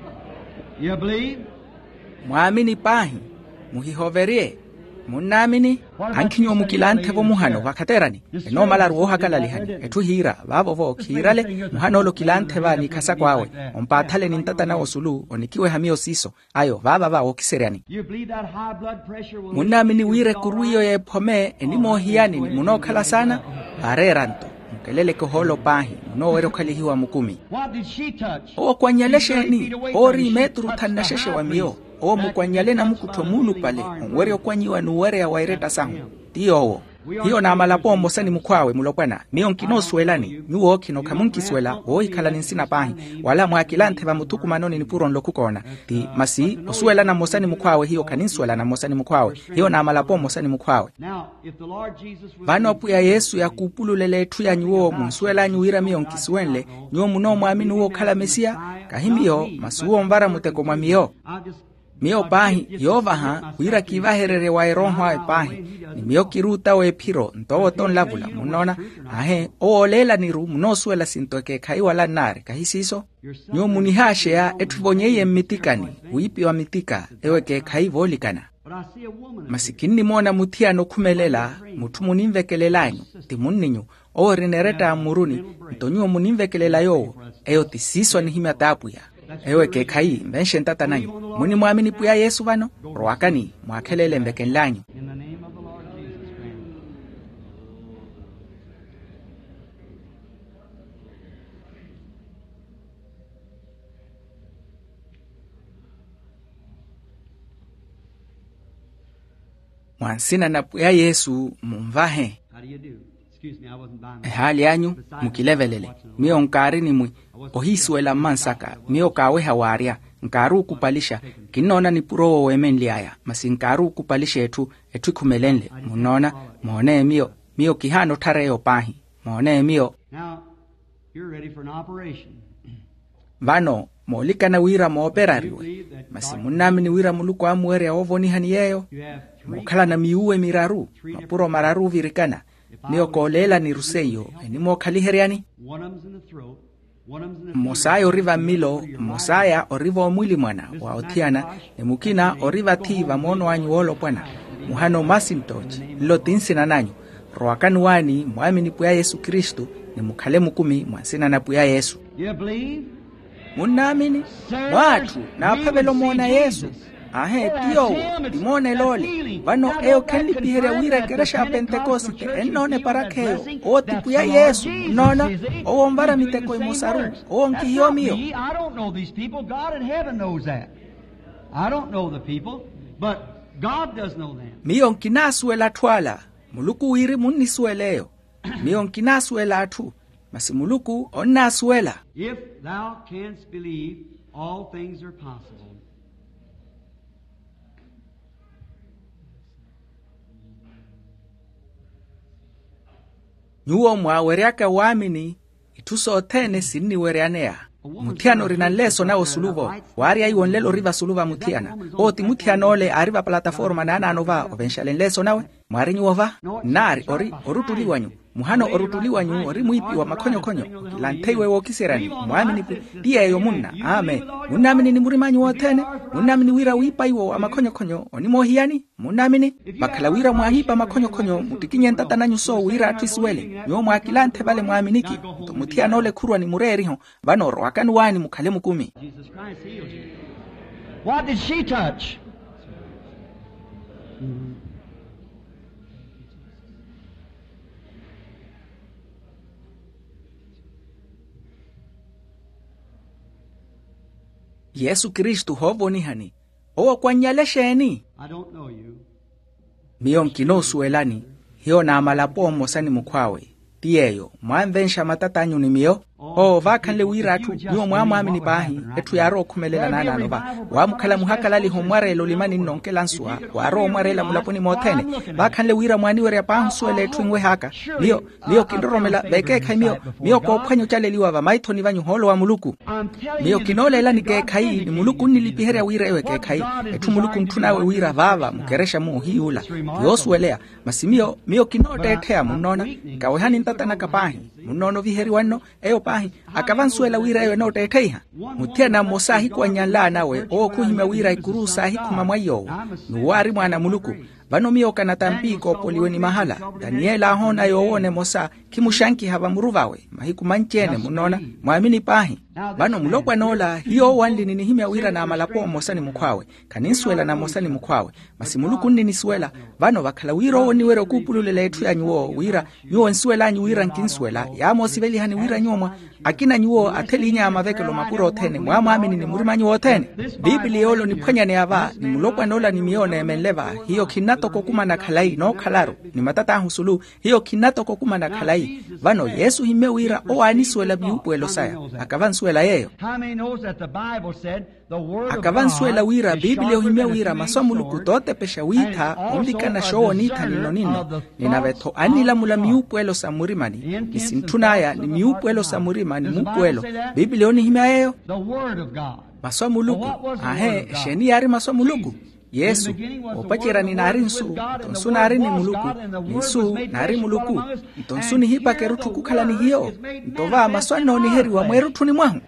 You believe? mwamini pahi muhihoverie munamini ankinyo mukilante vo muhano vakaterani eno malaru ohakalalihani etuhira vavo vo kirale muhano lo kilante va nikasa kwawe ompathale nintatana osulu onikiwe hamio siso ayo vava va okiseriani You believe that high blood pressure will munamini wire kuruyo ye pome enimo hiani munokala sana bareranto mukelele koholo pahi munowero kalihiwa mukumi What did she touch? o kwanyalesheni ori metru tanasheshe wa mio o mukwanyale na mukutomunu pale onwere okwanyiwa nuwere ya waireta sangu tiyowo hiyo na amalapo mbosani mukwawe mulopwana mio nkino suelani nyuo kino kamunki suela o ikala ninsina pahi wala mwakilante va mutuku manoni nipuro nlokukona ti masi osuela na mbosani mukwawe hiyo kaninsuela na mbosani mukwawe hiyo na amalapo mbosani mukwawe Now, if the Lord Jesus was vano puya Yesu ya kupululele tu ya nyuo munsuela nyuira mio nkisuenle nyuo muno mwamini uo kala mesia kahimio masuo mbara muteko mwamio I just mio pahi yovaha wira kivaherere wa eroho wa pahi ni mio kiruta we piro ntowo ton lavula munona ahe oolela niru munosuela sintoke kai wala nare kahisiso nyo munihashe ya etuvonyeye mitikani uipi wa mitika eweke kai volikana but I see a woman masikini mona mutia no kumelela mutu munimvekelelanyu timunninyu o rinereta amuruni ntonyu munimvekelela yo eyo tisiso ni himya tapuya ewe ke kai mvenshe ntatananyu muni mwamini puya Yesu vano roakani mwakelele mbekenlanyu in the name of the Lord Jesus Christ. mwansina na puya Yesu mumvahe How do you do? hali yanyu mukilevelele mio nkari ni mwi ohiswela mansaka mio kawe hawaria nkaru kupalisha kinona ni puro wemenliaya masi nkaru kupalisha etu etu kumelenle munona muone mio mio kihano tareyo pahi muone mio. Now you're ready for an operation. Vano molika na wira mooperariwe masi munami ni wira muluku amuere ovoni hani yeyo mukala na miuwe miraru mapuro mararu virikana niyo kolela ni ruseyo ni mokaliheriani Mosaya oriva milo Mosaya oriva omwili mwana wa otiana ni mukina oriva tiva mono wanyu olo pwana muhano masintochi lo tinsina nanyu roakanu wani muamini puya Yesu Kristu ni mukale mukumi mwansina na puya Yesu. You believe? Munamini watu na apabelo mona Yesu ahe tiyo dimone lole vano eo kenli pihere wira keresha Pentekoste enone parakeo o tipu ya Yesu nona o ombara miteko imosaru o nkiyo mio. I don't know these people. God in heaven knows that. I don't know the people, but God does know them. Mio nkinasuela twala muluku wiri munisueleo mio nkinasuela atu masi muluku onasuela. If thou canst believe, all things are possible. Nyuo mwaweriaka wamini ituso tene sinni werianea mutiano rina leso na osuluvo wari ayi wonlelo riva suluva mutiana oti mutiano ole ariva plataforma na ana anova ovenshalen leso nawe mwari nyuova nari ori orutuliwanyu muhano orutuliwanyu ori muipi wa makonyo konyo lanteiwe wokiserani mwamini diye yo munna ame munamini ni murimanyu wotene munamini wira wipa iwo wa makonyo konyo oni mohiani munamini bakala wira mwahipa makonyo konyo mutikinye ntata nanyu so wira atwiswele nyo mwakilante bale mwaminiki mutiano ole kurwa ni mureriho bano roakanu wani mukale mukumi. Jesus Christ healed you. What did she touch? Mm-hmm. Yesu Kristu hovoni hani owa kwanyalesheni. I don't know you. Mio nkino suelani hiyo na amalapo mosani mukwawe tiyeyo mwamvensha matatanyu ni mio o vakanle wiratu niyo mwamwamini bahi etu yaro kumelela nana nova wamukala muhakalali homwarelo limani nonkelansua waro mwarela mulaponi motene vakanle wira mwani were pahu suele etu ngwe haka mio mio kindoromela beke kai mio mio ko phanyo chaleliwa va maithoni vanyu holo wa muluku mio kinolela ni ke kai ni muluku nilipiheria wira ewe ke kai etu muluku mtunawe wira vava mukeresha mu hiula yosuelea masimio mio kinote etea munona kawe hani ntatana kapahi munono viheri wano eyo pahi akavansuela wira ewe no teteiha mutiana mosahi kwa nyala nawe o kuhime wira ikurusa hikuma mwayo nuwari mwana muluku vano mio kanatampiko poliweni mahala Daniela hona yoone mosa kimushanki hava muruvawe mahiku manchene munona mwamini pahi vano mulokwa nola hiyo wandi nini himya wira na amalapo mosani mukwawe kaninsuela na mosani mukwawe masi muluku nini suela vano vakala wiro oni wero kupululele etu ya nyuo wira nyuo nsuela nyu wira nkinsuela ya mosiveli hani wira nyuomwa akina nyuo ateli inya amavekelo mapuro otene mwamwamini ni murima nyuo otene Biblia yolo ni pwanya ni ava ni mulokwa nola ni mione emenleva hiyo kinato kokuma na kalai no kalaro ni matata husulu hiyo kinato kokuma na kalai vano Yesu hime wira o anisuela biupuelo saya akavansuela yeyo akavansuela wira Biblia hime wira masomuluku tote pesha wita omlika na shoo nita nino nino ninaveto anila mula miupuelo sa murimani nisintunaya ni miupuelo sa murimani mupuelo Biblia ni hime yeyo masomuluku ahe sheni yari masomuluku Yesu opachira ni narinsu tonsu nari ni muluku nisu nari muluku tonsu ni hipa kerutu kukala ni hiyo ntova maswano ni heri wa mwerutu ni mwahu.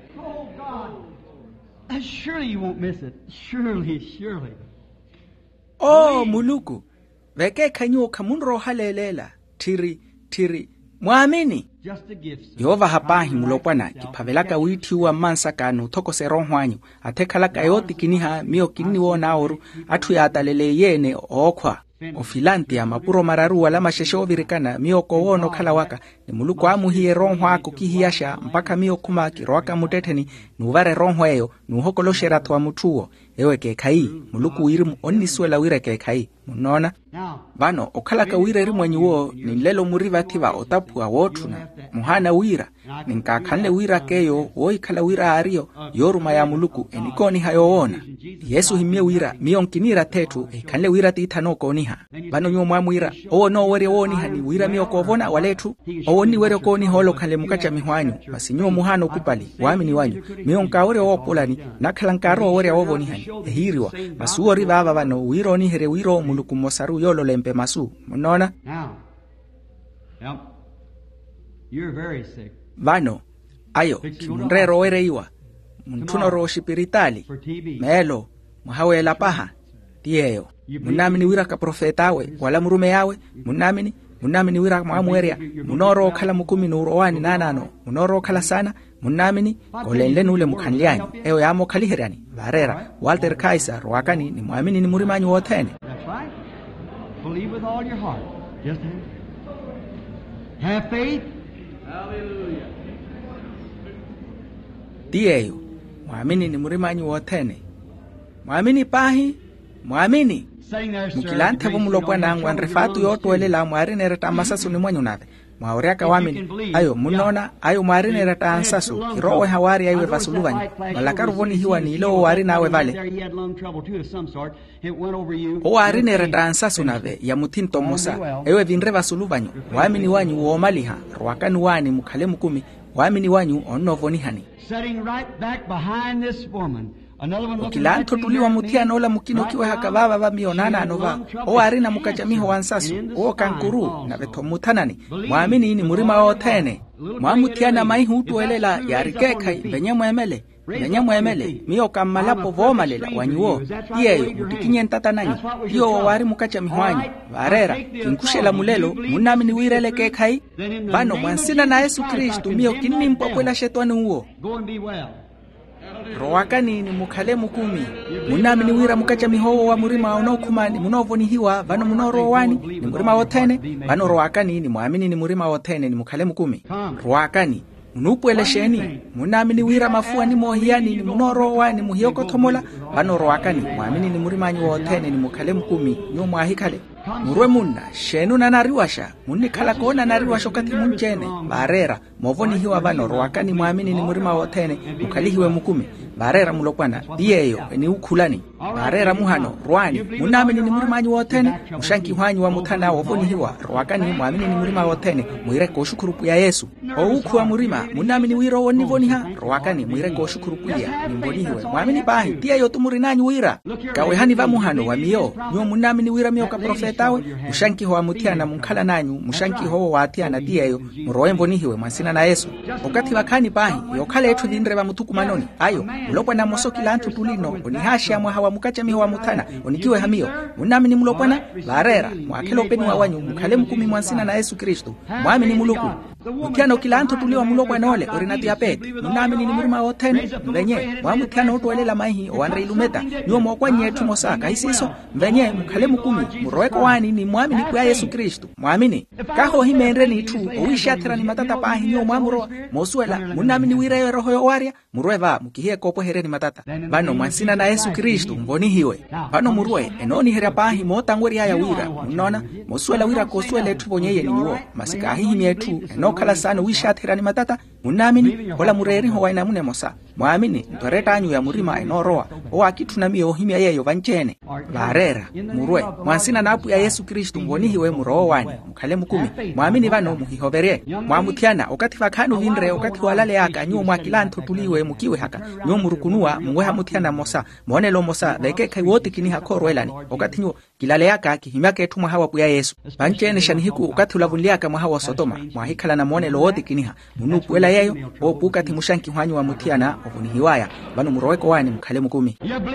Surely you won't miss it. Surely, surely. Oh muluku veke kanyo kamunro halelela tiri tiri mwamini Yehova hapahi mulopwana kipavelaka witi wa mansa kanu toko seronhwanyu atekalaka yoti kiniha mio kini wona oru atu ya atalele yene okwa ofilanti ya mapuro mararu wala mashesho virikana mio kowono kalawaka ni muluku amuhiye ronhwa kukihiyasha mpaka mio kuma kiroaka muteteni nuvare ronhweyo nuhokoloshera twa mutuo ewe ke kai muluku wiri onniswela wire ke kai munona bano okhalaka wire ri mwanyiwo nilelo muriva thiva otapua wotuna muhana wira ninkakhanle wira keyo oikhala wira ariyo yoruma ya muluku enikoni hayowona Yesu himye wira mionkinira tetu ekhanle wira tithano koniha bano nyo mwamwira owo no were woniha ni wira miokovona waletu owo ni were koni holo khale mukacha mihwanyu basinyo muhano kupali wamini wanyu mionkawore opolani nakhlankaro wore ovonihani ehiriwa masuo rivava bano wiro ni here wiro muluku mosaru yolo lempe masu munona Now, you're very sick. Vano, ayo, kimrero wereiwa, muntunoro shipiritali, melo, muhawela paha, tieyo, munamini wiraka profetawe, wala murume yawe, munamini, munamini wiraka muamueria, munoro kala mukumi nuroani nanano, munoro kala sana, munamini, kolenle nule mukhanliani, ewe amo kalihirani, varera, Walter Kaiser, wakani, ni muamini ni murimanyu wotene. That's right. Believe with all your heart. Just have faith. Hallelujah. Tieyo, muamini ni murimanyu wotene. Muamini pahi, muamini. Mukilante vumulopwa nangu anrefatu yotu wele la muarine reta amasasu ni mwanyu nave. Mwauriaka wamini. Ayo, munona, ayo muarine reta ansasu. Kirowe hawari aiwe vasuluvani. Malakaru voni hiwa ni ilo warina awe vale. O warine reta ansasu nave, ya mutinto mosa. Ewe vinre vasuluvani. Wamini wanyu uomaliha. Rwakani wani mukhale mukumi. Wamini wanyu onnovoni hani. Sitting right back behind this woman. Okilanto tuliwa mutia nola mukino kiwe hakavava va mionana anova. O arina mukachamiho wansasu. O kankuru na veto mutanani. Muamini ini murima otene. Muamutiana maihu utuwelela yarikekai venye muemele. Venye muemele. Mio kamalapo vomalela wanyuo. Iyeyo mutikinye ntatananyi. Iyo wawari mukachamiho wanyu. Varera. Kinkushela mulelo. Munamini wirele kekai. Vano mwansina na Yesu Kristu. Mio kinini mpopwela shetwani uo. Rowakani ni mukhale mukumi. Munamini wira mukacha mihowo wa murima onokumani munovoni hiwa vano munorowani ni murima otene. Vano rowakani ni muamini ni murima otene ni mukhale mukumi. Rowakani munupwelesheni munamini wira mafua ni mohiani ni munorowani muhiyoko tomola. Vano rowakani muamini ni murima nyu otene ni mukhale mukumi nyu muahikale. Murwe munna shenu na nariwasha munikhala kona nariwasha kati munchene barera movoni hiwa vano rowakani muamini ni murima otene mukhalihiwe mukumi barera mulokwana diyeyo ni ukhulani barera muhano rwani munamini ni murima nyu otene mushanki hwanyu wa muthana wovoni hiwa rowakani muamini ni murima otene muire ko shukurupu ya Yesu o ukhuwa murima munamini wiro woni voniha rowakani muire ko shukurupu ya nimbonihiwe muamini bahi diyeyo tumurinanyu wira kawe hani va muhano wa miyo nyo munamini wira miyo ka profeta tawe mushanki ho amutiana munkhala nanyu mushanki ho watiana tiyeyo muroembo nihiwe mwansina na Yesu okati bakani pahi yokhale ethu dindreba mutuku manoni ayo mulopwa na mosoki lantu tulino onihasha mwa hawa mukacha miho wa mutana onikiwe hamiyo munamini mulopwana barera mwakhelo peni wa wanyu mukhale mukumi mwansina na Yesu Kristu mwamini muluku mutiana okilantu tuliwa mulopwa nole orinati apete munamini ni murima otene mbenye mwamutiana otwelela mahi owanre ilumeta nyo mwakwanye ethu mosaka isiso mbenye mukhale mukumi muroeko wani ni mwamini kwa Yesu Kristu mwamini kaho himendre ni tu owishathira ni matata pahi nyo mwamuro mosuela munamini wire roho yo waria murweva mukihe kopo hereni matata bano mwansina na Yesu Kristu mboni hiwe bano murwe enoni hera pahi motangweri haya wira munona mosuela wira kosuela etu bonyeye ni nyo masika hihi yetu enokhala sana wishathira ni matata munamini hola mureri ho waina mune mosa mwamini ntoreta anyu ya murima enoroa o akitunami ohimya yeyo vanchene barera murwe mwansina na apu ya Yesu Kristu mboni hiwe muroho wani mukhale mukumi mwamini vano muhihovere mwamutiana okati vakhanu vinre okati walale aka nyo mwakilanto tuliwe mukiwe haka nyo murukunua mungwe hamutiana mosa monelo mosa leke kai wote kini hakorwelani okati nyo kilale yaka kihimyake etu mwahawa puya Yesu vanchene shanihiku okati ulavunliaka mwahawa Sodoma mwahikala na monelo wote kiniha munupuela yeyo opukati mushanki hwanyu wa mutiana ovunihiwaya vano muroeko wani mukhale mukumi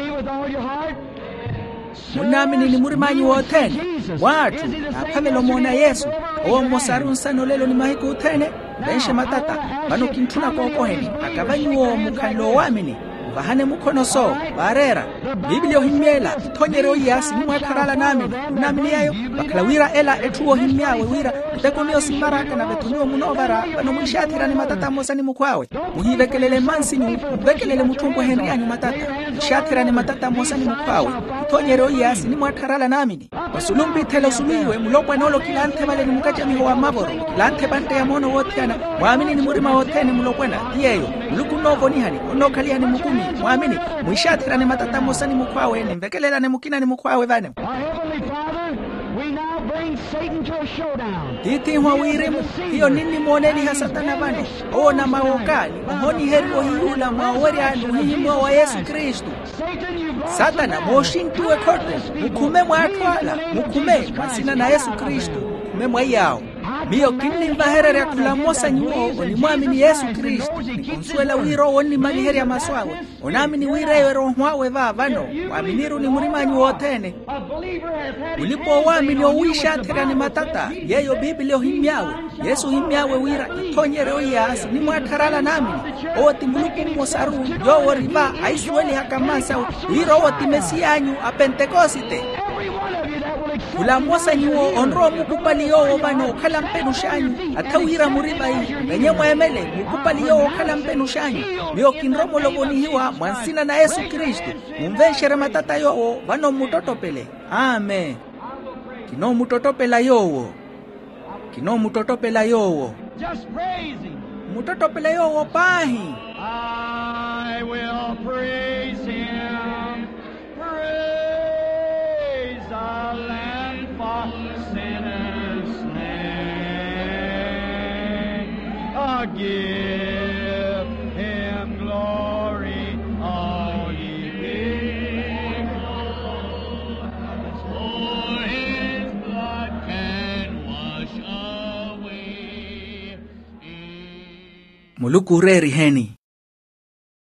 munamini ni murimanyi wotene watu aphavelo mona Yesu o mosarunsa nolelo ni mahiku utene benshe matata vano kintuna kokoheni akavanyi wo mukhalo wamini bahane mukono so barera Biblia himela tonyero yasi ni mwakarala nami nami yayo bakalawira ela etuo himyawe wira tekomyo simaraka na betunyo munovara bano mwishatira ni matata mosani mukwawe muhivekelele mansinyu bekelele mutumbo Henry anyu matata shatira ni matata mosani mukwawe tonyero yasi ni mwakarala nami basulumbi tele sumiwe mulopwa nolo kilante bale ni mukaja miho wa maboro lante bante ya mono wotiana mwamini ni murima wotene mulopwena yeyo luku novo ni hani onokalia ni mukumi mwamini mwishatira ni matata mosani mukwawe ni mbekelela ni mukina ni mukwawe vane we now bring Satan to a showdown. Titi mwawirimu, hiyo nini mwoneni hasatana vane. Ona mawokani, mahoni heriwo hiula mwawari anu hihimwa wa Yesu Kristu. Satana moshintuwe kote, mukume mwatwala, mukume mwasina na Yesu Kristu, mukume mwayao. Miyo kini mbaherere ya kulamosa nyuo, oni mwamini Yesu Kristu, nikonsuela wiro oni maniheri ya maswawe, onamini wirewe rohwawe va vano, waminiru ni murima nyuotene. Ulipo wamini owisha tirani matata, yeyo Biblia himyawe, Yesu himyawe wira, itonyere oyas, ni mwakarala namini, oti muluku mosaru, yo riba, aisueli hakamasa, wiro oti mesianyu, a Pentekosite. Kulamosa nyuo, onro mukupali yo vano, kalampenu shanyu, atawira muriba hii, menye mwemele, mukupali yo kalampenu shanyu, miyo kinromo loboni hiwa, mwansina na Yesu Kristu, mumvenshere matata yo, vano mutotopele. Amen. Kino mutotopela yowo. Kino mutotopela yowo. Just praise him. Mutotopela yowo pahi. I will praise him. Praise the Lamb for sinners slain. Oh, give him glory, all ye people. For his blood can wash away. Muluku reri heni.